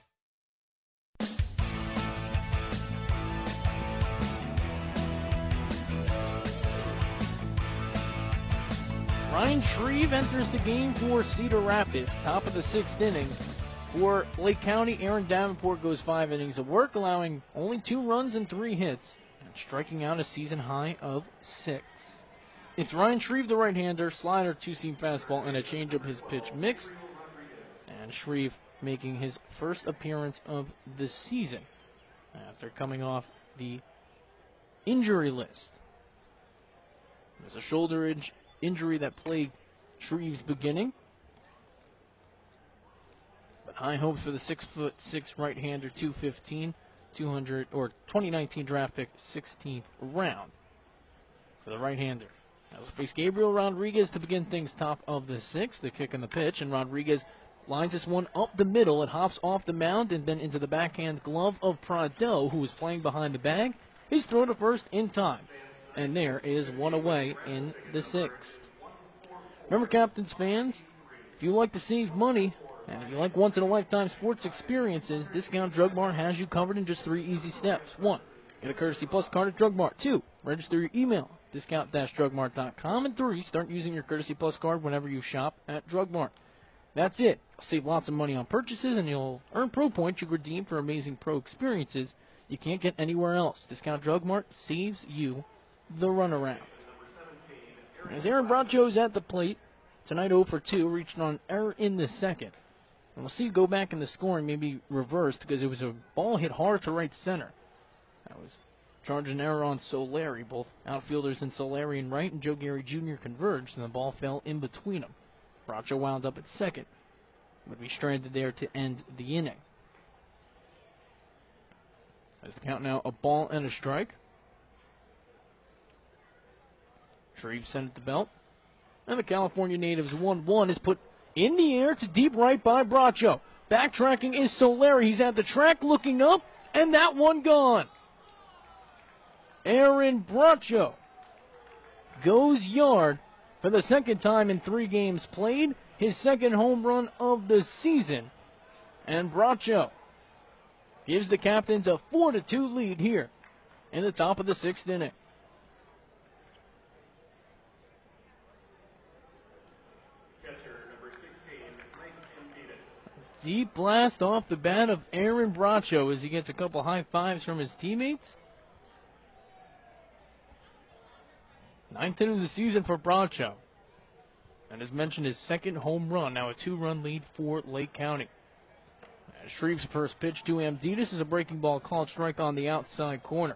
Ryan Shreve enters the game for Cedar Rapids, top of the 6th inning. For Lake County, Aaron Davenport goes 5 innings of work, allowing only 2 runs and 3 hits, and striking out a season high of 6. It's Ryan Shreve, the right-hander, slider, 2-seam fastball, and a changeup his pitch mix. And Shreve making his first appearance of the season after coming off the injury list. There's a shoulder injury that plagued Shreve's beginning. But high hopes for the 6'6" right-hander, 215, 2019 draft pick, 16th round for the right-hander. That was face Gabriel Rodriguez to begin things top of the 6th. The kick and the pitch, and Rodriguez lines this one up the middle. It hops off the mound and then into the backhand glove of Prado, who was playing behind the bag. His throw to first in time. And there is one away in the 6th. Remember, Captains fans, if you like to save money and if you like once-in-a-lifetime sports experiences, Discount Drug Mart has you covered in just 3 easy steps. 1, get a Courtesy Plus card at Drug Mart. 2, register your email, discount-drugmart.com. And 3, start using your Courtesy Plus card whenever you shop at Drug Mart. That's it. You'll save lots of money on purchases, and you'll earn Pro Points you redeem for amazing Pro experiences you can't get anywhere else. Discount Drug Mart saves you the runaround. As Aaron Bracho's at the plate, tonight 0 for 2, reached on error in the 2nd. And we'll see go back in the scoring, maybe reversed, because it was a ball hit hard to right center. That was charged an error on Solari. Both outfielders in Solari and right and Joe Gary Jr. converged, and the ball fell in between them. Bracho wound up at second, would be stranded there to end the inning. As the count now, a ball and a strike. Shreve sent it to belt. And the California native's 1-1 is put in the air to deep right by Bracho. Backtracking is Solari. He's at the track looking up, and that one gone. Aaron Bracho goes yard for the 2nd time in 3 games played. His 2nd home run of the season. And Bracho gives the Captains a 4-2 lead here in the top of the 6th inning. Deep blast off the bat of Aaron Bracho as he gets a couple high fives from his teammates. 9th inning of the season for Bracho. And as mentioned, his 2nd home run, now a 2-run lead for Lake County. As Shreve's first pitch to Amditas is a breaking ball called strike on the outside corner.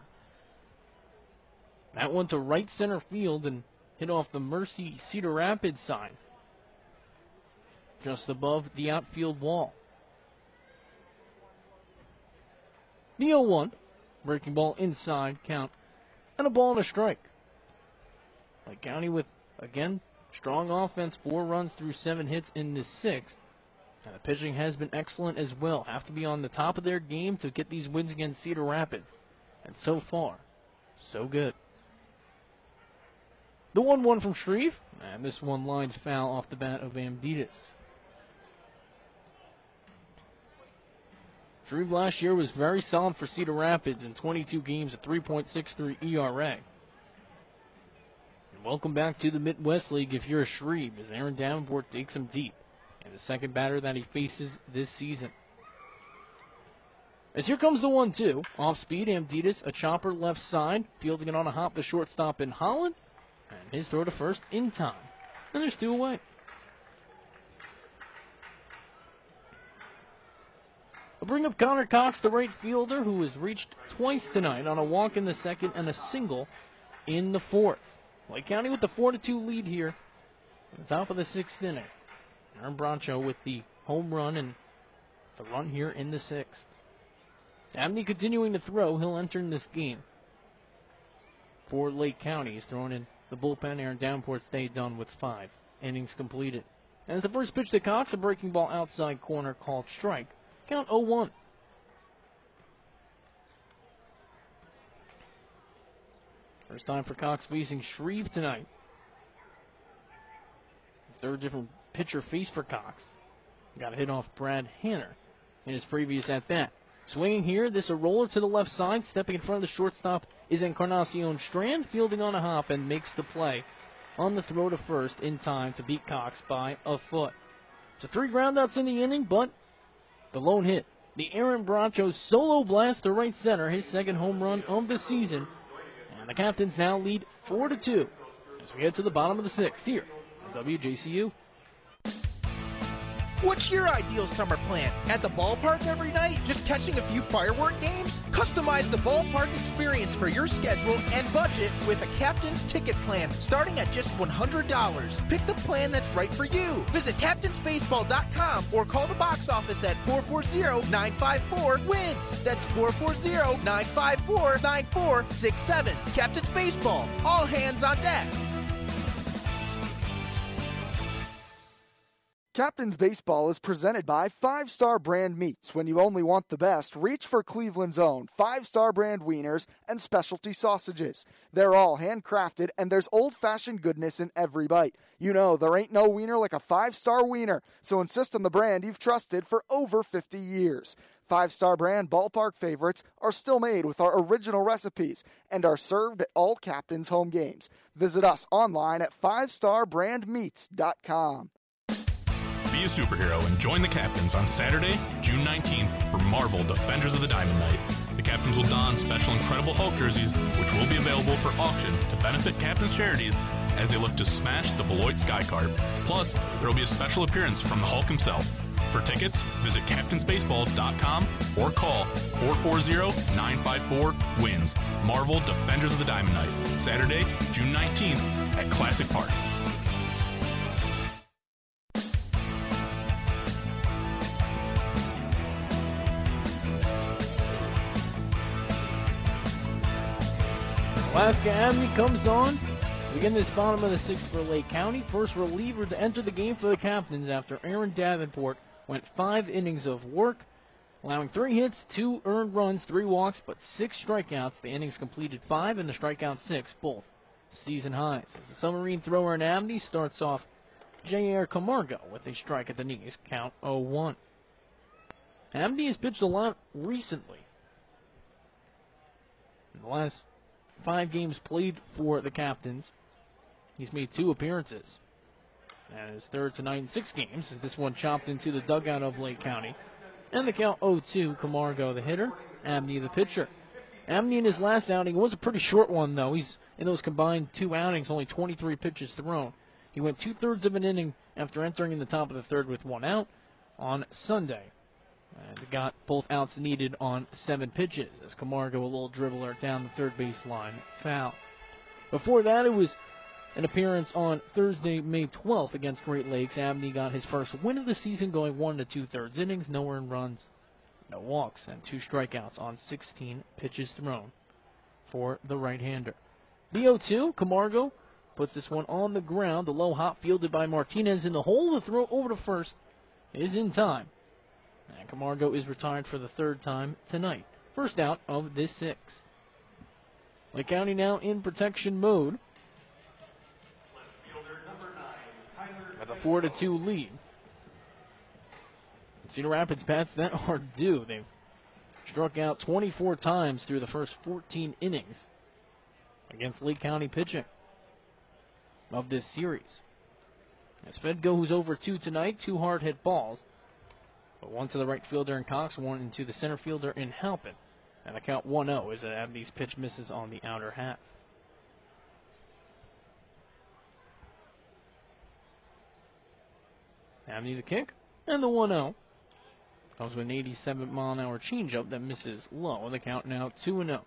That one to right center field and hit off the Mercy Cedar Rapids sign, just above the outfield wall. The 0-1, breaking ball inside, count, and a ball and a strike. Lake County with, again, strong offense, 4 runs through 7 hits in the 6th. And the pitching has been excellent as well. Have to be on the top of their game to get these wins against Cedar Rapids. And so far, so good. The 1-1 from Shreve, and this one lines foul off the bat of Amditas. Shreve last year was very solid for Cedar Rapids in 22 games, a 3.63 ERA. And welcome back to the Midwest League if you're a Shreve, as Aaron Davenport takes him deep, and the 2nd batter that he faces this season. As here comes the 1-2, off speed, Amditas, a chopper left side, fielding it on a hop to shortstop in Holland, and his throw to first in time. And there's 2 away. We'll bring up Connor Cox, the right fielder, who has reached twice tonight on a walk in the 2nd and a single in the 4th. Lake County with the 4-2 lead here at the top of the 6th inning. Aaron Bracho with the home run and the run here in the 6th. Abney continuing to throw. He'll enter in this game for Lake County. He's throwing in the bullpen. Aaron Davenport stayed done with 5 innings completed. And the first pitch to Cox, a breaking ball outside corner called strike. Count 0-1. First time for Cox facing Shreve tonight. Third different pitcher face for Cox. Got a hit off Brad Hanner in his previous at-bat. Swinging here, this a roller to the left side. Stepping in front of the shortstop is Encarnacion Strand, fielding on a hop and makes the play on the throw to first in time to beat Cox by a foot. So 3 groundouts in the inning, but the lone hit. The Aaron Bracho solo blast to right center, his second home run of the season. And the Captains now lead 4-2 as we head to the bottom of the 6th here on WJCU. What's your ideal summer plan? At the ballpark every night? Just catching a few firework games? Customize the ballpark experience for your schedule and budget with a Captain's Ticket plan starting at just $100. Pick the plan that's right for you. Visit CaptainsBaseball.com or call the box office at 440-954-WINS. That's 440-954-9467. Captain's Baseball. All hands on deck. Captain's Baseball is presented by 5 Star Brand Meats. When you only want the best, reach for Cleveland's own 5 Star Brand wieners and specialty sausages. They're all handcrafted, and there's old-fashioned goodness in every bite. You know, there ain't no wiener like a 5 Star wiener, so insist on the brand you've trusted for over 50 years. 5 Star Brand ballpark favorites are still made with our original recipes and are served at all Captain's home games. Visit us online at 5starbrandmeats.com. Be a superhero and join the Captains on Saturday, June 19th for Marvel Defenders of the Diamond Night. The Captains will don special Incredible Hulk jerseys, which will be available for auction to benefit Captains charities as they look to smash the Beloit Skycarp. Plus, there will be a special appearance from the Hulk himself. For tickets, visit CaptainsBaseball.com or call 440-954-WINS. Marvel Defenders of the Diamond Night, Saturday, June 19th at Classic Park. Alaska Avenue comes on to begin this bottom of the 6th for Lake County. First reliever to enter the game for the Captains after Aaron Davenport went 5 innings of work, allowing 3 hits, 2 earned runs, 3 walks, but 6 strikeouts. The innings completed 5 and the strikeout 6, both season highs. As the submarine thrower in Amity starts off J.R. Camargo with a strike at the knees, count 0-1. Amity has pitched a lot recently. In the last 5 games played for the Captains, he's made 2 appearances. And his third tonight in 6 games as this one chopped into the dugout of Lake County. And the count 0-2, Camargo the hitter, Abney the pitcher. Abney in his last outing was a pretty short one, though. He's in those combined 2 outings, only 23 pitches thrown. He went 2/3 of an inning after entering in the top of the 3rd with 1 out on Sunday. And got both outs needed on 7 pitches as Camargo, a little dribbler down the third base line, foul. Before that, it was an appearance on Thursday, May 12th against Great Lakes. Abney got his first win of the season, going 1 2/3 innings, no earned runs, no walks, and 2 strikeouts on 16 pitches thrown for the right-hander. The 0-2, Camargo puts this one on the ground. The low hop fielded by Martinez in the hole. The throw over to first is in time. And Camargo is retired for the 3rd time tonight. First out of this 6th. Lake County now in protection mode with a 4-2 lead. Cedar Rapids bats that are due. They've struck out 24 times through the first 14 innings against Lake County pitching of this series. As Fedko, who's over 2 tonight, 2 hard hit balls. But 1 to the right fielder in Cox, 1 into the center fielder in Halpin. And the count 1-0 as Abney's pitch misses on the outer half. Abney the kick, and the 1-0. Comes with an 87-mile-an-hour changeup that misses low, and the count now 2-0.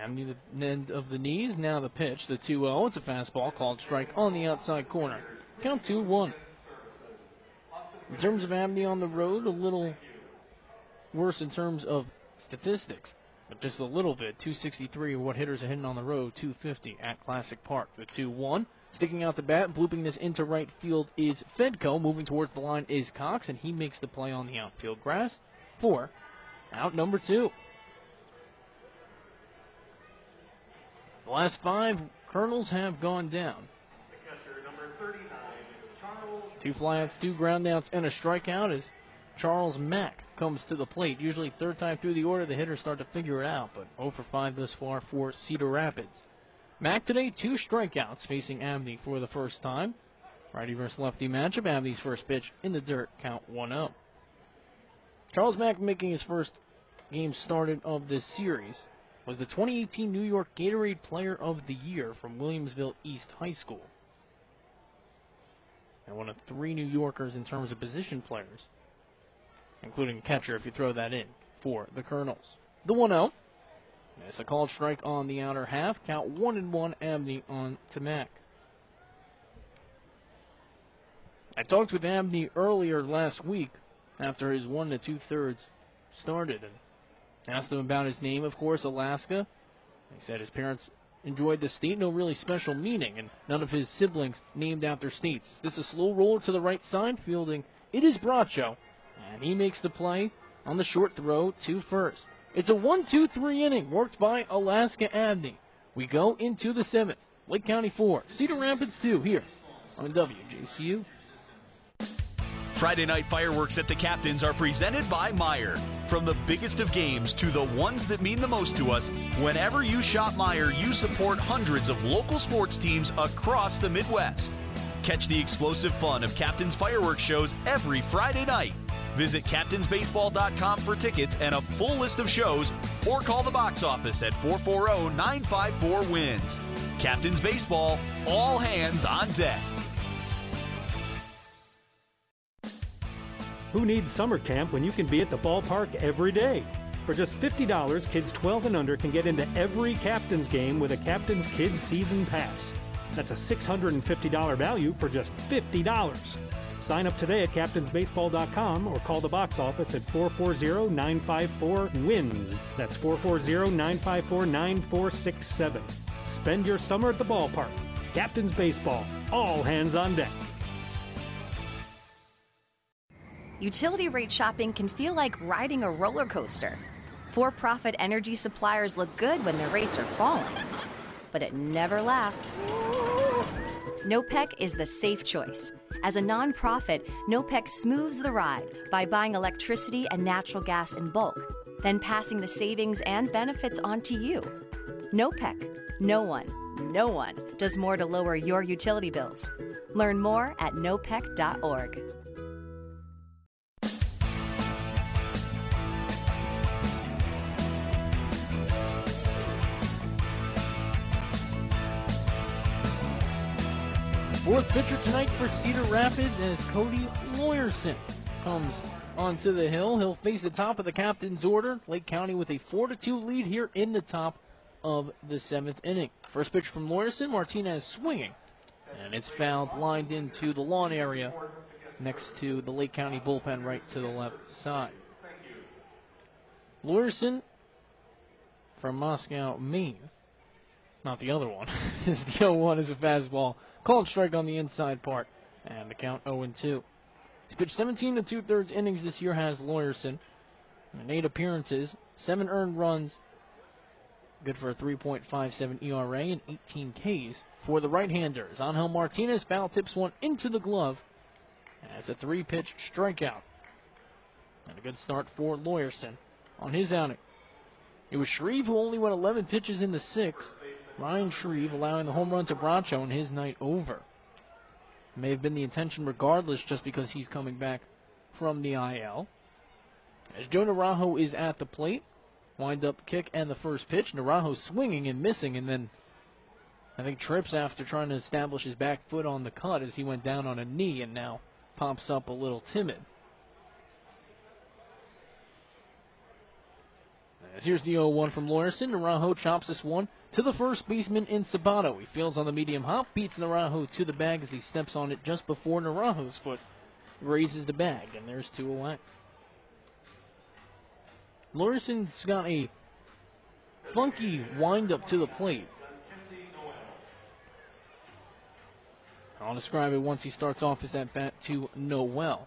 Abney the end of the knees. Now the pitch, the 2-0. It's a fastball called strike on the outside corner. Count 2-1. In terms of Abney on the road, a little worse in terms of statistics, but just a little bit. 263 what hitters are hitting on the road, 250 at Classic Park. The 2-1. Sticking out the bat, blooping this into right field is Fedko. Moving towards the line is Cox, and he makes the play on the outfield grass for out number 2. The last 5 Colonels have gone down. 2 flyouts, 2 groundouts, and a strikeout as Charles Mack comes to the plate. Usually third time through the order, the hitters start to figure it out, but 0 for 5 thus far for Cedar Rapids. Mack today, 2 strikeouts facing Abney for the first time. Righty versus lefty matchup. Abney's first pitch in the dirt, count 1-0. Charles Mack, making his first game started of this series, was the 2018 New York Gatorade Player of the Year from Williamsville East High School. And one of 3 New Yorkers in terms of position players, including catcher if you throw that in, for the Colonels. The 1-0. It's a called strike on the outer half. Count 1-1, Abney on to Mack. I talked with Abney earlier last week after his 1 2/3 started and asked him about his name, of course, Alaska. He said his parents enjoyed the state, no really special meaning, and none of his siblings named after states. This is a slow roller to the right side, fielding. It is Bracho, and he makes the play on the short throw to first. It's a 1-2-3 inning worked by Alaska Abney. We go into the 7th. Lake County 4, Cedar Rapids 2 here on WJCU. Friday night fireworks at the Captains are presented by Meijer. From the biggest of games to the ones that mean the most to us, whenever you shop Meijer, you support hundreds of local sports teams across the Midwest. Catch the explosive fun of Captains fireworks shows every Friday night. Visit captainsbaseball.com for tickets and a full list of shows, or call the box office at 440-954-WINS. Captains Baseball, all hands on deck. Who needs summer camp when you can be at the ballpark every day? For just $50, kids 12 and under can get into every Captains game with a Captains Kids Season Pass. That's a $650 value for just $50. Sign up today at captainsbaseball.com or call the box office at 440-954-WINS. That's 440-954-9467. Spend your summer at the ballpark. Captains Baseball, all hands on deck. Utility rate shopping can feel like riding a roller coaster. For-profit energy suppliers look good when their rates are falling, but it never lasts. NOPEC is the safe choice. As a nonprofit, NOPEC smooths the ride by buying electricity and natural gas in bulk, then passing the savings and benefits on to you. NOPEC. No one does more to lower your utility bills. Learn more at nopec.org. Fourth pitcher tonight for Cedar Rapids as Cody Lawyerson comes onto the hill. He'll face the top of the captain's order. Lake County with a 4-2 lead here in the top of the 7th inning. First pitch from Lawyerson, Martinez swinging. And it's fouled, lined into the lawn area next to the Lake County bullpen right to the left side. Lawyerson from Moscow, Maine. Not the other one. As the 0-1 is a fastball. Called strike on the inside part. And the count 0-2. He's pitched 17 2/3 innings this year, has Lawyerson. And 8 appearances, 7 earned runs. Good for a 3.57 ERA and 18 Ks for the right-handers. Angel Martinez foul tips one into the glove. That's a 3-pitch strikeout. And a good start for Lawyerson on his outing. It was Shreve who only went 11 pitches in the 6th. Ryan Shreve allowing the home run to Bracho and his night over. May have been the intention regardless, just because he's coming back from the IL. As Joe Naranjo is at the plate, wind-up kick and the first pitch. Naranjo swinging and missing, and then I think trips after trying to establish his back foot on the cut as he went down on a knee and now pops up a little timid. As here's the 0-1 from Lawyerson. Naranjo chops this one to the first baseman in Sabato. He fields on the medium hop, beats Naranjo to the bag as he steps on it just before Naranjo's foot grazes the bag, and there's 2 away. Lawyerson's got a funky wind-up to the plate. I'll describe it once he starts off his at-bat to Noel.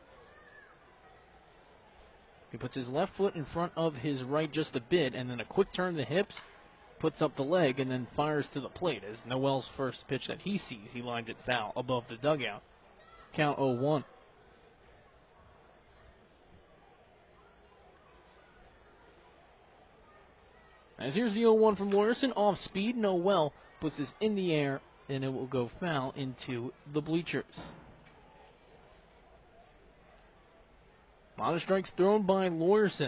He puts his left foot in front of his right just a bit, and then a quick turn to the hips, puts up the leg, and then fires to the plate. As Noel's first pitch that he sees, he lines it foul above the dugout. Count 0-1. As here's the 0-1 from Lawyerson, off speed. Noel puts this in the air, and it will go foul into the bleachers. A lot of strikes thrown by Lawyerson.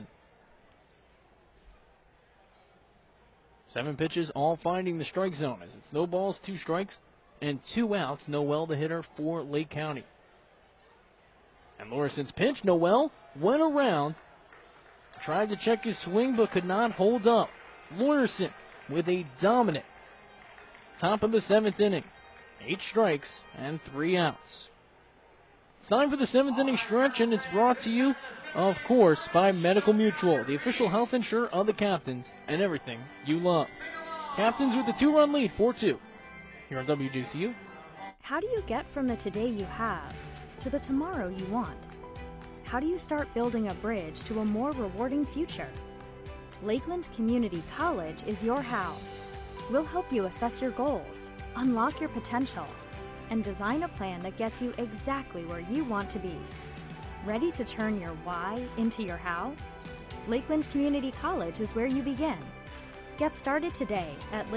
7 pitches, all finding the strike zone as it's no balls, 2 strikes, and 2 outs. Noel, the hitter for Lake County. And Lawyerson's pitch, Noel went around, tried to check his swing, but could not hold up. Lawyerson with a dominant top of the 7th inning. 8 strikes and 3 outs. It's time for the 7th inning stretch, and it's brought to you, of course, by Medical Mutual, the official health insurer of the Captains and everything you love. Captains with a 2-run lead, 4-2. Here on WJCU. How do you get from the today you have to the tomorrow you want? How do you start building a bridge to a more rewarding future? Lakeland Community College is your how. We'll help you assess your goals, unlock your potential, and design a plan that gets you exactly where you want to be. Ready to turn your why into your how? Lakeland Community College is where you begin. Get started today at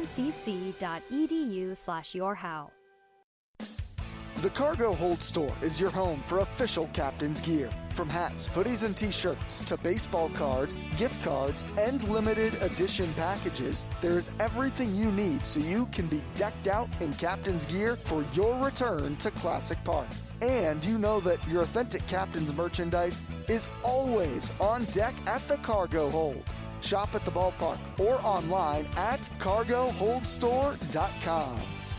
lakelandcc.edu/yourhow. The Cargo Hold Store is your home for official Captains gear. From hats, hoodies, and t-shirts to baseball cards, gift cards, and limited edition packages, there is everything you need so you can be decked out in Captains gear for your return to Classic Park. And you know that your authentic Captains merchandise is always on deck at the Cargo Hold. Shop at the ballpark or online at cargoholdstore.com.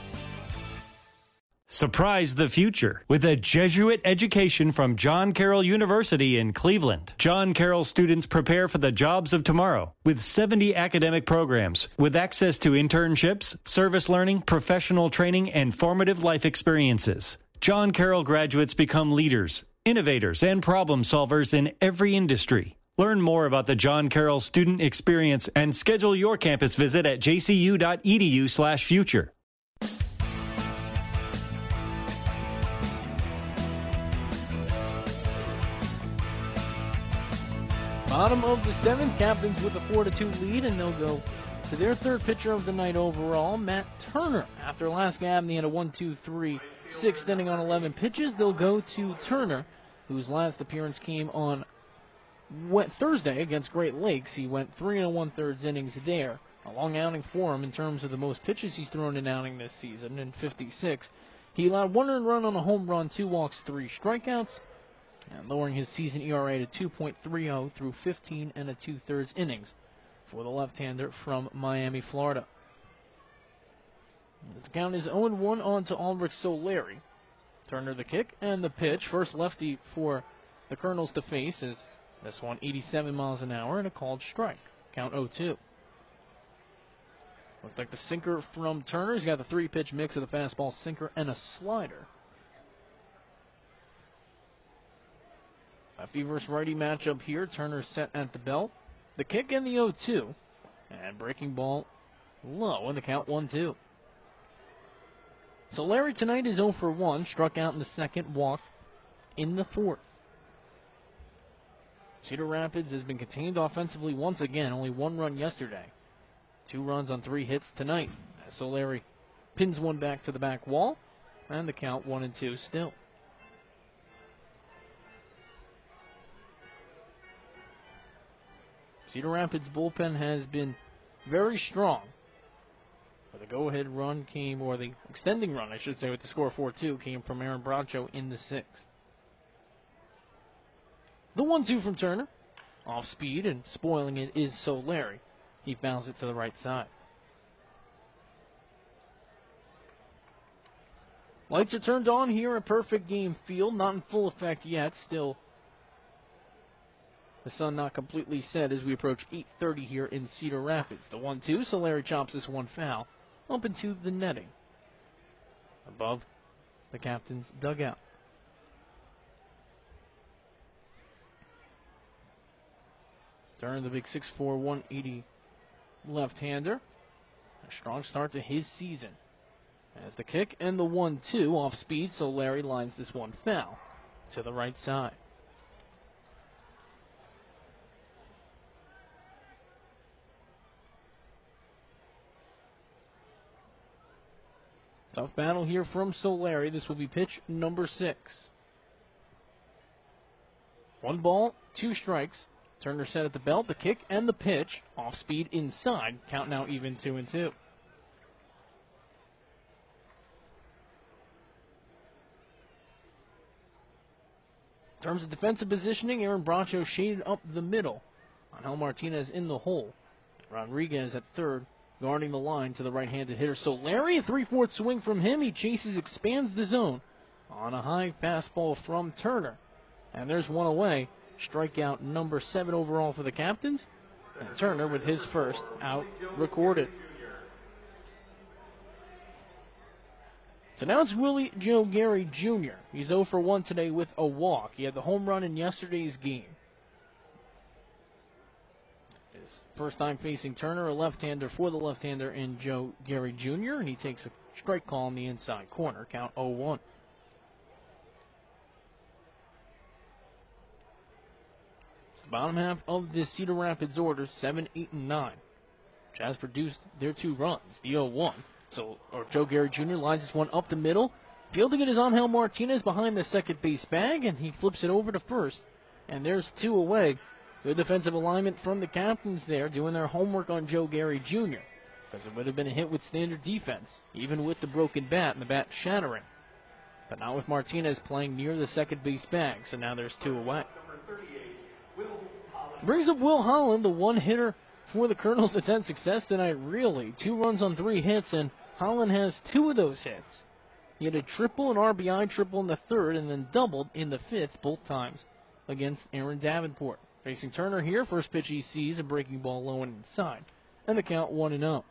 Surprise the future with a Jesuit education from John Carroll University in Cleveland. John Carroll students prepare for the jobs of tomorrow with 70 academic programs with access to internships, service learning, professional training, and formative life experiences. John Carroll graduates become leaders, innovators, and problem solvers in every industry. Learn more about the John Carroll student experience and schedule your campus visit at jcu.edu/future. Bottom of the 7th, Captains with a 4-2 lead, and they'll go to their 3rd pitcher of the night overall, Matt Turner. After last game, they had a 1-2-3 6th inning on 11 pitches. They'll go to Turner, whose last appearance came on Thursday against Great Lakes. He went 3 1/3 innings there. A long outing for him in terms of the most pitches he's thrown in an outing this season, in 56. He allowed 1 earned run on a home run, 2 walks, 3 strikeouts, and lowering his season ERA to 2.30 through 15 2/3 innings for the left-hander from Miami, Florida. As the count is 0-1 on to Ulrich Solari. Turner the kick and the pitch. First lefty for the Colonels to face is this one 87 miles an hour and a called strike. Count 0-2. Looks like the sinker from Turner. He's got the 3-pitch mix of the fastball, sinker, and a slider. Lefty versus righty matchup here. Turner set at the belt. The kick and the 0-2. And breaking ball low and the count 1-2. Solari tonight is 0 for 1. Struck out in the 2nd, walked in the 4th. Cedar Rapids has been contained offensively once again. Only 1 run yesterday. 2 runs on 3 hits tonight. As Solari pins one back to the back wall. And the count 1-2 still. Cedar Rapids' bullpen has been very strong. But the go-ahead run came, or the extending run, I should say, with the score 4-2, came from Aaron Bracho in the 6th. The 1-2 from Turner. Off speed and spoiling it is Solari. He fouls it to the right side. Lights are turned on here at Perfect Game Field. Not in full effect yet. Still, the sun not completely set as we approach 8:30 here in Cedar Rapids. The 1-2. Solari chops this one foul up into the netting above the captain's dugout. Turner, the big 6'4", 180 left-hander. A strong start to his season. As the kick and the 1-2 off speed, Solari lines this one foul to the right side. Tough battle here from Solari. This will be pitch number 6. 1 ball, 2 strikes. Turner set at the belt, the kick and the pitch. Off speed inside. Count now even 2-2. In terms of defensive positioning, Aaron Bracho shaded up the middle. Angel Martinez in the hole. Rodriguez at third, guarding the line to the right-handed hitter. Solari, a 3/4 swing from him. He chases, expands the zone on a high fastball from Turner. And there's one away. Strikeout number 7 overall for the Captains. And Turner with his first out recorded. So now it's Willie Joe Gary Jr. He's 0 for 1 today with a walk. He had the home run in yesterday's game. His first time facing Turner, a left-hander for the left-hander in Joe Gary Jr. And he takes a strike call in the inside corner. Count 0-1. Bottom half of the Cedar Rapids order, 7, 8, and 9, which has produced their 2 runs, the 0-1. Joe Gary Jr. lines this one up the middle. Fielding it is Angel Martinez behind the second base bag, and he flips it over to first. And there's 2 away. Good defensive alignment from the Captains there, doing their homework on Joe Gary Jr., because it would have been a hit with standard defense, even with the broken bat and the bat shattering. But not with Martinez playing near the second base bag, so now there's 2 away. Brings up Will Holland, the one hitter for the Colonels that's had success tonight, really. 2 runs on 3 hits, and Holland has 2 of those hits. He had a triple, an RBI triple in the 3rd, and then doubled in the 5th, both times against Aaron Davenport. Facing Turner here, first pitch he sees, a breaking ball low and inside, and the count 1-0.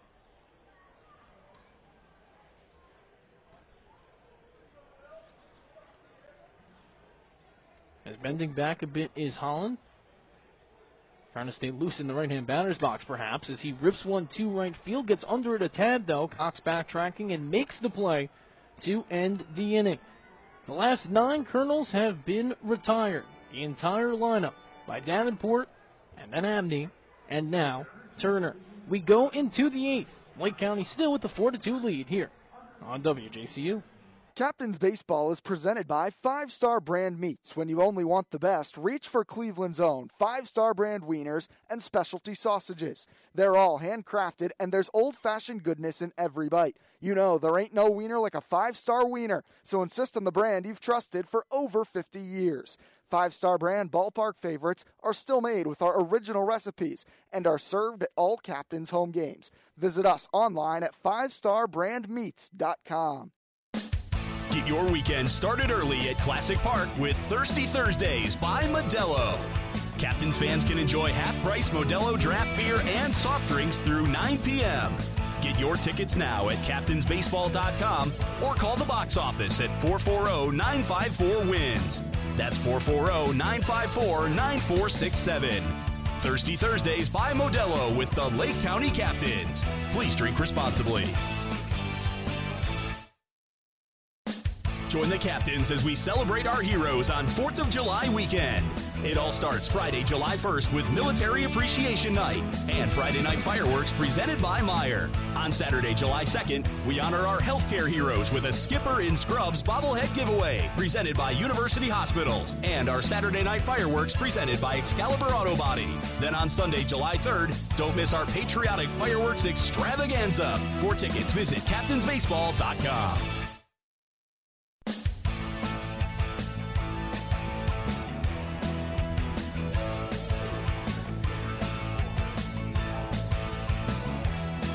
As bending back a bit is Holland. Trying to stay loose in the right-hand batter's box, perhaps, as he rips 1-2 right field, gets under it a tad, though. Cox backtracking and makes the play to end the inning. The last 9 Colonels have been retired. The entire lineup by Davenport, and then Abney, and now Turner. We go into the 8th. Lake County still with the 4-2 lead here on WJCU. Captain's Baseball is presented by 5 Star Brand Meats. When you only want the best, reach for Cleveland's own 5 Star Brand wieners and specialty sausages. They're all handcrafted, and there's old-fashioned goodness in every bite. You know, there ain't no wiener like a 5 Star wiener, so insist on the brand you've trusted for over 50 years. 5 Star Brand ballpark favorites are still made with our original recipes and are served at all Captain's home games. Visit us online at 5starbrandmeats.com. Get your weekend started early at Classic Park with Thirsty Thursdays by Modelo. Captains fans can enjoy half-price Modelo draft beer and soft drinks through 9 p.m. Get your tickets now at captainsbaseball.com or call the box office at 440-954-WINS. That's 440-954-9467. Thirsty Thursdays by Modelo with the Lake County Captains. Please drink responsibly. Join the Captains as we celebrate our heroes on 4th of July weekend. It all starts Friday, July 1st with Military Appreciation Night and Friday night fireworks presented by Meijer. On Saturday, July 2nd, we honor our healthcare heroes with a Skipper in Scrubs bobblehead giveaway presented by University Hospitals and our Saturday night fireworks presented by Excalibur Auto Body. Then on Sunday, July 3rd, don't miss our patriotic fireworks extravaganza. For tickets, visit captainsbaseball.com.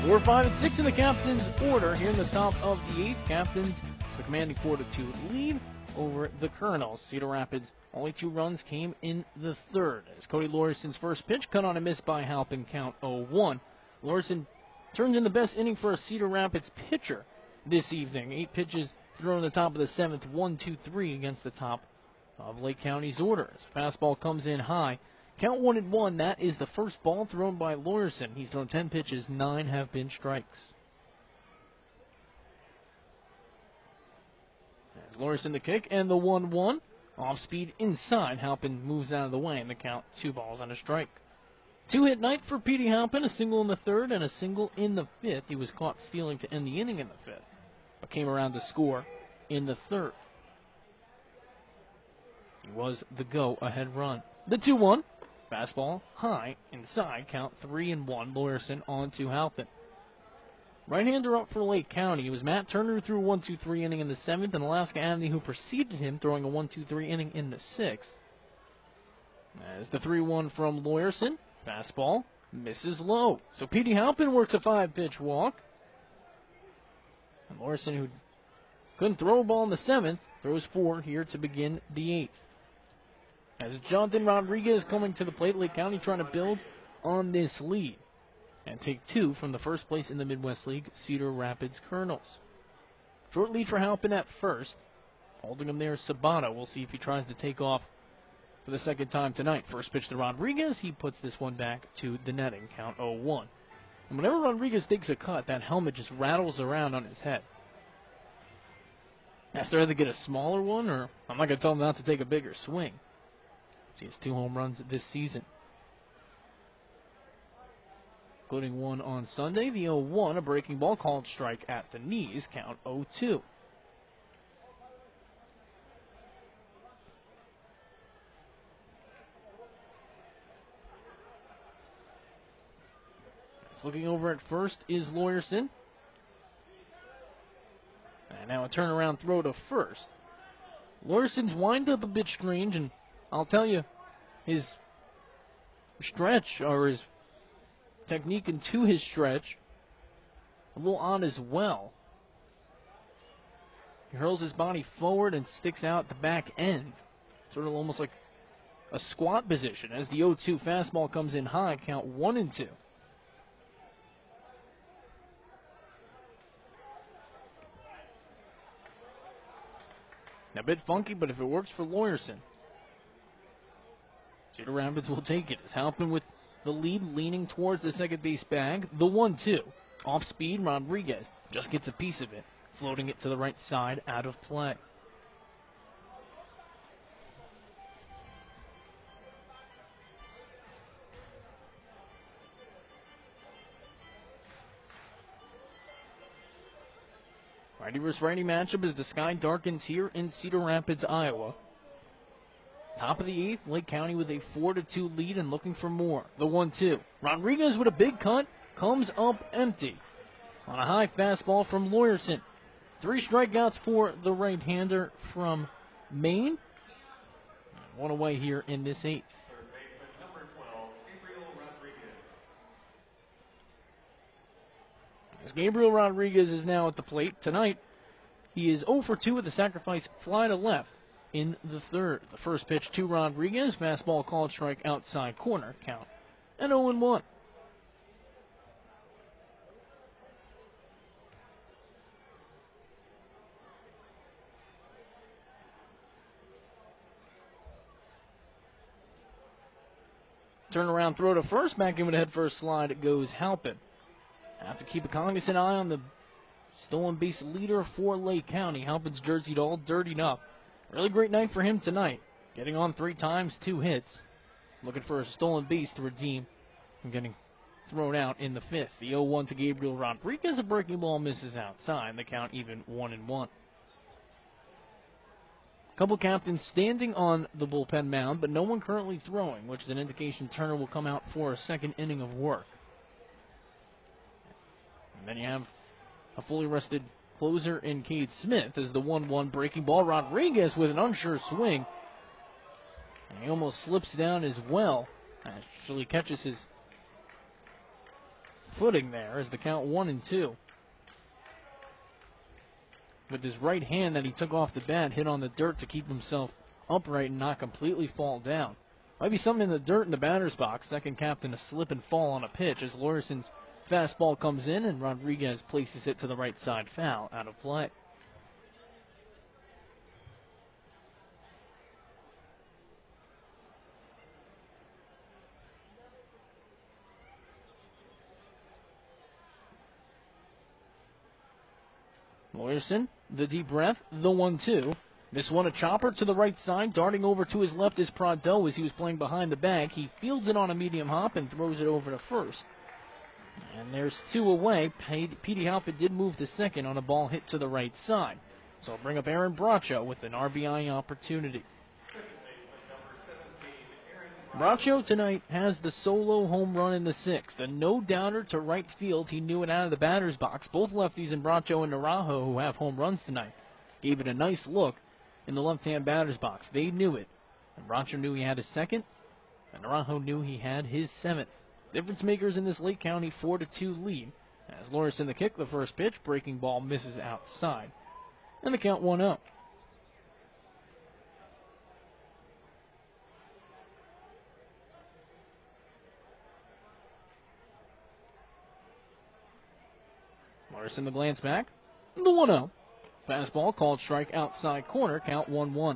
4, 5, and 6 in the captain's order here in the top of the 8th. Captains the commanding 4-2 lead over the Colonels. Cedar Rapids, only 2 runs came in the 3rd. As Cody Laurison's first pitch cut on a miss by Halpin, count 0-1. Laurison turned in the best inning for a Cedar Rapids pitcher this evening. 8 pitches thrown in the top of the 7th, 1-2-3 against the top of Lake County's order. As a fastball comes in high. Count 1-1. That is the first ball thrown by Laurison. He's thrown 10 pitches, 9 have been strikes. As Laurison the kick and the 1-1. Off speed inside. Halpin moves out of the way and the count 2 balls and a strike. 2-hit night for Petey Halpin, a single in the 3rd and a single in the 5th. He was caught stealing to end the inning in the 5th, but came around to score in the 3rd. He was the go-ahead run. The 2-1. Fastball high inside. Count 3-1. Laurison on to Halpin. Right-hander up for Lake County. It was Matt Turner who threw a 1-2-3 inning in the 7th, and Alaska Anthony who preceded him, throwing a 1-2-3 inning in the 6th. As the 3-1 from Laurison. Fastball misses low. So Petey Halpin works a 5-pitch walk. And Laurison, who couldn't throw a ball in the 7th, throws 4 here to begin the 8th. As Jonathan Rodriguez coming to the plate, Lake County trying to build on this lead and take 2 from the first place in the Midwest League, Cedar Rapids Colonels. Short lead for Halpin at first. Holding him there is Sabato. We'll see if he tries to take off for the 2nd time tonight. First pitch to Rodriguez. He puts this one back to the netting. Count 0-1. And whenever Rodriguez takes a cut, that helmet just rattles around on his head. Has to either get a smaller one, or I'm not going to tell him not to take a bigger swing. He has 2 home runs this season, including one on Sunday. The 0-1, a breaking ball called strike at the knees. Count 0-2. Looking over at first is Laurison. And now a turnaround throw to first. Laurison's wind up a bit strange, and I'll tell you, his stretch, or his technique into his stretch, a little odd as well. He hurls his body forward and sticks out the back end, sort of almost like a squat position. As the 0-2 fastball comes in high, count 1-2. A bit funky, but if it works for Laurison, Cedar Rapids will take it. As Halpin with the lead leaning towards the second base bag. The 1-2. Off speed, Rodriguez just gets a piece of it, floating it to the right side, out of play. Righty versus righty matchup as the sky darkens here in Cedar Rapids, Iowa. Top of the 8th, Lake County with a 4-2 lead and looking for more. The 1-2. Rodriguez with a big cut, comes up empty on a high fastball from Laurison. 3 strikeouts for the right-hander from Maine. And 1 away here in this 8th. As Gabriel Rodriguez is now at the plate tonight, he is 0 for 2 with a sacrifice fly to left in the 3rd. The first pitch to Rodriguez, fastball called strike outside corner, count, and 0-1. Turnaround throw to first, back in with a head first slide, it goes Halpin. Have to keep a cognizant eye on the stolen base leader for Lake County. Halpin's jerseyed all dirtied up. Really great night for him tonight. Getting on 3 times, 2 hits. Looking for a stolen base to redeem from getting thrown out in the 5th. The 0-1 to Gabriel Rodriguez. A breaking ball misses outside. The count even 1-1. Couple captains standing on the bullpen mound, but no one currently throwing, which is an indication Turner will come out for a 2nd inning of work. And then you have a fully rested closer in Cade Smith as the 1-1 breaking ball. Rodriguez with an unsure swing. And he almost slips down as well. Actually catches his footing there as the count 1-2. With his right hand that he took off the bat, hit on the dirt to keep himself upright and not completely fall down. Might be something in the dirt in the batter's box. Second captain to slip and fall on a pitch as Laurison's fastball comes in and Rodriguez places it to the right side, foul, out of play. Laurison, the deep breath, the 1-2. This one a chopper to the right side, darting over to his left is Prado as he was playing behind the bag. He fields it on a medium hop and throws it over to first. And there's 2 away. Petey Halpert did move to second on a ball hit to the right side. So I'll bring up Aaron Bracho with an RBI opportunity. Bracho tonight has the solo home run in the 6th. A no-doubter to right field. He knew it out of the batter's box. Both lefties in Bracho and Naranjo, who have home runs tonight, gave it a nice look in the left-hand batter's box. They knew it. And Bracho knew he had his second, and Naranjo knew he had his 7th. Difference makers in this Lake County 4-2 lead. As Laurison the kick, the first pitch, breaking ball misses outside. And the count 1-0. Laurison the glance back. The 1-0. Fastball called strike outside corner, count 1-1.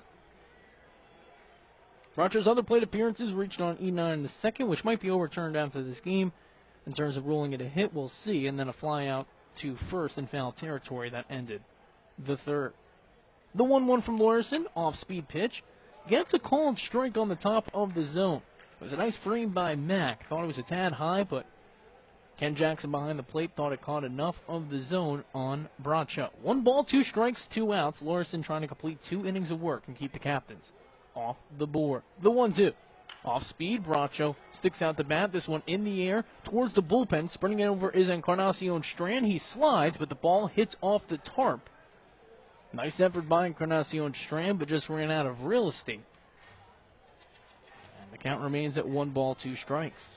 Bracho's other plate appearances reached on E9 in the second, which might be overturned after this game. In terms of ruling it a hit, we'll see. And then a fly out to first in foul territory that ended the third. The 1-1 from Laurison, off-speed pitch. Gets a called strike on the top of the zone. It was a nice frame by Mack. Thought it was a tad high, but Ken Jackson behind the plate thought it caught enough of the zone on Bracho. 1 ball, 2 strikes, 2 outs. Laurison trying to complete 2 innings of work and keep the captains off the board. The 1-2. Off speed, Bracho sticks out the bat. This one in the air towards the bullpen. Sprinting it over is Encarnacion Strand. He slides, but the ball hits off the tarp. Nice effort by Encarnacion Strand, but just ran out of real estate. And the count remains at 1 ball, 2 strikes.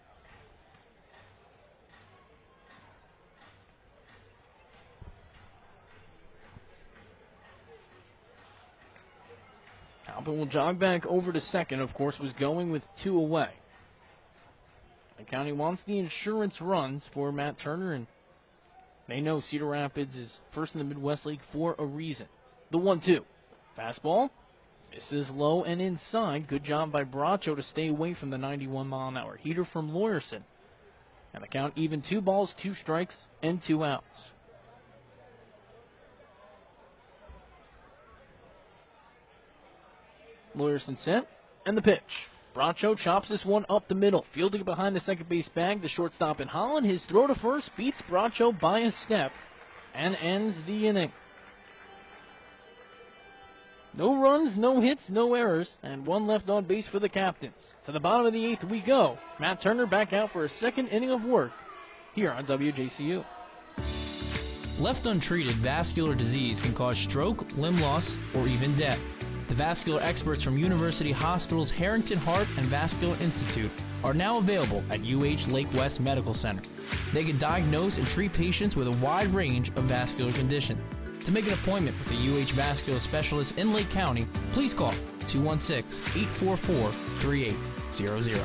Halpert will jog back over to second. Of course, was going with 2 away. The county wants the insurance runs for Matt Turner, and they know Cedar Rapids is first in the Midwest League for a reason. The 1-2. Fastball. This is low and inside. Good job by Bracho to stay away from the 91-mile-an-hour heater from Laurison. And the count even 2 balls, 2 strikes, and 2 outs. Laurison sent, and the pitch. Bracho chops this one up the middle, fielding it behind the second base bag. The shortstop in Holland, his throw to first beats Bracho by a step and ends the inning. No runs, no hits, no errors, and 1 left on base for the captains. To the bottom of the 8th we go. Matt Turner back out for a second inning of work here on WJCU. Left untreated, vascular disease can cause stroke, limb loss, or even death. The vascular experts from University Hospital's Harrington Heart and Vascular Institute are now available at UH Lake West Medical Center. They can diagnose and treat patients with a wide range of vascular conditions. To make an appointment with a UH vascular specialist in Lake County, please call 216-844-3800.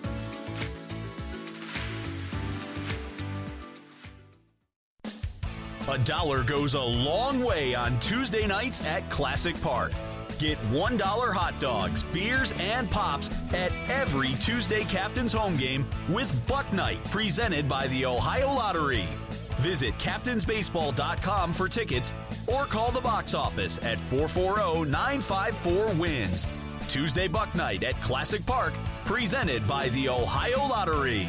$1 goes a long way on Tuesday nights at Classic Park. Get $1 hot dogs, beers, and pops at every Tuesday Captain's home game with Buck Night, presented by the Ohio Lottery. Visit captainsbaseball.com for tickets or call the box office at 440-954-WINS. Tuesday Buck Night at Classic Park, presented by the Ohio Lottery.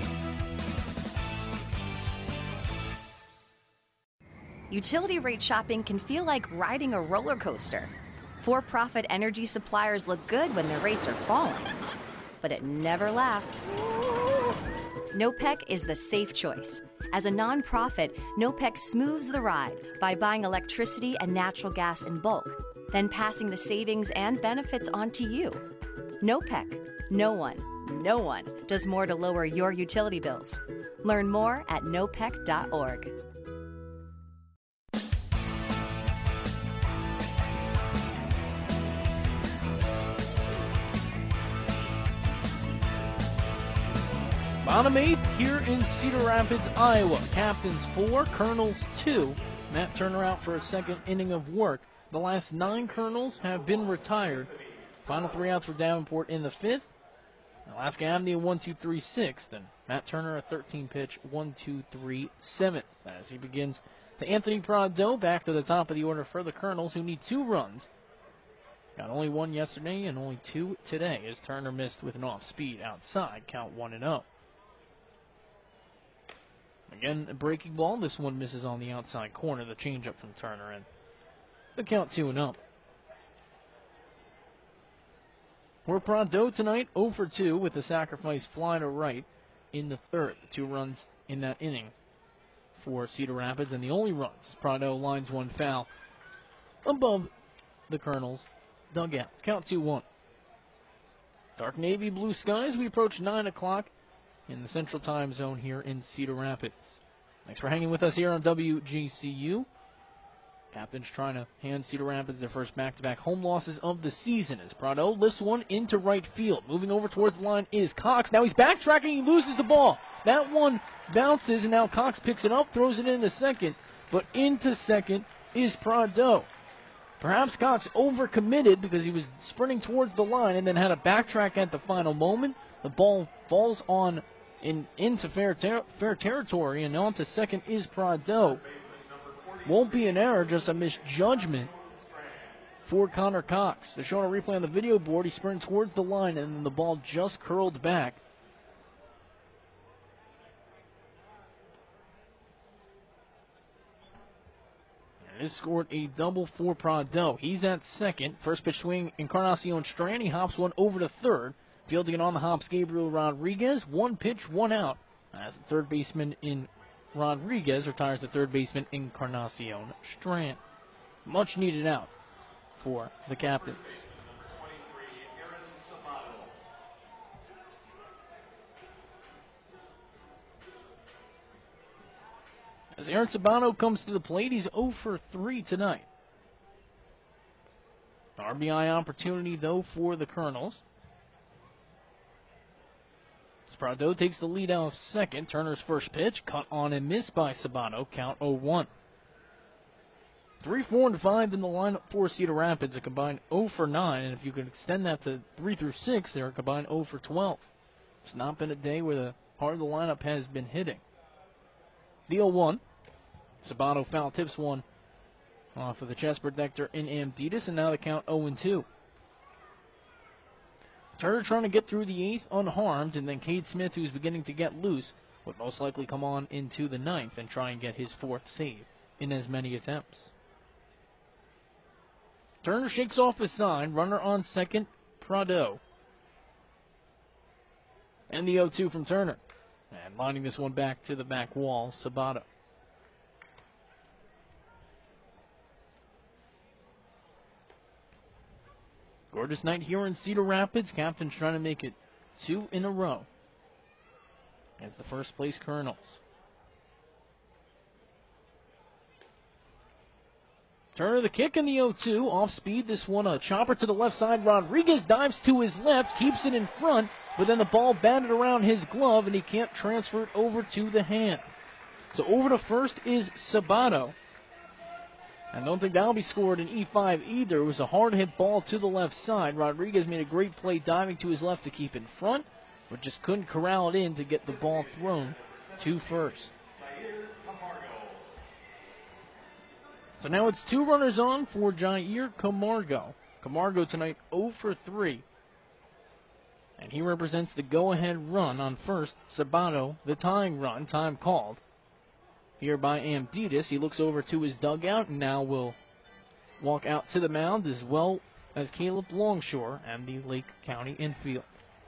Utility rate shopping can feel like riding a roller coaster. For-profit energy suppliers look good when their rates are falling, but it never lasts. NOPEC is the safe choice. As a nonprofit, NOPEC smooths the ride by buying electricity and natural gas in bulk, then passing the savings and benefits on to you. NOPEC, no one No one does more to lower your utility bills. Learn more at nopec.org. Bottom 8 here in Cedar Rapids, Iowa. Captains 4, Colonels 2. Matt Turner out for a second inning of work. The last 9 Colonels have been retired. Final 3 outs for Davenport in the 5th. Alaska Avenue 1-2-3 6th. And Matt Turner a 13-pitch 1-2-3 7th. As he begins to Anthony Prado back to the top of the order for the Colonels, who need 2 runs. Got only 1 yesterday and only 2 today, as Turner missed with an off-speed outside. Count 1-0. Again, a breaking ball. This one misses on the outside corner. The changeup from Turner, and the count 2-0. For Prado tonight, 0 for 2 with a sacrifice fly to right in the 3rd. 2 runs in that inning for Cedar Rapids, and the only runs. Prado lines one foul above the Colonels' dugout. Count 2-1. Dark navy blue skies. We approach 9 o'clock. In the Central Time Zone here in Cedar Rapids. Thanks for hanging with us here on WGCU. Captains trying to hand Cedar Rapids their first back-to-back home losses of the season as Prado lifts one into right field. Moving over towards the line is Cox. Now he's backtracking. He loses the ball. That one bounces, and now Cox picks it up, throws it into second. But into second is Prado. Perhaps Cox overcommitted because he was sprinting towards the line and then had a backtrack at the final moment. The ball falls on into fair territory, and on to second is Prado. Won't be an error, just a misjudgment for Connor Cox. They're showing a replay on the video board. He sprinted towards the line, and then the ball just curled back. And this scored a double for Prado. He's at second. First pitch swing, Encarnacion Strand. He hops one over to third. Fielding it on the hops, Gabriel Rodriguez. 1 pitch, 1 out. As the third baseman in Rodriguez retires the third baseman Encarnacion Strand. Much needed out for the Captains. As Aaron Sabato comes to the plate, he's 0 for 3 tonight. RBI opportunity, though, for the Colonels. Prado takes the lead out of second. Turner's first pitch, cut on and missed by Sabato. Count 0-1. 3, 4, and 5 in the lineup for Cedar Rapids, a combined 0 for 9. And if you could extend that to 3 through 6, they're a combined 0 for 12. It's not been a day where the heart of the lineup has been hitting. The 0-1. Sabato foul tips one off of the chest protector in Amditas, and now the count 0-2. Turner trying to get through the 8th unharmed, and then Cade Smith, who's beginning to get loose, would most likely come on into the 9th and try and get his 4th save in as many attempts. Turner shakes off his sign. Runner on second, Prado. And the 0-2 from Turner. And lining this one back to the back wall, Sabato. Gorgeous night here in Cedar Rapids. Captains trying to make it 2 in a row as the first place Colonels. Turner the kick in the 0-2. Off speed. This one a chopper to the left side. Rodriguez dives to his left, keeps it in front, but then the ball batted around his glove and he can't transfer it over to the hand. So over to first is Sabato. I don't think that'll be scored in E5 either. It was a hard-hit ball to the left side. Rodriguez made a great play diving to his left to keep in front, but just couldn't corral it in to get the ball thrown to first. So now it's 2 runners on for Jair Camargo. Camargo tonight 0 for 3. And he represents the go-ahead run on first. Sabato, the tying run, time called. Here by Amditas, he looks over to his dugout and now will walk out to the mound as well as Caleb Longshore and the Lake County infield.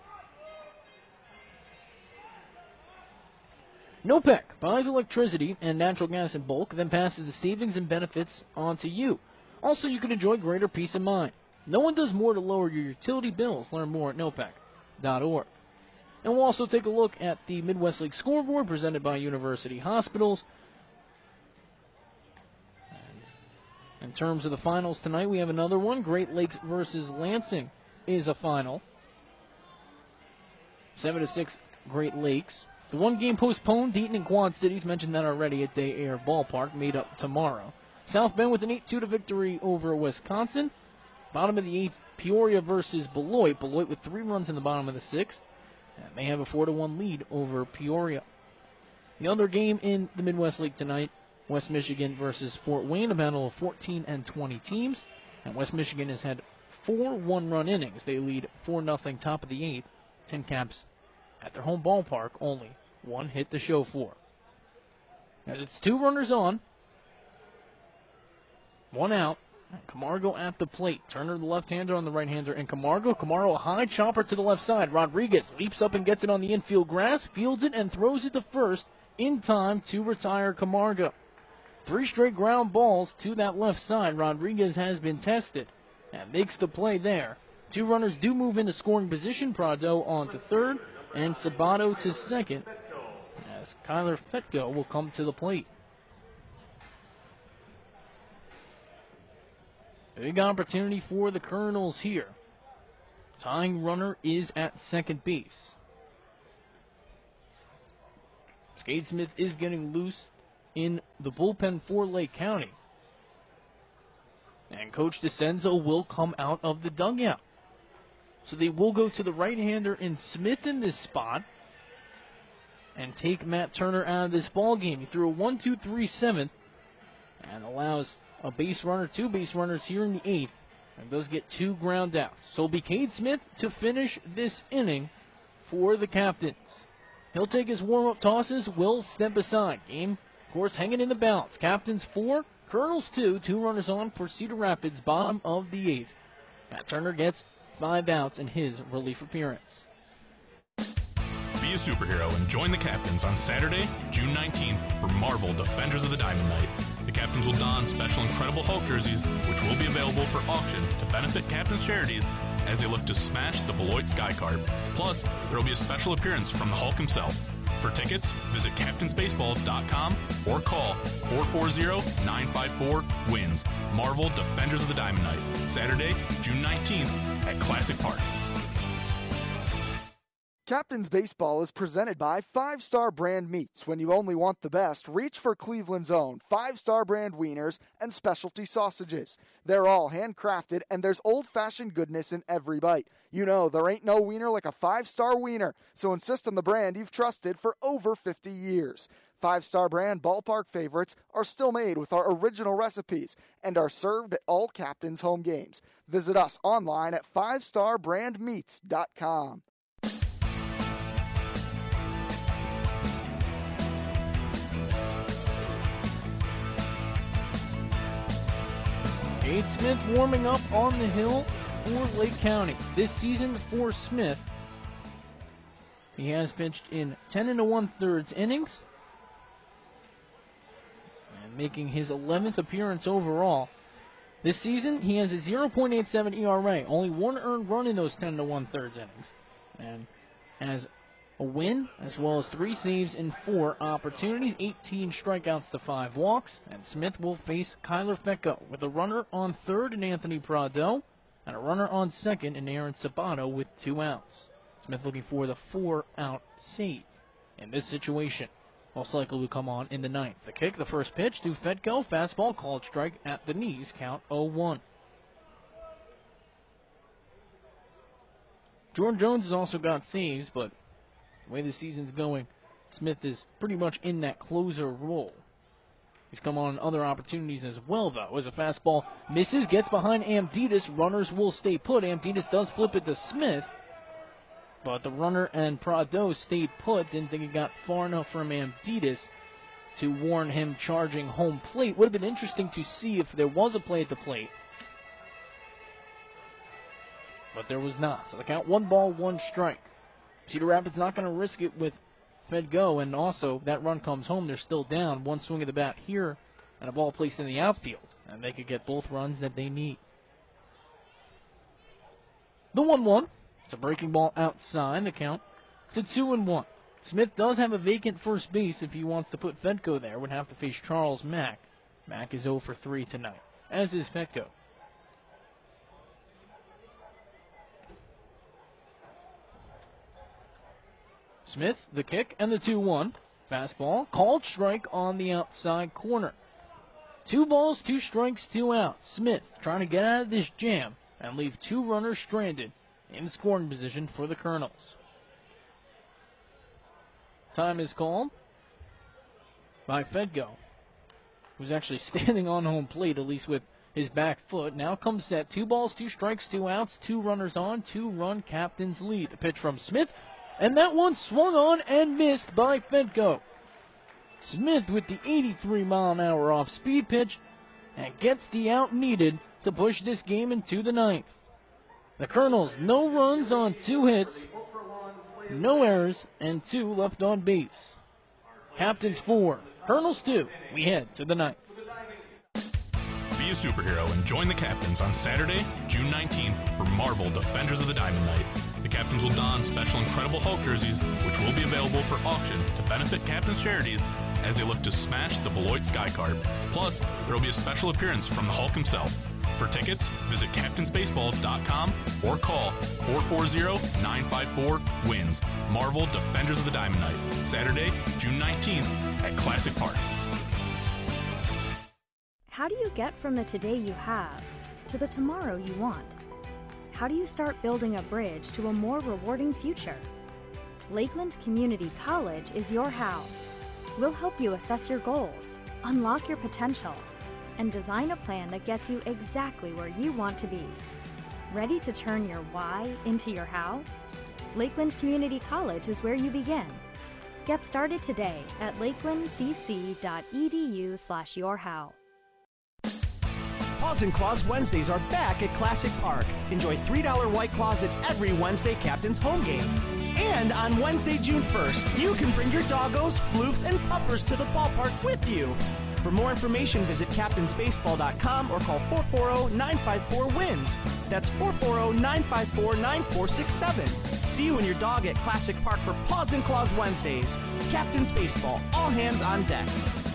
NOPEC buys electricity and natural gas in bulk, then passes the savings and benefits on to you. Also, you can enjoy greater peace of mind. No one does more to lower your utility bills. Learn more at nopec.org. And we'll also take a look at the Midwest League scoreboard presented by University Hospitals. And in terms of the finals tonight, we have another one. Great Lakes versus Lansing is a final. 7-6 Great Lakes. The one game postponed, Deaton and Quad Cities, mentioned that already at Day Air Ballpark, made up tomorrow. South Bend with an 8-2 victory over Wisconsin. Bottom of the 8th, Peoria versus Beloit. Beloit with 3 runs in the bottom of the 6th. And they have a 4-1 lead over Peoria. The other game in the Midwest League tonight, West Michigan versus Fort Wayne, a battle of 14 and 20 teams. And West Michigan has had 4 one-run innings. They lead 4-0 top of the 8th. Tin Caps at their home ballpark, only 1 hit to show for. As it's 2 runners on, 1 out. Camargo at the plate. Turner, the left-hander, on the right-hander. And Camargo a high chopper to the left side. Rodriguez leaps up and gets it on the infield grass, fields it, and throws it to first in time to retire Camargo. 3 straight ground balls to that left side. Rodriguez has been tested and makes the play there. 2 runners do move into scoring position. Prado on to third and Sabato to second as Kyler Fetko will come to the plate. Big opportunity for the Colonels here. Tying runner is at second base. Skade Smith is getting loose in the bullpen for Lake County. And Coach DeCenzo will come out of the dugout. So they will go to the right-hander in Smith in this spot and take Matt Turner out of this ball game. He threw a 1-2-3 7th and allows a base runner, 2 base runners here in the 8th, and does get 2 ground outs. So it'll be Cade Smith to finish this inning for the Captains. He'll take his warm-up tosses, will step aside. Game, of course, hanging in the balance. Captains 4, Colonels 2, 2 runners on for Cedar Rapids, bottom of the 8th. Matt Turner gets 5 outs in his relief appearance. Be a superhero and join the Captains on Saturday, June 19th for Marvel Defenders of the Diamond Night. The Captains will don special Incredible Hulk jerseys, which will be available for auction to benefit Captains charities as they look to smash the Beloit Sky Carp. Plus, there will be a special appearance from the Hulk himself. For tickets, visit captainsbaseball.com or call 440-954-WINS. Marvel Defenders of the Diamond Night, Saturday, June 19th at Classic Park. Captain's Baseball is presented by 5 Star Brand Meats. When you only want the best, reach for Cleveland's own 5 Star Brand wieners and specialty sausages. They're all handcrafted, and there's old-fashioned goodness in every bite. You know, there ain't no wiener like a 5 Star wiener, so insist on the brand you've trusted for over 50 years. 5 Star Brand ballpark favorites are still made with our original recipes and are served at all Captain's home games. Visit us online at 5starbrandmeats.com. Cade Smith warming up on the hill for Lake County. This season for Smith, he has pitched in 10 1/3 innings and making his 11th appearance overall. This season, he has a 0.87 ERA, only 1 earned run in those 10 1/3 innings, and has a win as well as 3 saves in 4 opportunities, 18 strikeouts to 5 walks, and Smith will face Kyler Fecko with a runner on third in Anthony Prado and a runner on second in Aaron Sabato with 2 outs. Smith looking for the 4-out save in this situation. Most likely will come on in the 9th. The kick, the first pitch to Fetko, fastball called strike at the knees, count 0-1. Jordan Jones has also got saves, but the way the season's going, Smith is pretty much in that closer role. He's come on other opportunities as well, though. As a fastball misses, gets behind Amditas, runners will stay put. Amditas does flip it to Smith, but the runner and Prado stayed put. Didn't think it got far enough from Amditas to warn him charging home plate. Would have been interesting to see if there was a play at the plate, but there was not. So the count, 1 ball, 1 strike. Cedar Rapids not going to risk it with Fedgo, and also that run comes home. They're still down. 1 swing of the bat here and a ball placed in the outfield, and they could get both runs that they need. The 1-1. It's a breaking ball outside. The count to 2-1. Smith does have a vacant first base if he wants to put Fetko there. Would have to face Charles Mack. Mack is 0 for 3 tonight, as is Fetko. Smith, the kick, and the 2-1. Fastball, called strike on the outside corner. 2 balls, 2 strikes, 2 outs. Smith trying to get out of this jam and leave 2 runners stranded in scoring position for the Colonels. Time is called by Fetko, who's actually standing on home plate, at least with his back foot. Now comes set. 2 balls, 2 strikes, 2 outs, 2 runners on, 2-run Captain's lead. The pitch from Smith, and that one swung on and missed by Fetko. Smith with the 83-mile-an-hour off-speed pitch and gets the out needed to push this game into the 9th. The Colonels, no runs on 2 hits, no errors, and 2 left on base. Captains 4, Colonels 2. We head to the 9th. Be a superhero and join the Captains on Saturday, June 19th for Marvel Defenders of the Diamond Night. The Captains will don special Incredible Hulk jerseys, which will be available for auction to benefit Captains charities as they look to smash the Beloit Skycarp. Plus, there will be a special appearance from the Hulk himself. For tickets, visit captainsbaseball.com or call 440-954-WINS. Marvel Defenders of the Diamond Night, Saturday, June 19th at Classic Park. How do you get from the today you have to the tomorrow you want? How do you start building a bridge to a more rewarding future? Lakeland Community College is your how. We'll help you assess your goals, unlock your potential, and design a plan that gets you exactly where you want to be. Ready to turn your why into your how? Lakeland Community College is where you begin. Get started today at lakelandcc.edu/yourhow. Paws and Claws Wednesdays are back at Classic Park. Enjoy $3 White Claws at every Wednesday Captain's home game. And on Wednesday, June 1st, you can bring your doggos, floofs, and puppers to the ballpark with you. For more information, visit captainsbaseball.com or call 440-954-WINS. That's 440-954-9467. See you and your dog at Classic Park for Paws and Claws Wednesdays. Captain's Baseball, all hands on deck.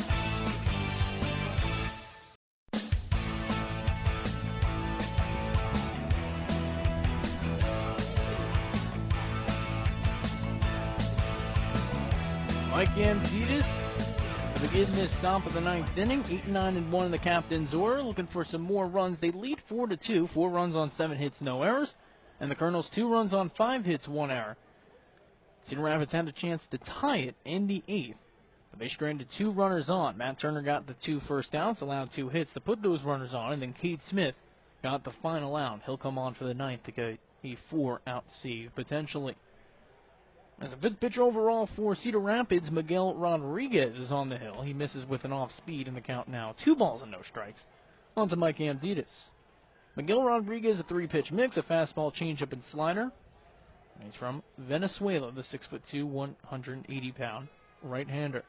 Mike Amditas to begin this top of the 9th inning. 8-9-1 in the Captains' order. Looking for some more runs. They lead 4-2. 4 runs on 7 hits, no errors. And the Colonels 2 runs on 5 hits, 1 error. Cedar Rapids had a chance to tie it in the 8th. But they stranded 2 runners on. Matt Turner got the 2 first outs, allowed 2 hits to put those runners on. And then Cade Smith got the final out. He'll come on for the 9th to get a 4-out save, potentially. As the 5th pitcher overall for Cedar Rapids, Miguel Rodriguez is on the hill. He misses with an off-speed in the count now. 2 balls and no strikes. On to Mike Amditas. Miguel Rodriguez, a 3-pitch mix, a fastball, changeup, and slider. He's from Venezuela, the 6'2", 180-pound right-hander.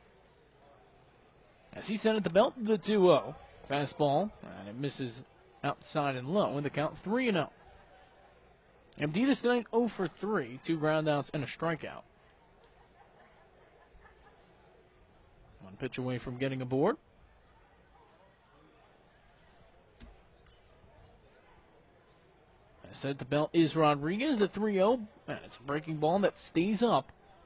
As he sent at the belt, the 2-0. Fastball, and it misses outside and low in the count 3-0. Amditas tonight 0 for 3, 2 groundouts and a strikeout. 1 pitch away from getting aboard. As said, the belt is Rodriguez, the 3-0, and it's a breaking ball that stays up.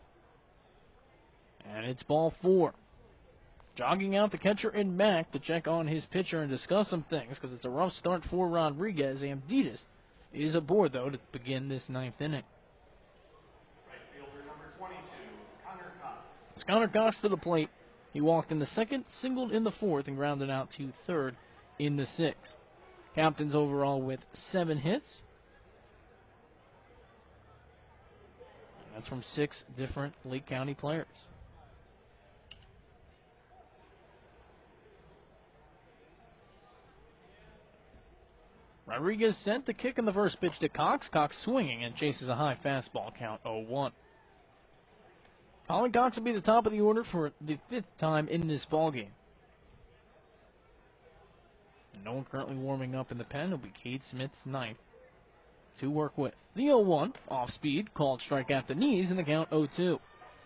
And it's ball 4. Jogging out the catcher in Mack to check on his pitcher and discuss some things because it's a rough start for Rodriguez. Amditas is aboard, though, to begin this 9th inning. Right fielder number 22, Connor Cox. It's Connor Cox to the plate. He walked in the 2nd, singled in the 4th, and grounded out to 3rd in the 6th. Captains overall with 7 hits. And that's from 6 different Lake County players. Rodriguez sent the kick in the first pitch to Cox. Cox swinging and chases a high fastball, count 0-1. Colin Cox will be the top of the order for the 5th time in this ballgame. No one currently warming up in the pen. It'll be Cade Smith's 9th. to work with. The 0-1 off speed, called strike at the knees, and the count 0-2.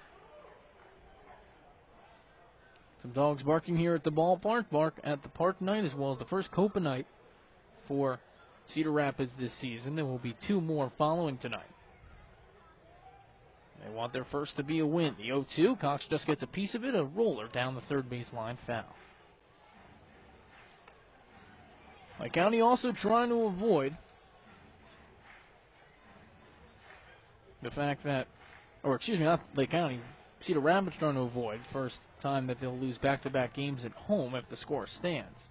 Some dogs barking here at the ballpark, bark at the park night as well as the first Copa night for Cedar Rapids this season. There will be 2 more following tonight. They want their first to be a win. The 0-2, Cox just gets a piece of it, a roller down the third baseline, foul. Lake County also trying to avoid the fact that, not Lake County, Cedar Rapids trying to avoid first time that they'll lose back-to-back games at home if the score stands.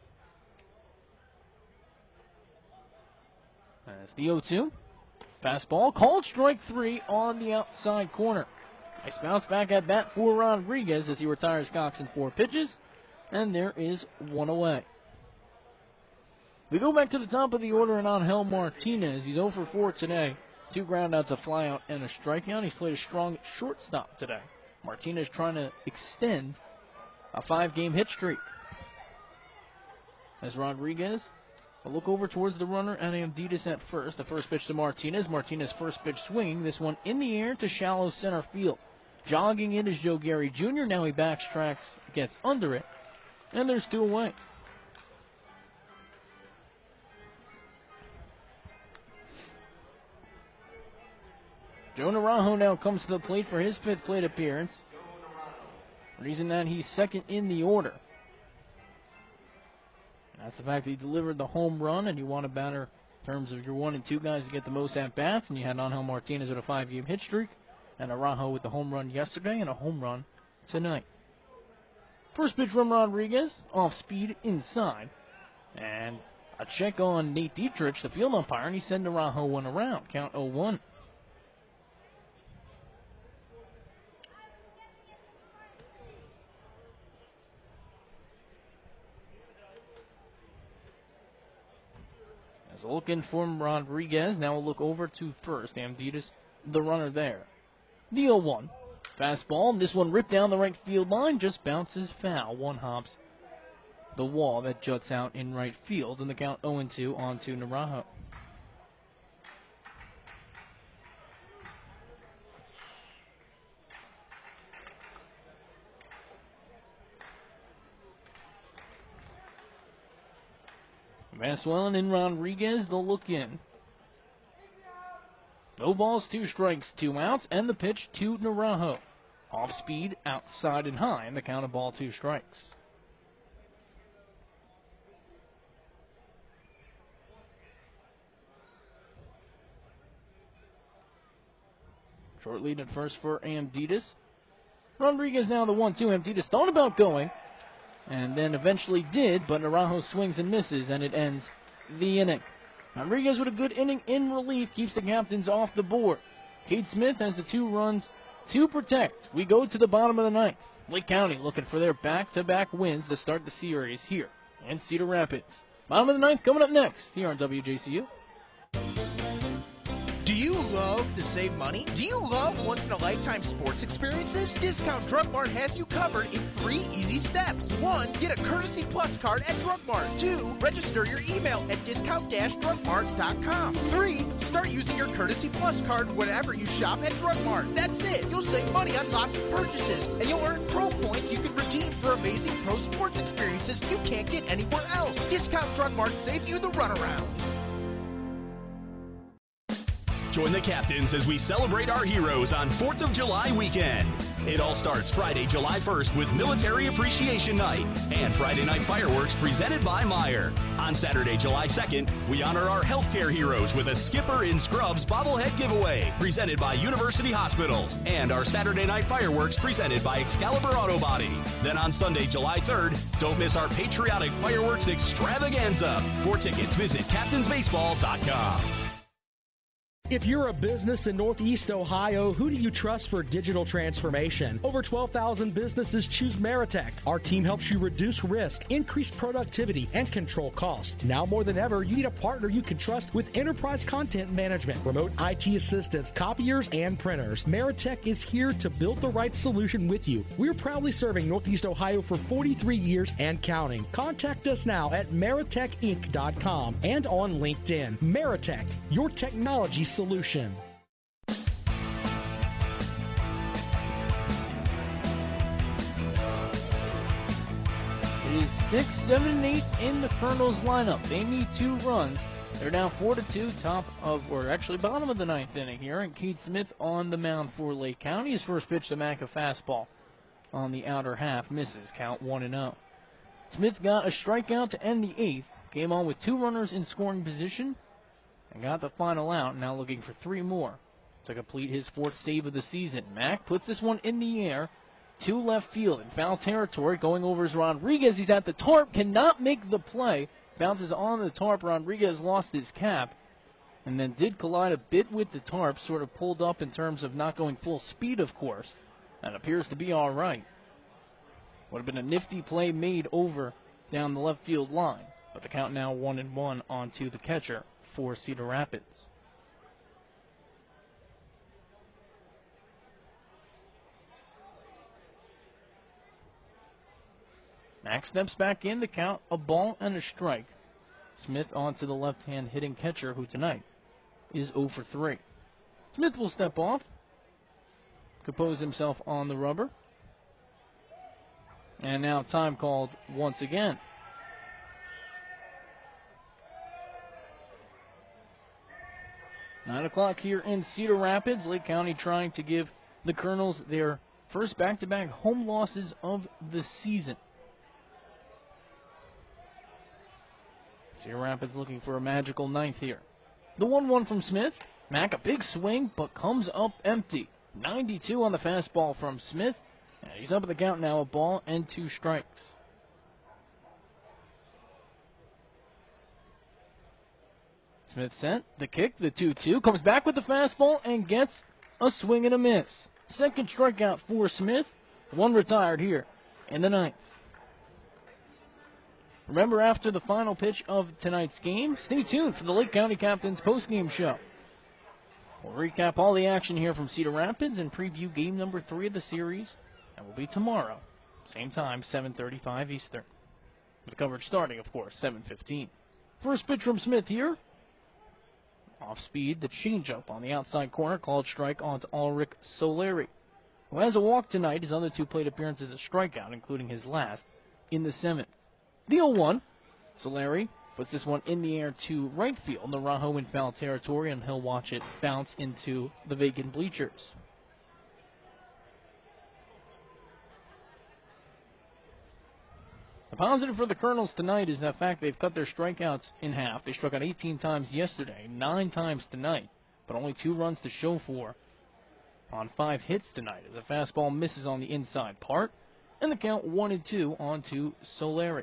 That's the 0-2. Fastball, called strike 3 on the outside corner. Nice bounce back at bat for Rodriguez as he retires Cox in 4 pitches, and there is 1 away. We go back to the top of the order and Angel Martinez. He's 0 for 4 today. 2 groundouts, a flyout, and a strikeout. He's played a strong shortstop today. Martinez trying to extend a 5-game hit streak. As Rodriguez will look over towards the runner and Amditas at first. The first pitch to Martinez. Martinez first pitch swinging. This one in the air to shallow center field. Jogging in is Joe Gary Jr. Now he backtracks, gets under it, and there's 2 away. Joe Naranjo now comes to the plate for his 5th plate appearance. Reason that he's second in the order. That's the fact that he delivered the home run, and you want a batter in terms of your 1 and 2 guys to get the most at-bats, and you had Angel Martinez with a 5-game hit streak, and Naranjo with the home run yesterday, and a home run tonight. First pitch from Rodriguez, off speed inside, and a check on Nate Dietrich, the field umpire, and he sent Naranjo 1 around, count 0-1. Looking for Rodriguez. Now we'll look over to first. Amditas, the runner there. The 0-1. Fastball. This one ripped down the right field line. Just bounces foul. 1 hops the wall that juts out in right field. And the count 0-2 on to Naranjo. Maswell and Rodriguez, they'll look in. No balls, 2 strikes, 2 outs, and the pitch to Naranjo. Off speed, outside and high, and the count of ball 2 strikes. Short lead at first for Amditas. Rodriguez now the 1-2. Amditas thought about going, and then eventually did, but Naranjo swings and misses, and it ends the inning. Rodriguez with a good inning in relief keeps the Captains off the board. Cade Smith has the 2 runs to protect. We go to the bottom of the 9th. Lake County looking for their back-to-back wins to start the series here in Cedar Rapids. Bottom of the 9th coming up next here on WJCU. Do you love to save money? Do you love once-in-a-lifetime sports experiences? Discount Drug Mart has you covered in 3 easy steps. 1, get a Courtesy Plus card at Drug Mart. 2, register your email at discount-drugmart.com. 3, start using your Courtesy Plus card whenever you shop at Drug Mart. That's it. You'll save money on lots of purchases, and you'll earn Pro Points you can redeem for amazing pro sports experiences you can't get anywhere else. Discount Drug Mart saves you the runaround. Join the Captains as we celebrate our heroes on 4th of July weekend. It all starts Friday, July 1st with Military Appreciation Night and Friday night fireworks presented by Meijer. On Saturday, July 2nd, we honor our healthcare heroes with a Skipper in Scrubs bobblehead giveaway presented by University Hospitals and our Saturday night fireworks presented by Excalibur Auto Body. Then on Sunday, July 3rd, don't miss our patriotic fireworks extravaganza. For tickets, visit captainsbaseball.com. If you're a business in Northeast Ohio, who do you trust for digital transformation? Over 12,000 businesses choose Meritech. Our team helps you reduce risk, increase productivity, and control costs. Now more than ever, you need a partner you can trust with enterprise content management, remote IT assistance, copiers, and printers. Meritech is here to build the right solution with you. We're proudly serving Northeast Ohio for 43 years and counting. Contact us now at meritechinc.com and on LinkedIn. Meritech, your technology solution. It is 6, 7, and 8 in the Colonels lineup. They need 2 runs. They're down 4-2, bottom of the 9th inning here. And Keith Smith on the mound for Lake County. His first pitch to Mac, a fastball on the outer half, misses. Count 1-0. Smith got a strikeout to end the 8th. Came on with 2 runners in scoring position and got the final out. Now looking for 3 more to complete his 4th save of the season. Mac puts this one in the air to left field in foul territory. Going over is Rodriguez. He's at the tarp, cannot make the play. Bounces on the tarp. Rodriguez lost his cap and then did collide a bit with the tarp. Sort of pulled up in terms of not going full speed, of course. And appears to be all right. Would have been a nifty play made over down the left field line. But the count now 1-1 onto the catcher for Cedar Rapids. Max steps back in, the count, a ball and a strike. Smith onto the left-hand hitting catcher, who tonight is 0 for 3. Smith will step off, compose himself on the rubber. And now time called once again. Nine o'clock here in Cedar Rapids. Lake County trying to give the Colonels their first back-to-back home losses of the season. Cedar Rapids looking for a magical 9th here. The 1-1 from Smith. Mac, a big swing, but comes up empty. 92 on the fastball from Smith. And he's up at the count now, a ball and 2 strikes. Smith sent the kick, the 2-2, comes back with the fastball and gets a swing and a miss. Second strikeout for Smith. 1 retired here in the 9th. Remember, after the final pitch of tonight's game, stay tuned for the Lake County Captains postgame show. We'll recap all the action here from Cedar Rapids and preview game number 3 of the series. That will be tomorrow, same time, 7:35 Eastern. With the coverage starting, of course, 7:15. First pitch from Smith here. Off speed, the changeup on the outside corner, called strike onto Ulrich Solari, who has a walk tonight. His other 2 plate appearances a strikeout, including his last in the 7th. The 0-1, Solari puts this one in the air to right field. Narajo in foul territory, and he'll watch it bounce into the vacant bleachers. The positive for the Colonels tonight is the fact they've cut their strikeouts in half. They struck out 18 times yesterday, 9 times tonight, but only 2 runs to show for on 5 hits tonight as a fastball misses on the inside part, and the count 1-2 onto Solari.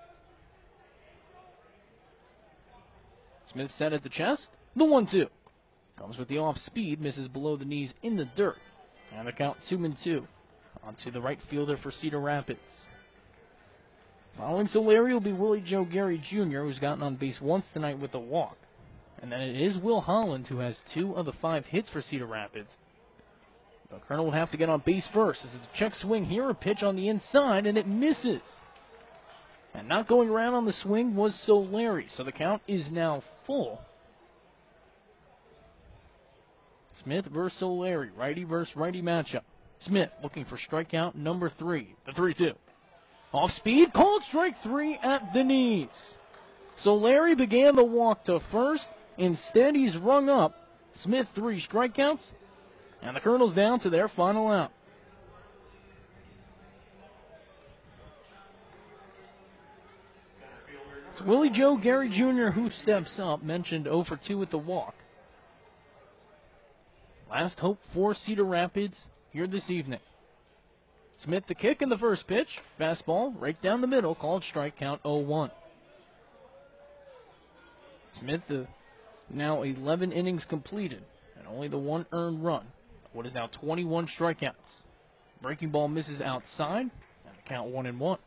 Smith set at the chest, the 1-2. Comes with the off speed, misses below the knees in the dirt, and the count 2-2 onto the right fielder for Cedar Rapids. Following Solari will be Willie Joe Gary Jr., who's gotten on base once tonight with a walk. And then it is Will Holland, who has 2 of the 5 hits for Cedar Rapids. The Colonel will have to get on base first. This is a check swing here, a pitch on the inside, and it misses. And not going around on the swing was Solari, so the count is now full. Smith versus Solari, righty versus righty matchup. Smith looking for strikeout number 3, the 3-2. Off speed, called strike 3 at the knees. Solari began the walk to first. Instead, he's rung up. Smith 3 strikeouts, and the Colonels down to their final out. It's Willie Joe Gary Jr. who steps up, mentioned 0 for 2 with the walk. Last hope for Cedar Rapids here this evening. Smith the kick in the first pitch. Fastball right down the middle, called strike, count 0-1. Smith, now 11 innings completed. and only the one earned run. What is now 21 strikeouts. Breaking ball misses outside, and the count 1-1.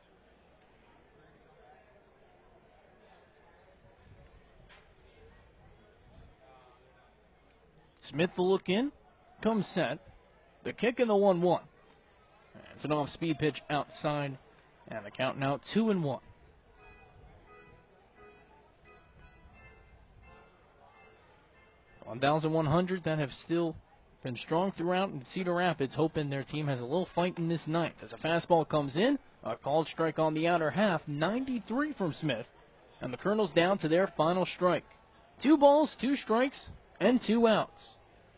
Smith will look in, comes set. The kick and the 1-1. It's an off-speed pitch outside, and the count now 2-1. $1,100 that have still been strong throughout in Cedar Rapids, hoping their team has a little fight in this ninth. As a fastball comes in, a called strike on the outer half, 93 from Smith, and the Colonels down to their final strike. 2 balls, 2 strikes, and 2 outs.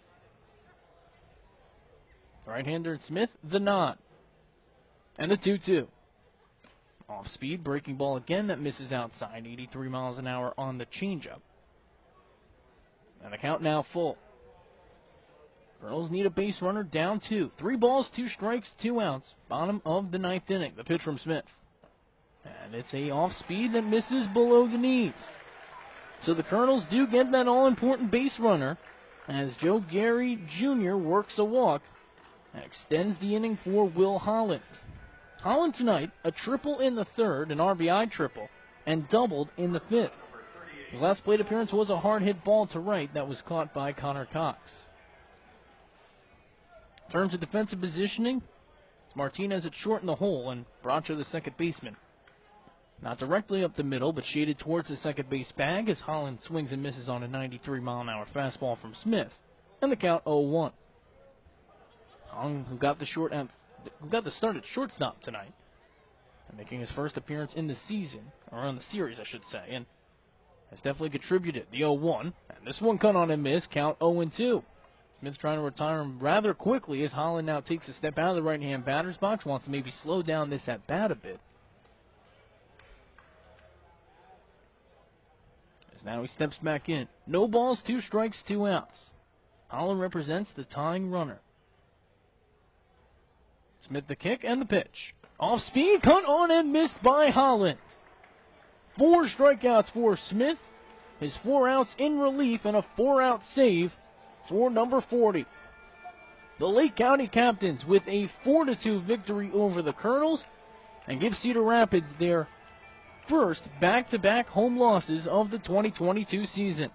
Right-hander Smith, the nod. And the 2-2. Off speed, breaking ball again that misses outside, 83 miles an hour on the changeup. And the count now full. Colonels need a base runner, down 2. 3 balls, 2 strikes, 2 outs. Bottom of the 9th inning. The pitch from Smith. And it's a off speed that misses below the knees. So the Colonels do get that all-important base runner as Joe Gary Jr. works a walk and extends the inning for Will Holland. Holland tonight, a triple in the 3rd, an RBI triple, and doubled in the 5th. His last plate appearance was a hard-hit ball to right that was caught by Connor Cox. In terms of defensive positioning, it's Martinez at short in the hole and Bracho the second baseman. Not directly up the middle, but shaded towards the second base bag as Holland swings and misses on a 93-mile-an-hour fastball from Smith, and the count 0-1. Hong, who got the start at shortstop tonight, and making his first appearance in the season, or on the series, I should say, and has definitely contributed. The 0-1, and this one cut on and miss, count 0-2. Smith trying to retire him rather quickly as Holland now takes a step out of the right-hand batter's box, wants to maybe slow down this at-bat a bit. As now he steps back in. No balls, 2 strikes, 2 outs. Holland represents the tying runner. Smith the kick and the pitch. Off speed, cut on and missed by Holland. 4 strikeouts for Smith. His 4 outs in relief and a 4-out save for number 40. The Lake County Captains with a 4-2 victory over the Colonels and give Cedar Rapids their first back-to-back home losses of the 2022 season.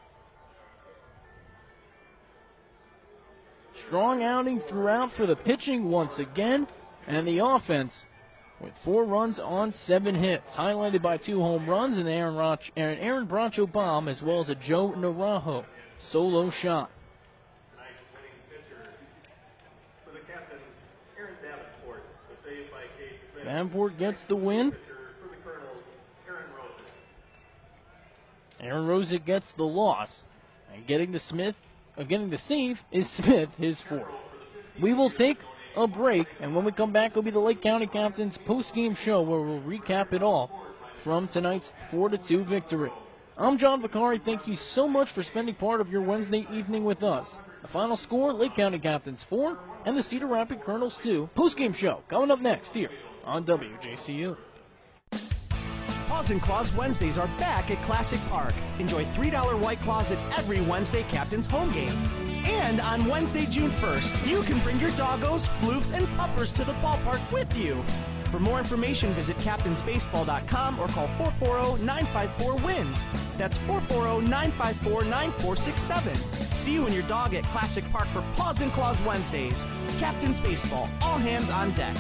Strong outing throughout for the pitching once again, and the offense with 4 runs on 7 hits, highlighted by 2 home runs and Aaron Bracho bomb, as well as a Joe Narajo solo shot. Tonight's winning pitcher for the Captains, Aaron Davenport, the save by Cade Smith. Davenport gets the win. For the Colonels, Aaron Rosick. Aaron Rosick gets the loss, and getting the save is Smith, his 4th. We will take a break, and when we come back, it'll be the Lake County Captains post-game show where we'll recap it all from tonight's 4-2 victory. I'm John Vicari. Thank you so much for spending part of your Wednesday evening with us. The final score, Lake County Captains 4 and the Cedar Rapids Colonels 2. Post-game show coming up next here on WJCU. Paws and Claws Wednesdays are back at Classic Park. Enjoy $3 White Claws at every Wednesday Captains home game. And on Wednesday, June 1st, you can bring your doggos, floofs, and puppers to the ballpark with you. For more information, visit captainsbaseball.com or call 440-954-WINS. That's 440-954-9467. See you and your dog at Classic Park for Paws and Claws Wednesdays. Captains Baseball, all hands on deck.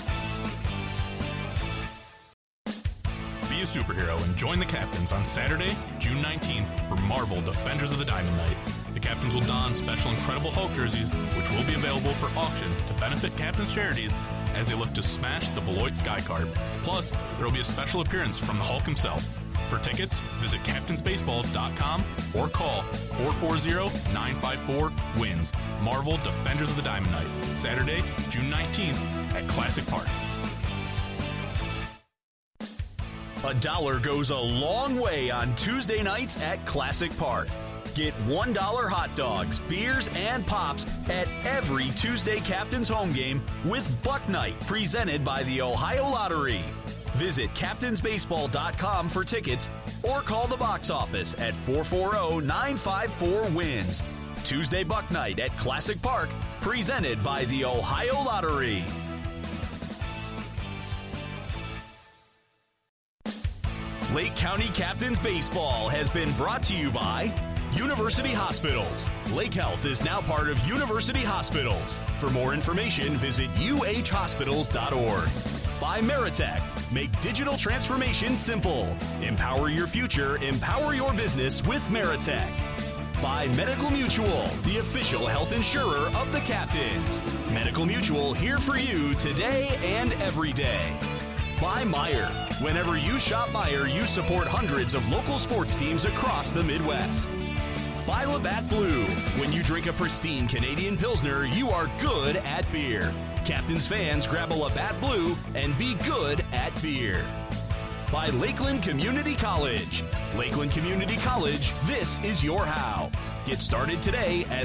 Be a superhero and join the Captains on Saturday, June 19th for Marvel Defenders of the Diamond Night. The Captains will don special Incredible Hulk jerseys, which will be available for auction to benefit Captains charities as they look to smash the Beloit Skycarp. Plus, there will be a special appearance from the Hulk himself. For tickets, visit captainsbaseball.com or call 440-954-WINS. Marvel Defenders of the Diamond Night, Saturday, June 19th at Classic Park. $1 goes a long way on Tuesday nights at Classic Park. Get $1 hot dogs, beers, and pops at every Tuesday Captains home game with Buck Night, presented by the Ohio Lottery. Visit captainsbaseball.com for tickets or call the box office at 440-954-WINS. Tuesday Buck Night at Classic Park, presented by the Ohio Lottery. Lake County Captains Baseball has been brought to you by University Hospitals. Lake Health is now part of University Hospitals. For more information, visit uhhospitals.org. By Meritech. Make digital transformation simple. Empower your future, empower your business with Meritech. By Medical Mutual, the official health insurer of the Captains. Medical Mutual, here for you today and every day. By Meijer. Whenever you shop Meijer, you support hundreds of local sports teams across the Midwest. By Labatt Blue. When you drink a pristine Canadian Pilsner, you are good at beer. Captains fans, grab a Labatt Blue and be good at beer. By Lakeland Community College. Lakeland Community College, this is your how. Get started today at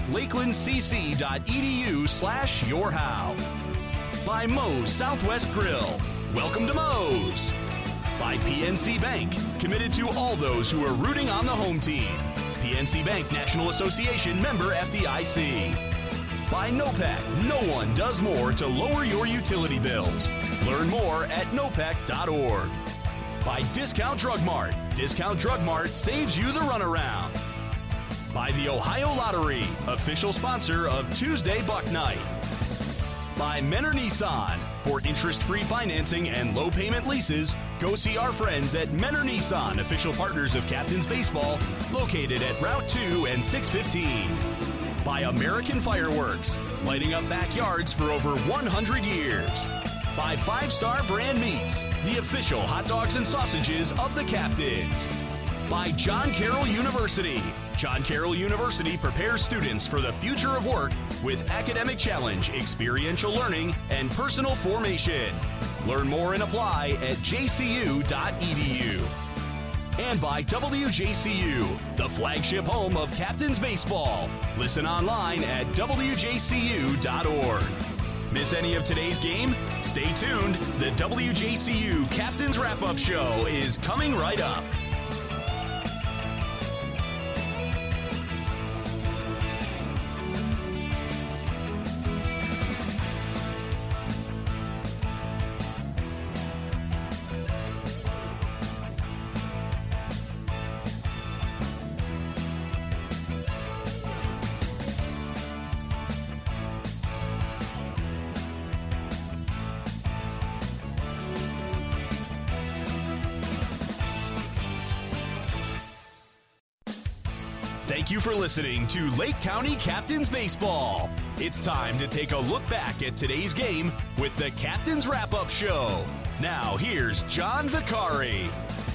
lakelandcc.edu/yourhow. By Moe's Southwest Grill. Welcome to Moe's. By PNC Bank, committed to all those who are rooting on the home team. PNC Bank National Association member FDIC. By NOPEC, no one does more to lower your utility bills. Learn more at nopec.org. By Discount Drug Mart. Discount Drug Mart saves you the runaround. By the Ohio Lottery, official sponsor of Tuesday Buck Night. By Menor Nissan. For interest-free financing and low payment leases, go see our friends at Menor Nissan, official partners of Captains Baseball, located at Route 2 and 615. By American Fireworks, lighting up backyards for over 100 years. By 5 Star Brand Meats, the official hot dogs and sausages of the Captains. By John Carroll University. John Carroll University prepares students for the future of work with academic challenge, experiential learning, and personal formation. Learn more and apply at jcu.edu. And by WJCU, the flagship home of Captains Baseball. Listen online at wjcu.org. Miss any of today's game? Stay tuned. The WJCU Captains Wrap-Up Show is coming right up. Thank you for listening to Lake County Captains Baseball. It's time to take a look back at today's game with the Captains Wrap-Up Show. Now, here's John Vicari.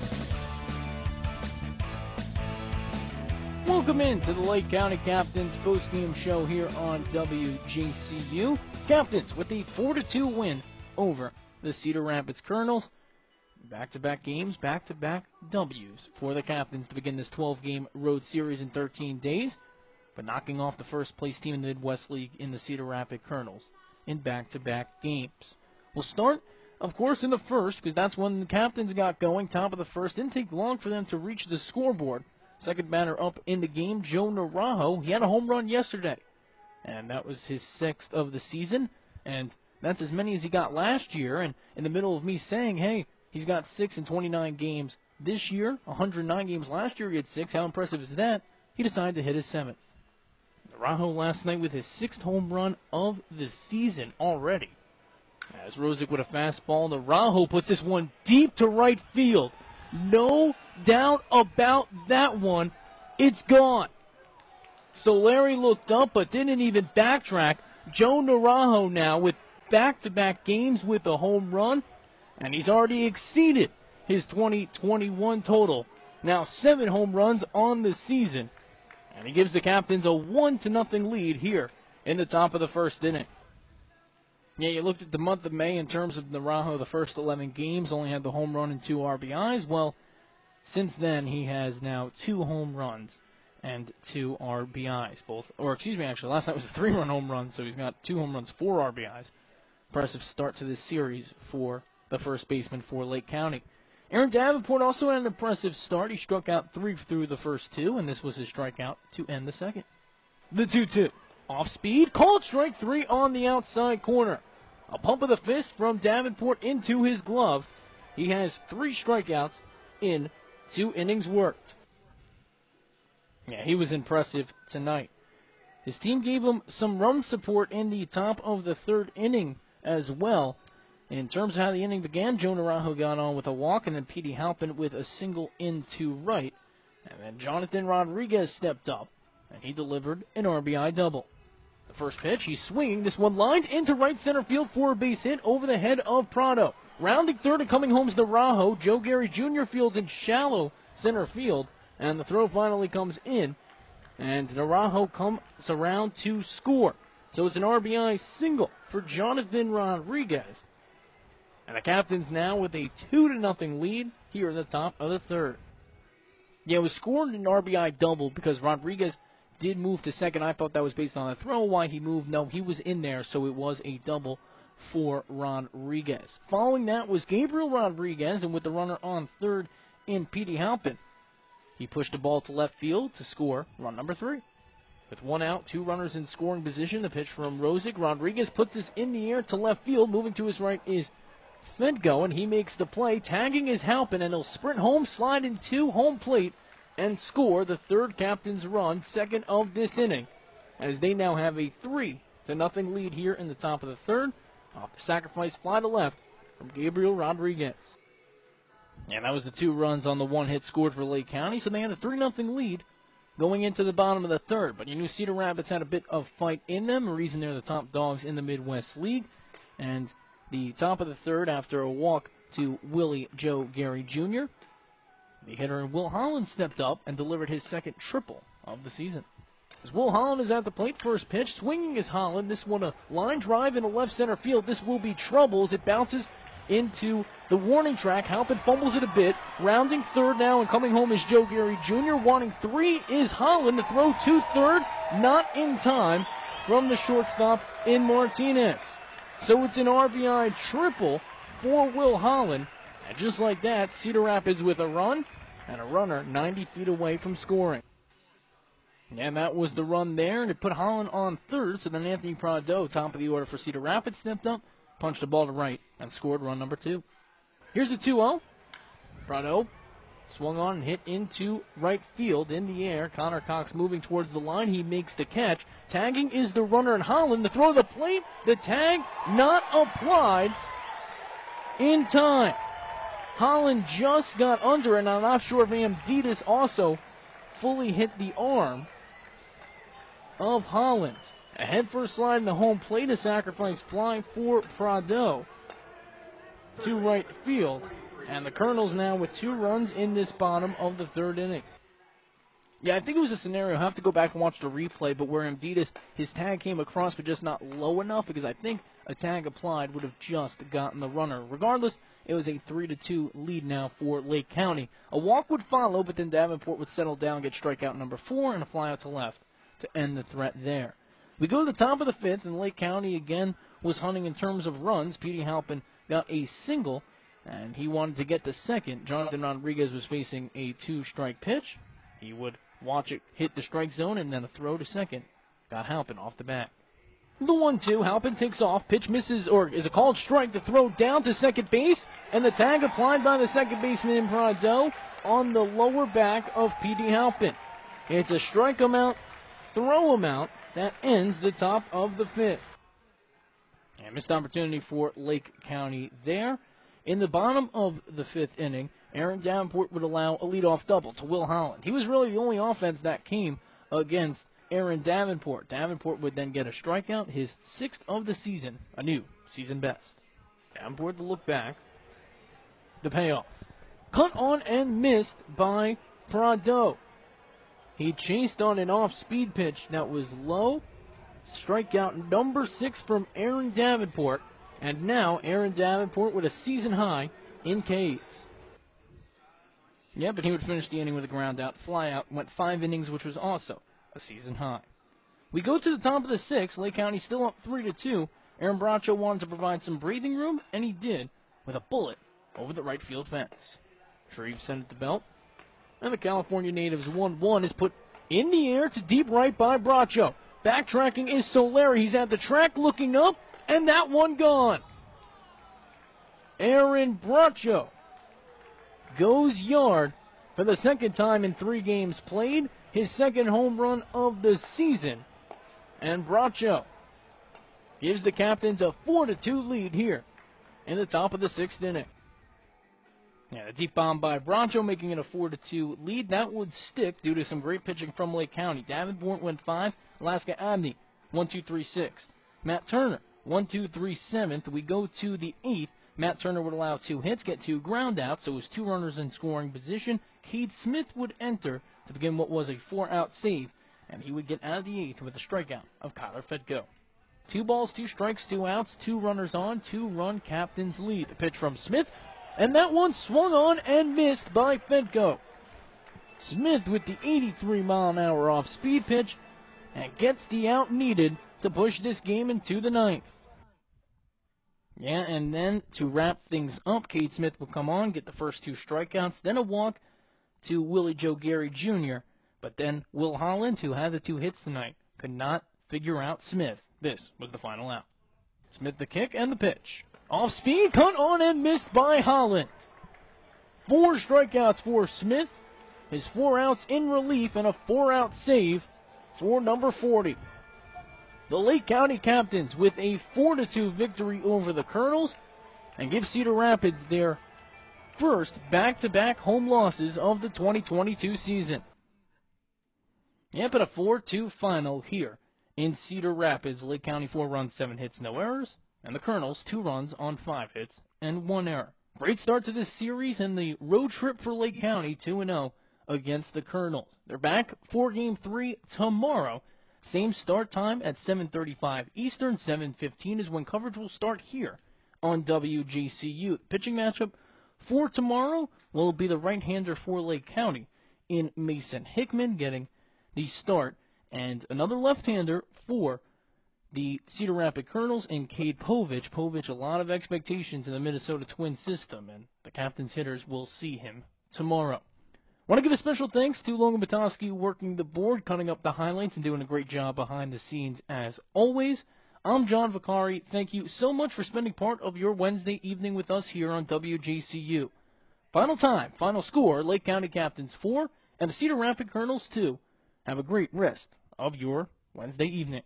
Welcome into the Lake County Captains postgame show here on WJCU. Captains with a 4-2 win over the Cedar Rapids Colonels. Back-to-back games, back-to-back W's for the Captains to begin this 12-game road series in 13 days, but knocking off the first-place team in the Midwest League in the Cedar Rapids Colonels in back-to-back games. We'll start, of course, in the first, because that's when the Captains got going, top of the first. Didn't take long for them to reach the scoreboard. Second batter up in the game, Joe Narajo. He had a home run yesterday, and that was his 6th of the season, and that's as many as he got last year. And in the middle of me saying, hey, he's got 6 in 29 games this year, 109 games last year he had 6. How impressive is that? He decided to hit his 7th. Narajo last night with his 6th home run of the season already. As Rosick with a fastball, Narajo puts this one deep to right field. No doubt about that one. It's gone. Solari looked up but didn't even backtrack. Joe Narajo now with back-to-back games with a home run. And he's already exceeded his 2021 total. Now 7 home runs on the season. And he gives the Captains a 1-0 lead here in the top of the first inning. Yeah, you looked at the month of May in terms of Narajo, the first 11 games, only had the home run and 2 RBIs. Well, since then he has now 2 home runs and 2 RBIs. Actually, last night was a 3-run home run, so he's got 2 home runs, 4 RBIs. Impressive start to this series for the first baseman for Lake County. Aaron Davenport also had an impressive start. He struck out 3 through the first 2, and this was his strikeout to end the second. The 2-2. Off speed, called strike 3 on the outside corner. A pump of the fist from Davenport into his glove. He has 3 strikeouts in 2 innings worked. Yeah, he was impressive tonight. His team gave him some run support in the top of the 3rd inning as well. In terms of how the inning began, Joe Naranjo got on with a walk, and then Petey Halpin with a single into right. And then Jonathan Rodriguez stepped up, and he delivered an RBI double. The first pitch, he's swinging. This one lined into right center field for a base hit over the head of Prado. Rounding third and coming home is Naranjo. Joe Gary Jr. fields in shallow center field, and the throw finally comes in. And Naranjo comes around to score. So it's an RBI single for Jonathan Rodriguez. And the Captains now with a 2-0 lead here in the top of the 3rd. Yeah, it was scored an RBI double because Rodriguez did move to second. I thought that was based on a throw. Why he moved? No, he was in there, so it was a double for Rodriguez. Following that was Gabriel Rodriguez, and with the runner on third in Petey Halpin, he pushed the ball to left field to score run number 3. With 1 out, 2 runners in scoring position, the pitch from Rosick. Rodriguez puts this in the air to left field. Moving to his right is Fedgo, and he makes the play. Tagging is Halpin, and he'll sprint home, slide into home plate, and score the 3rd Captain's run, 2nd of this inning, as they now have a 3-0 lead here in the top of the 3rd. Off the sacrifice fly to left from Gabriel Rodriguez. And that was the 2 runs on the 1 hit scored for Lake County, so they had a 3-0 lead going into the bottom of the 3rd. But you knew Cedar Rapids had a bit of fight in them, the reason they're the top dogs in the Midwest League. And the top of the 3rd, after a walk to Willie Joe Gary Jr., the hitter Will Holland stepped up and delivered his 2nd triple of the season. As Will Holland is at the plate, first pitch, swinging is Holland. This one a line drive in the left center field. This will be trouble as it bounces into the warning track. Halpin fumbles it a bit. Rounding third now and coming home is Joe Gary Jr. Wanting 3 is Holland to throw to third. Not in time from the shortstop in Martinez. So it's an RBI triple for Will Holland. And just like that, Cedar Rapids with a run and a runner 90 feet away from scoring. And that was the run there, and it put Holland on third. So then Anthony Prado, top of the order for Cedar Rapids, stepped up, punched the ball to right, and scored run number 2. Here's the 2-0. Prado swung on and hit into right field in the air. Connor Cox moving towards the line. He makes the catch. Tagging is the runner in Holland. The throw to the plate. The tag not applied in time. Holland just got under it, and I'm not sure if Amditas also fully hit the arm of Holland. A head-first slide in the home plate, a sacrifice fly for Prado to right field. And the Colonels now with 2 runs in this bottom of the 3rd inning. Yeah, I think it was a scenario, I'll have to go back and watch the replay, but where Amditas, his tag came across but just not low enough, because I think a tag applied would have just gotten the runner. Regardless, it was a 3-2 lead now for Lake County. A walk would follow, but then Davenport would settle down, get strikeout number 4, and a fly out to left to end the threat there. We go to the top of the 5th, and Lake County again was hunting in terms of runs. Petey Halpin got a single, and he wanted to get the 2nd. Jonathan Rodriguez was facing a 2-strike pitch. He would watch it hit the strike zone, and then a throw to 2nd. Got Halpin off the bat. The 1-2, Halpin takes off, pitch misses, or is a called strike to throw down to second base, and the tag applied by the second baseman in Prado on the lower back of Petey Halpin. It's a strike amount, throw amount that ends the top of the 5th. And missed opportunity for Lake County there. In the bottom of the 5th inning, Aaron Davenport would allow a leadoff double to Will Holland. He was really the only offense that came against Aaron Davenport. Davenport would then get a strikeout, his 6th of the season, a new season best. Davenport to look back. The payoff. Cut on and missed by Prado. He chased on an off-speed pitch that was low. Strikeout number 6 from Aaron Davenport. And now Aaron Davenport with a season high in Ks. Yeah, but he would finish the inning with a ground out, fly out, went 5 innings, which was also a season high. We go to the top of the 6th. Lake County still up 3-2. Aaron Bracho wanted to provide some breathing room, and he did with a bullet over the right field fence. Shreve sent it to belt, and the California Natives 1-1 is put in the air to deep right by Bracho. Backtracking is Solari. He's at the track looking up, and that one gone. Aaron Bracho goes yard for the second time in 3 games played. His second home run of the season. And Bracho gives the Captains a 4-2 lead here in the top of the 6th inning. Yeah, the deep bomb by Bracho making it a 4-2 lead. That would stick due to some great pitching from Lake County. Davenport went 5. Alaska Abney, 1-2-3 6th. Matt Turner, 1-2-3 7th. We go to the 8th. Matt Turner would allow 2 hits, get 2 ground outs, so it was 2 runners in scoring position. Cade Smith would enter to begin what was a 4-out save, and he would get out of the 8th with a strikeout of Kyler Fedko. 2 balls, 2 strikes, 2 outs, 2 runners on, 2-run Captains lead. The pitch from Smith, and that one swung on and missed by Fedko. Smith with the 83-mile-an-hour off-speed pitch and gets the out needed to push this game into the 9th. Yeah, and then to wrap things up, Cade Smith will come on, get the first 2 strikeouts, then a walk to Willie Joe Gary Jr., but then Will Holland, who had the 2 hits tonight, could not figure out Smith. This was the final out. Smith the kick and the pitch. Off speed, cut on and missed by Holland. 4 strikeouts for Smith, his 4 outs in relief, and a 4-out save for number 40. The Lake County Captains with a 4-2 victory over the Colonels and give Cedar Rapids their first back-to-back home losses of the 2022 season. Yeah, but a 4-2 final here in Cedar Rapids. Lake County 4 runs, 7 hits, no errors. And the Colonels 2 runs on 5 hits and 1 error. Great start to this series and the road trip for Lake County 2-0 against the Colonels. They're back for Game 3 tomorrow. Same start time at 7:35 Eastern. 7:15 is when coverage will start here on WGCU. The pitching matchup for tomorrow will be the right-hander for Lake County in Mason Hickman getting the start, and another left-hander for the Cedar Rapids Colonels in Cade Povich. Povich, a lot of expectations in the Minnesota Twins system, and the Captains hitters will see him tomorrow. Want to give a special thanks to Logan Batoski working the board, cutting up the highlights, and doing a great job behind the scenes as always. I'm John Vicari. Thank you so much for spending part of your Wednesday evening with us here on WGCU. Final time, final score, Lake County Captains 4 and the Cedar Rapids Colonels 2. Have a great rest of your Wednesday evening.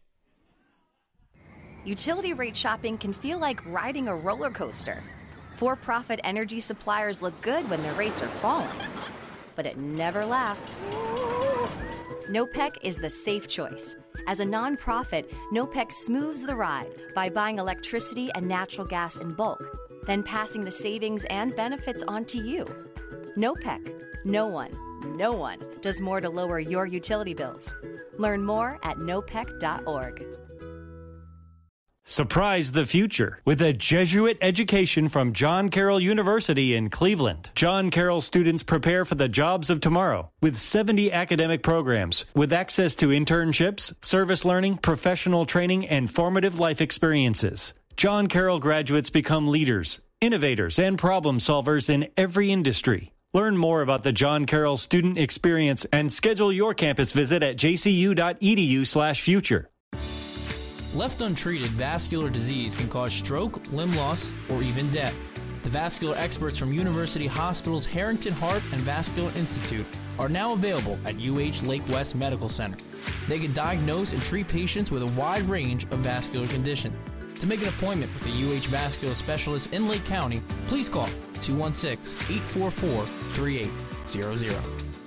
Utility rate shopping can feel like riding a roller coaster. For-profit energy suppliers look good when their rates are falling, but it never lasts. NOPEC is the safe choice. As a nonprofit, NOPEC smooths the ride by buying electricity and natural gas in bulk, then passing the savings and benefits on to you. NOPEC. No one does more to lower your utility bills. Learn more at nopec.org. Surprise the future with a Jesuit education from John Carroll University in Cleveland. John Carroll students prepare for the jobs of tomorrow with 70 academic programs with access to internships, service learning, professional training, and formative life experiences. John Carroll graduates become leaders, innovators, and problem solvers in every industry. Learn more about the John Carroll student experience and schedule your campus visit at jcu.edu/future. Left untreated, vascular disease can cause stroke, limb loss, or even death. The vascular experts from University Hospital's Harrington Heart and Vascular Institute are now available at UH Lake West Medical Center. They can diagnose and treat patients with a wide range of vascular conditions. To make an appointment with a UH vascular specialist in Lake County, please call 216-844-3800.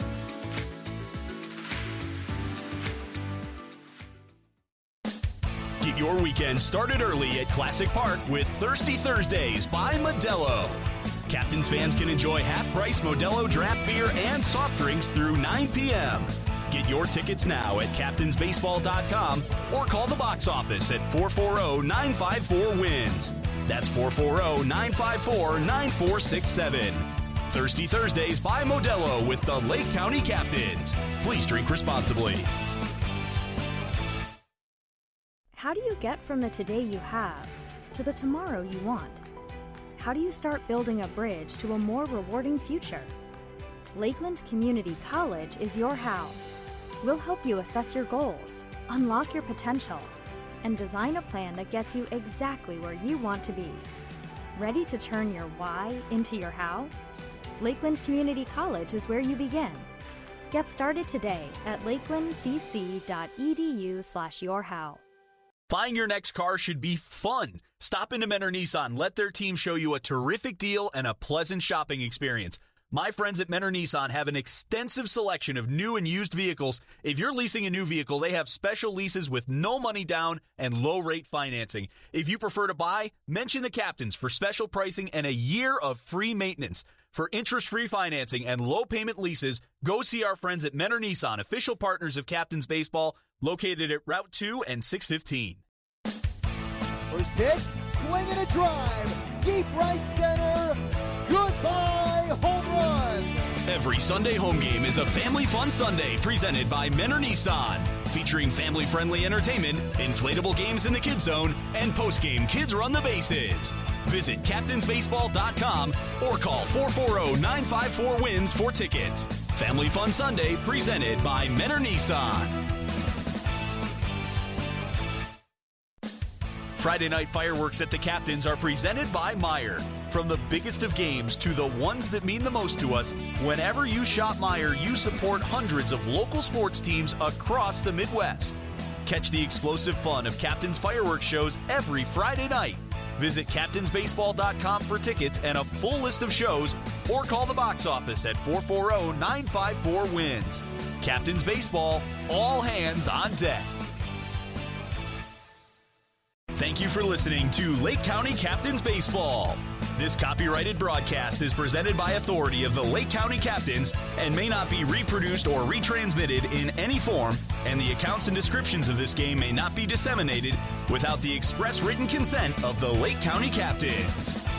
Get your weekend started early at Classic Park with Thirsty Thursdays by Modelo. Captains fans can enjoy half-price Modelo draft beer and soft drinks through 9 p.m. Get your tickets now at captainsbaseball.com or call the box office at 440-954-WINS. That's 440-954-9467. Thirsty Thursdays by Modelo with the Lake County Captains. Please drink responsibly. How do you get from the today you have to the tomorrow you want? How do you start building a bridge to a more rewarding future? Lakeland Community College is your how. We'll help you assess your goals, unlock your potential, and design a plan that gets you exactly where you want to be. Ready to turn your why into your how? Lakeland Community College is where you begin. Get started today at lakelandcc.edu/yourhow. Buying your next car should be fun. Stop into Mentor Nissan. Let their team show you a terrific deal and a pleasant shopping experience. My friends at Mentor Nissan have an extensive selection of new and used vehicles. If you're leasing a new vehicle, they have special leases with no money down and low rate financing. If you prefer to buy, mention the Captains for special pricing and a year of free maintenance. For interest-free financing and low payment leases, go see our friends at Mentor Nissan, official partners of Captains Baseball, located at Route 2 and 615. First pitch, swing and a drive, deep right center, goodbye, home run. Every Sunday home game is a family fun Sunday presented by Mentor Nissan, featuring family-friendly entertainment, inflatable games in the kids zone, and post-game kids run the bases. Visit captainsbaseball.com or call 440-954-WINS for tickets. Family Fun Sunday presented by Mentor Nissan. Friday night fireworks at the Captains are presented by Meijer. From the biggest of games to the ones that mean the most to us, whenever you shop Meijer, you support hundreds of local sports teams across the Midwest. Catch the explosive fun of Captains fireworks shows every Friday night. Visit captainsbaseball.com for tickets and a full list of shows, or call the box office at 440-954-WINS. Captains Baseball, all hands on deck. Thank you for listening to Lake County Captains Baseball. This copyrighted broadcast is presented by authority of the Lake County Captains and may not be reproduced or retransmitted in any form, and the accounts and descriptions of this game may not be disseminated without the express written consent of the Lake County Captains.